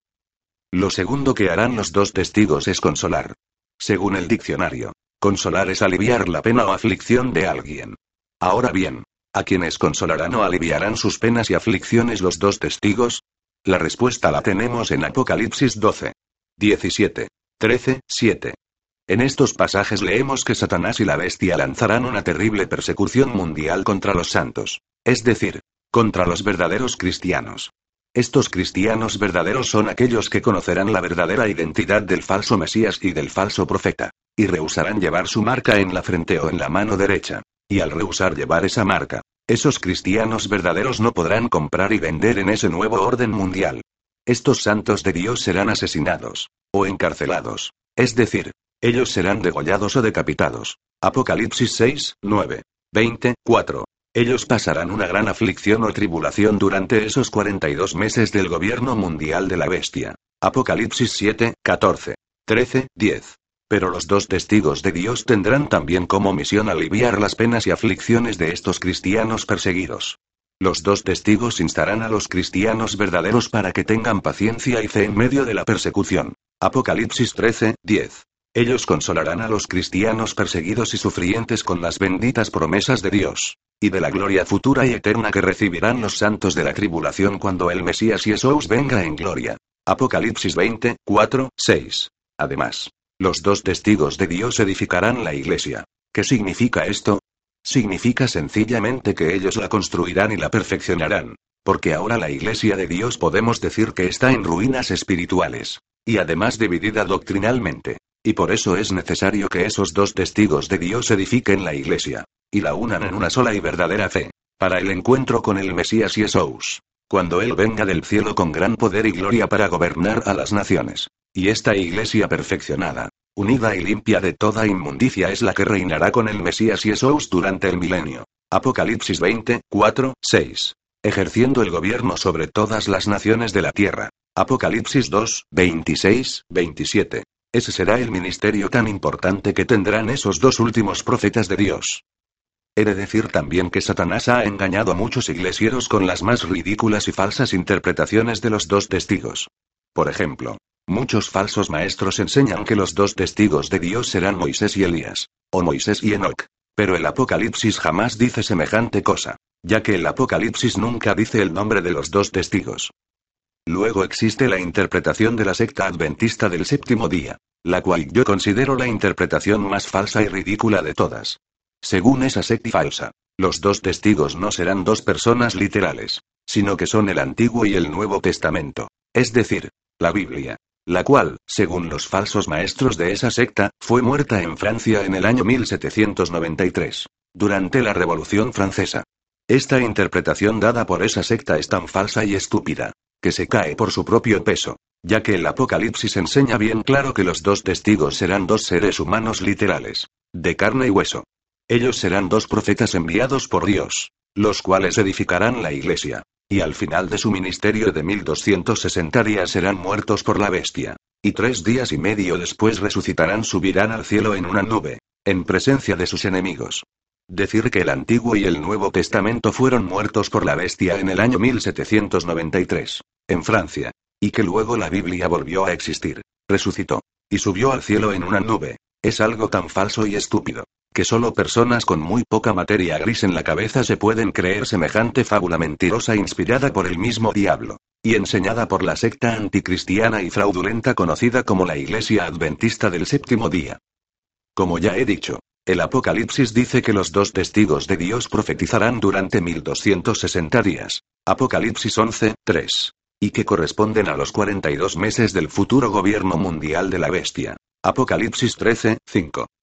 Lo segundo que harán los dos testigos es consolar. Según el diccionario, consolar es aliviar la pena o aflicción de alguien. Ahora bien, ¿a quiénes consolarán o aliviarán sus penas y aflicciones los dos testigos? La respuesta la tenemos en Apocalipsis doce, diecisiete, trece, siete. En estos pasajes leemos que Satanás y la bestia lanzarán una terrible persecución mundial contra los santos, es decir, contra los verdaderos cristianos. Estos cristianos verdaderos son aquellos que conocerán la verdadera identidad del falso Mesías y del falso profeta, y rehusarán llevar su marca en la frente o en la mano derecha, y al rehusar llevar esa marca, esos cristianos verdaderos no podrán comprar y vender en ese nuevo orden mundial. Estos santos de Dios serán asesinados, o encarcelados, es decir, ellos serán degollados o decapitados. Apocalipsis seis, nueve, veinte, cuatro. Ellos pasarán una gran aflicción o tribulación durante esos cuarenta y dos meses del gobierno mundial de la bestia. Apocalipsis siete, catorce, trece, diez. Pero los dos testigos de Dios tendrán también como misión aliviar las penas y aflicciones de estos cristianos perseguidos. Los dos testigos instarán a los cristianos verdaderos para que tengan paciencia y fe en medio de la persecución. Apocalipsis trece, diez. Ellos consolarán a los cristianos perseguidos y sufrientes con las benditas promesas de Dios, y de la gloria futura y eterna que recibirán los santos de la tribulación cuando el Mesías Jesús venga en gloria. Apocalipsis veinte, cuatro, seis. Además, los dos testigos de Dios edificarán la iglesia. ¿Qué significa esto? Significa sencillamente que ellos la construirán y la perfeccionarán, porque ahora la iglesia de Dios podemos decir que está en ruinas espirituales, y además dividida doctrinalmente. Y por eso es necesario que esos dos testigos de Dios edifiquen la iglesia, y la unan en una sola y verdadera fe, para el encuentro con el Mesías Jesús, cuando Él venga del cielo con gran poder y gloria para gobernar a las naciones. Y esta iglesia perfeccionada, unida y limpia de toda inmundicia es la que reinará con el Mesías Jesús durante el milenio. Apocalipsis veinte, cuatro, seis. Ejerciendo el gobierno sobre todas las naciones de la tierra. Apocalipsis dos, veintiséis, veintisiete. Ese será el ministerio tan importante que tendrán esos dos últimos profetas de Dios. He de decir también que Satanás ha engañado a muchos iglesieros con las más ridículas y falsas interpretaciones de los dos testigos. Por ejemplo, muchos falsos maestros enseñan que los dos testigos de Dios serán Moisés y Elías, o Moisés y Enoc. Pero el Apocalipsis jamás dice semejante cosa, ya que el Apocalipsis nunca dice el nombre de los dos testigos. Luego existe la interpretación de la secta adventista del séptimo día, la cual yo considero la interpretación más falsa y ridícula de todas. Según esa secta falsa, los dos testigos no serán dos personas literales, sino que son el Antiguo y el Nuevo Testamento, es decir, la Biblia, la cual, según los falsos maestros de esa secta, fue muerta en Francia en el año mil setecientos noventa y tres, durante la Revolución Francesa. Esta interpretación dada por esa secta es tan falsa y estúpida, que se cae por su propio peso, ya que el Apocalipsis enseña bien claro que los dos testigos serán dos seres humanos literales, de carne y hueso. Ellos serán dos profetas enviados por Dios, los cuales edificarán la iglesia, y al final de su ministerio de mil doscientos sesenta días serán muertos por la bestia, y tres días y medio después resucitarán, subirán al cielo en una nube, en presencia de sus enemigos. Decir que el Antiguo y el Nuevo Testamento fueron muertos por la bestia en el año mil setecientos noventa y tres, en Francia, y que luego la Biblia volvió a existir, resucitó, y subió al cielo en una nube, es algo tan falso y estúpido, que solo personas con muy poca materia gris en la cabeza se pueden creer semejante fábula mentirosa inspirada por el mismo diablo, y enseñada por la secta anticristiana y fraudulenta conocida como la Iglesia Adventista del Séptimo Día. Como ya he dicho, el Apocalipsis dice que los dos testigos de Dios profetizarán durante mil doscientos sesenta días, Apocalipsis once, tres, y que corresponden a los cuarenta y dos meses del futuro gobierno mundial de la bestia, Apocalipsis trece, cinco.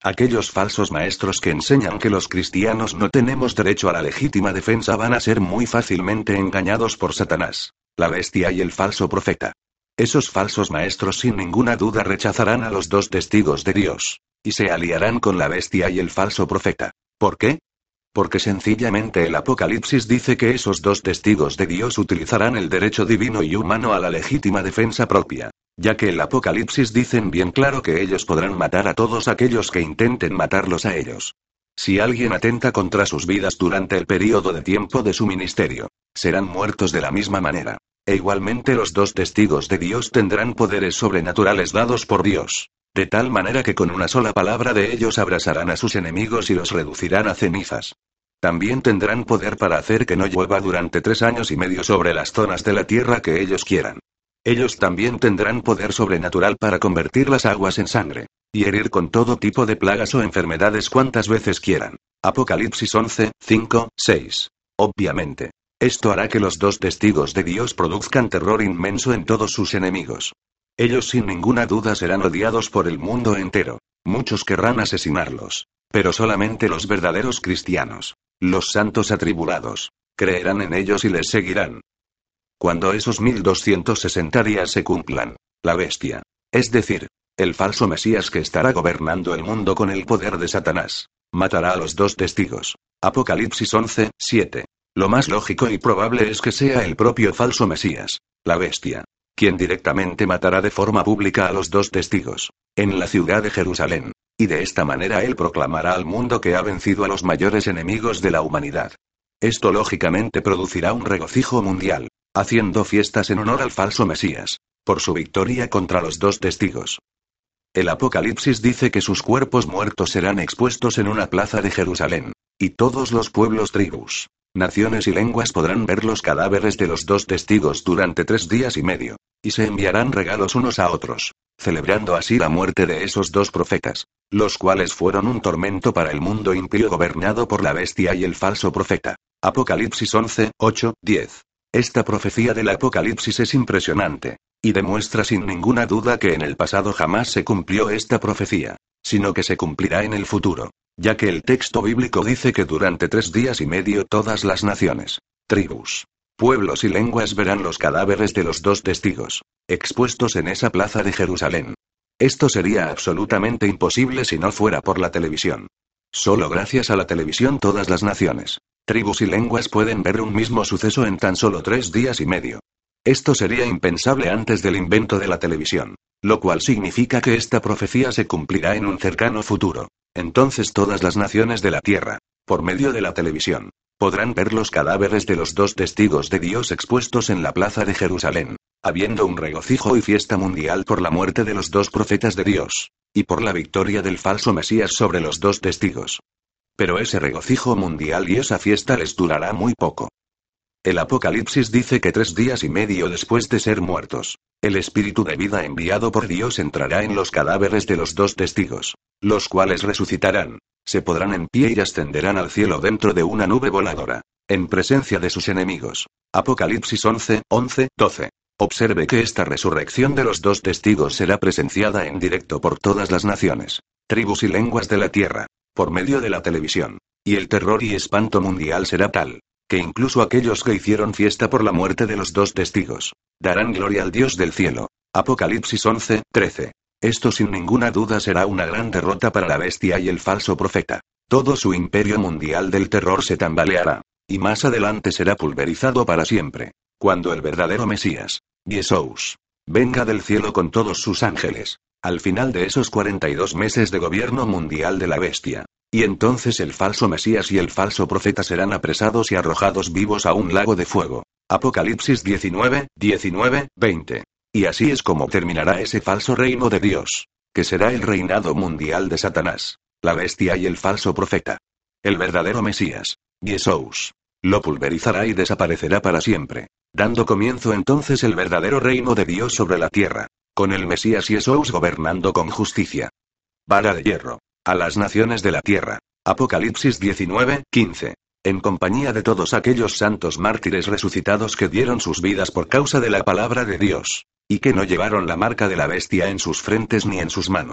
Aquellos falsos maestros que enseñan que los cristianos no tenemos derecho a la legítima defensa van a ser muy fácilmente engañados por Satanás, la bestia y el falso profeta. Esos falsos maestros sin ninguna duda rechazarán a los dos testigos de Dios, y se aliarán con la bestia y el falso profeta. ¿Por qué? Porque sencillamente el Apocalipsis dice que esos dos testigos de Dios utilizarán el derecho divino y humano a la legítima defensa propia, ya que el Apocalipsis dicen bien claro que ellos podrán matar a todos aquellos que intenten matarlos a ellos. Si alguien atenta contra sus vidas durante el período de tiempo de su ministerio, serán muertos de la misma manera. E igualmente los dos testigos de Dios tendrán poderes sobrenaturales dados por Dios, de tal manera que con una sola palabra de ellos abrazarán a sus enemigos y los reducirán a cenizas. También tendrán poder para hacer que no llueva durante tres años y medio sobre las zonas de la tierra que ellos quieran. Ellos también tendrán poder sobrenatural para convertir las aguas en sangre, y herir con todo tipo de plagas o enfermedades cuantas veces quieran. Apocalipsis once, cinco, seis. Obviamente, esto hará que los dos testigos de Dios produzcan terror inmenso en todos sus enemigos. Ellos sin ninguna duda serán odiados por el mundo entero. Muchos querrán asesinarlos, pero solamente los verdaderos cristianos, los santos atribulados, creerán en ellos y les seguirán. Cuando esos mil doscientos sesenta días se cumplan, la bestia, es decir, el falso Mesías que estará gobernando el mundo con el poder de Satanás, matará a los dos testigos. Apocalipsis once, siete. Lo más lógico y probable es que sea el propio falso Mesías, la bestia, quien directamente matará de forma pública a los dos testigos, en la ciudad de Jerusalén, y de esta manera él proclamará al mundo que ha vencido a los mayores enemigos de la humanidad. Esto lógicamente producirá un regocijo mundial, haciendo fiestas en honor al falso Mesías, por su victoria contra los dos testigos. El Apocalipsis dice que sus cuerpos muertos serán expuestos en una plaza de Jerusalén, y todos los pueblos, tribus, naciones y lenguas podrán ver los cadáveres de los dos testigos durante tres días y medio, y se enviarán regalos unos a otros, celebrando así la muerte de esos dos profetas, los cuales fueron un tormento para el mundo impío gobernado por la bestia y el falso profeta. Apocalipsis once, ocho, diez. Esta profecía del Apocalipsis es impresionante, y demuestra sin ninguna duda que en el pasado jamás se cumplió esta profecía, sino que se cumplirá en el futuro, ya que el texto bíblico dice que durante tres días y medio todas las naciones, tribus, pueblos y lenguas verán los cadáveres de los dos testigos, expuestos en esa plaza de Jerusalén. Esto sería absolutamente imposible si no fuera por la televisión. Solo gracias a la televisión todas las naciones, tribus y lenguas pueden ver un mismo suceso en tan solo tres días y medio. Esto sería impensable antes del invento de la televisión, lo cual significa que esta profecía se cumplirá en un cercano futuro. Entonces todas las naciones de la tierra, por medio de la televisión, podrán ver los cadáveres de los dos testigos de Dios expuestos en la plaza de Jerusalén, habiendo un regocijo y fiesta mundial por la muerte de los dos profetas de Dios, y por la victoria del falso Mesías sobre los dos testigos. Pero ese regocijo mundial y esa fiesta les durará muy poco. El Apocalipsis dice que tres días y medio después de ser muertos, el espíritu de vida enviado por Dios entrará en los cadáveres de los dos testigos, los cuales resucitarán, se podrán en pie y ascenderán al cielo dentro de una nube voladora, en presencia de sus enemigos. Apocalipsis once, once, doce. Observe que esta resurrección de los dos testigos será presenciada en directo por todas las naciones, tribus y lenguas de la tierra, por medio de la televisión, y el terror y espanto mundial será tal, que incluso aquellos que hicieron fiesta por la muerte de los dos testigos, darán gloria al Dios del cielo. Apocalipsis once, trece. Esto sin ninguna duda será una gran derrota para la bestia y el falso profeta. Todo su imperio mundial del terror se tambaleará, y más adelante será pulverizado para siempre, cuando el verdadero Mesías, Jesús, venga del cielo con todos sus ángeles, al final de esos cuarenta y dos meses de gobierno mundial de la bestia. Y entonces el falso Mesías y el falso profeta serán apresados y arrojados vivos a un lago de fuego. Apocalipsis diecinueve, diecinueve, veinte. Y así es como terminará ese falso reino de Dios, que será el reinado mundial de Satanás, la bestia y el falso profeta. El verdadero Mesías, Jesús, lo pulverizará y desaparecerá para siempre, dando comienzo entonces el verdadero reino de Dios sobre la tierra, con el Mesías Jesús gobernando con justicia. Vara de hierro. A las naciones de la tierra. Apocalipsis diecinueve, quince. En compañía de todos aquellos santos mártires resucitados que dieron sus vidas por causa de la palabra de Dios, y que no llevaron la marca de la bestia en sus frentes ni en sus manos,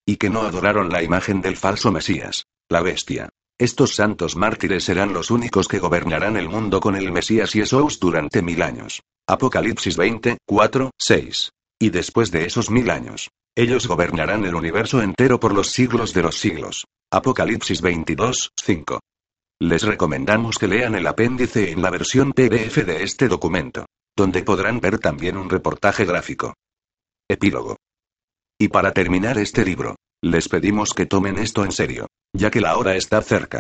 Y que no adoraron la imagen del falso Mesías, la bestia. Estos santos mártires serán los únicos que gobernarán el mundo con el Mesías Jesús durante mil años. Apocalipsis veinte, cuatro, seis. Y después de esos mil años, ellos gobernarán el universo entero por los siglos de los siglos. Apocalipsis veintidós, cinco. Les recomendamos que lean el apéndice en la versión P D F de este documento, donde podrán ver también un reportaje gráfico. Epílogo. Y para terminar este libro, les pedimos que tomen esto en serio, ya que la hora está cerca.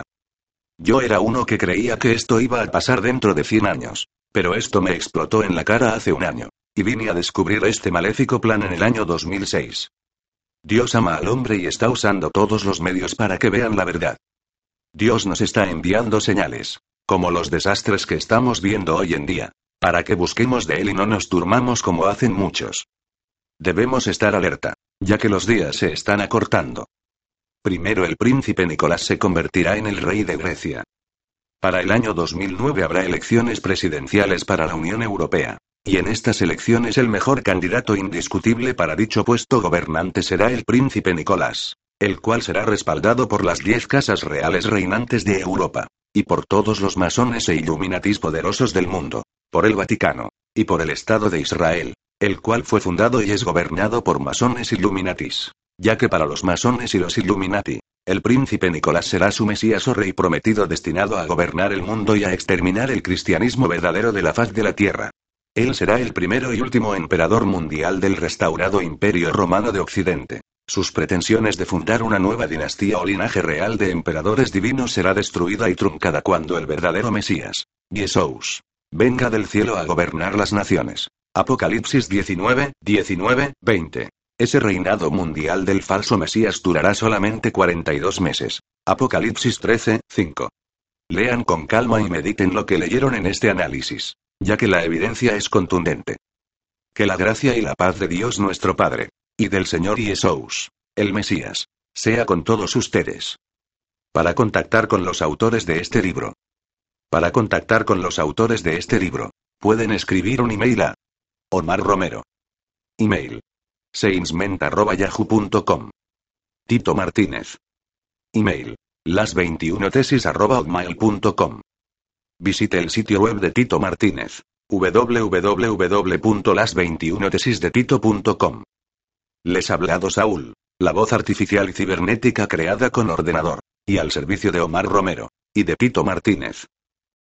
Yo era uno que creía que esto iba a pasar dentro de cien años, pero esto me explotó en la cara hace un año, y vine a descubrir este maléfico plan en el año dos mil seis. Dios ama al hombre y está usando todos los medios para que vean la verdad. Dios nos está enviando señales, como los desastres que estamos viendo hoy en día, para que busquemos de Él y no nos durmamos como hacen muchos. Debemos estar alerta, ya que los días se están acortando. Primero el príncipe Nicolás se convertirá en el rey de Grecia. Para el año dos mil nueve habrá elecciones presidenciales para la Unión Europea, y en estas elecciones el mejor candidato indiscutible para dicho puesto gobernante será el príncipe Nicolás, el cual será respaldado por las diez casas reales reinantes de Europa, y por todos los masones e illuminatis poderosos del mundo, por el Vaticano, y por el Estado de Israel, el cual fue fundado y es gobernado por masones illuminatis, ya que para los masones y los illuminati, el príncipe Nicolás será su Mesías o rey prometido destinado a gobernar el mundo y a exterminar el cristianismo verdadero de la faz de la tierra. Él será el primero y último emperador mundial del restaurado Imperio Romano de Occidente. Sus pretensiones de fundar una nueva dinastía o linaje real de emperadores divinos será destruida y truncada cuando el verdadero Mesías, Jesús, venga del cielo a gobernar las naciones. Apocalipsis diecinueve, diecinueve, veinte. Ese reinado mundial del falso Mesías durará solamente cuarenta y dos meses. Apocalipsis trece, cinco. Lean con calma y mediten lo que leyeron en este análisis, ya que la evidencia es contundente. Que la gracia y la paz de Dios nuestro Padre, y del Señor Jesús, el Mesías, sea con todos ustedes. Para contactar con los autores de este libro. Para contactar con los autores de este libro, pueden escribir un email a Omar Romero. Email. seinsment arroba yahoo punto com. Tito Martínez. Email. las veintiuna tesis arroba hotmail punto com. Visite el sitio web de Tito Martínez, w w w punto las veintiuna tesis de tito punto com. Les ha hablado Saúl, la voz artificial y cibernética creada con ordenador, y al servicio de Omar Romero, y de Tito Martínez.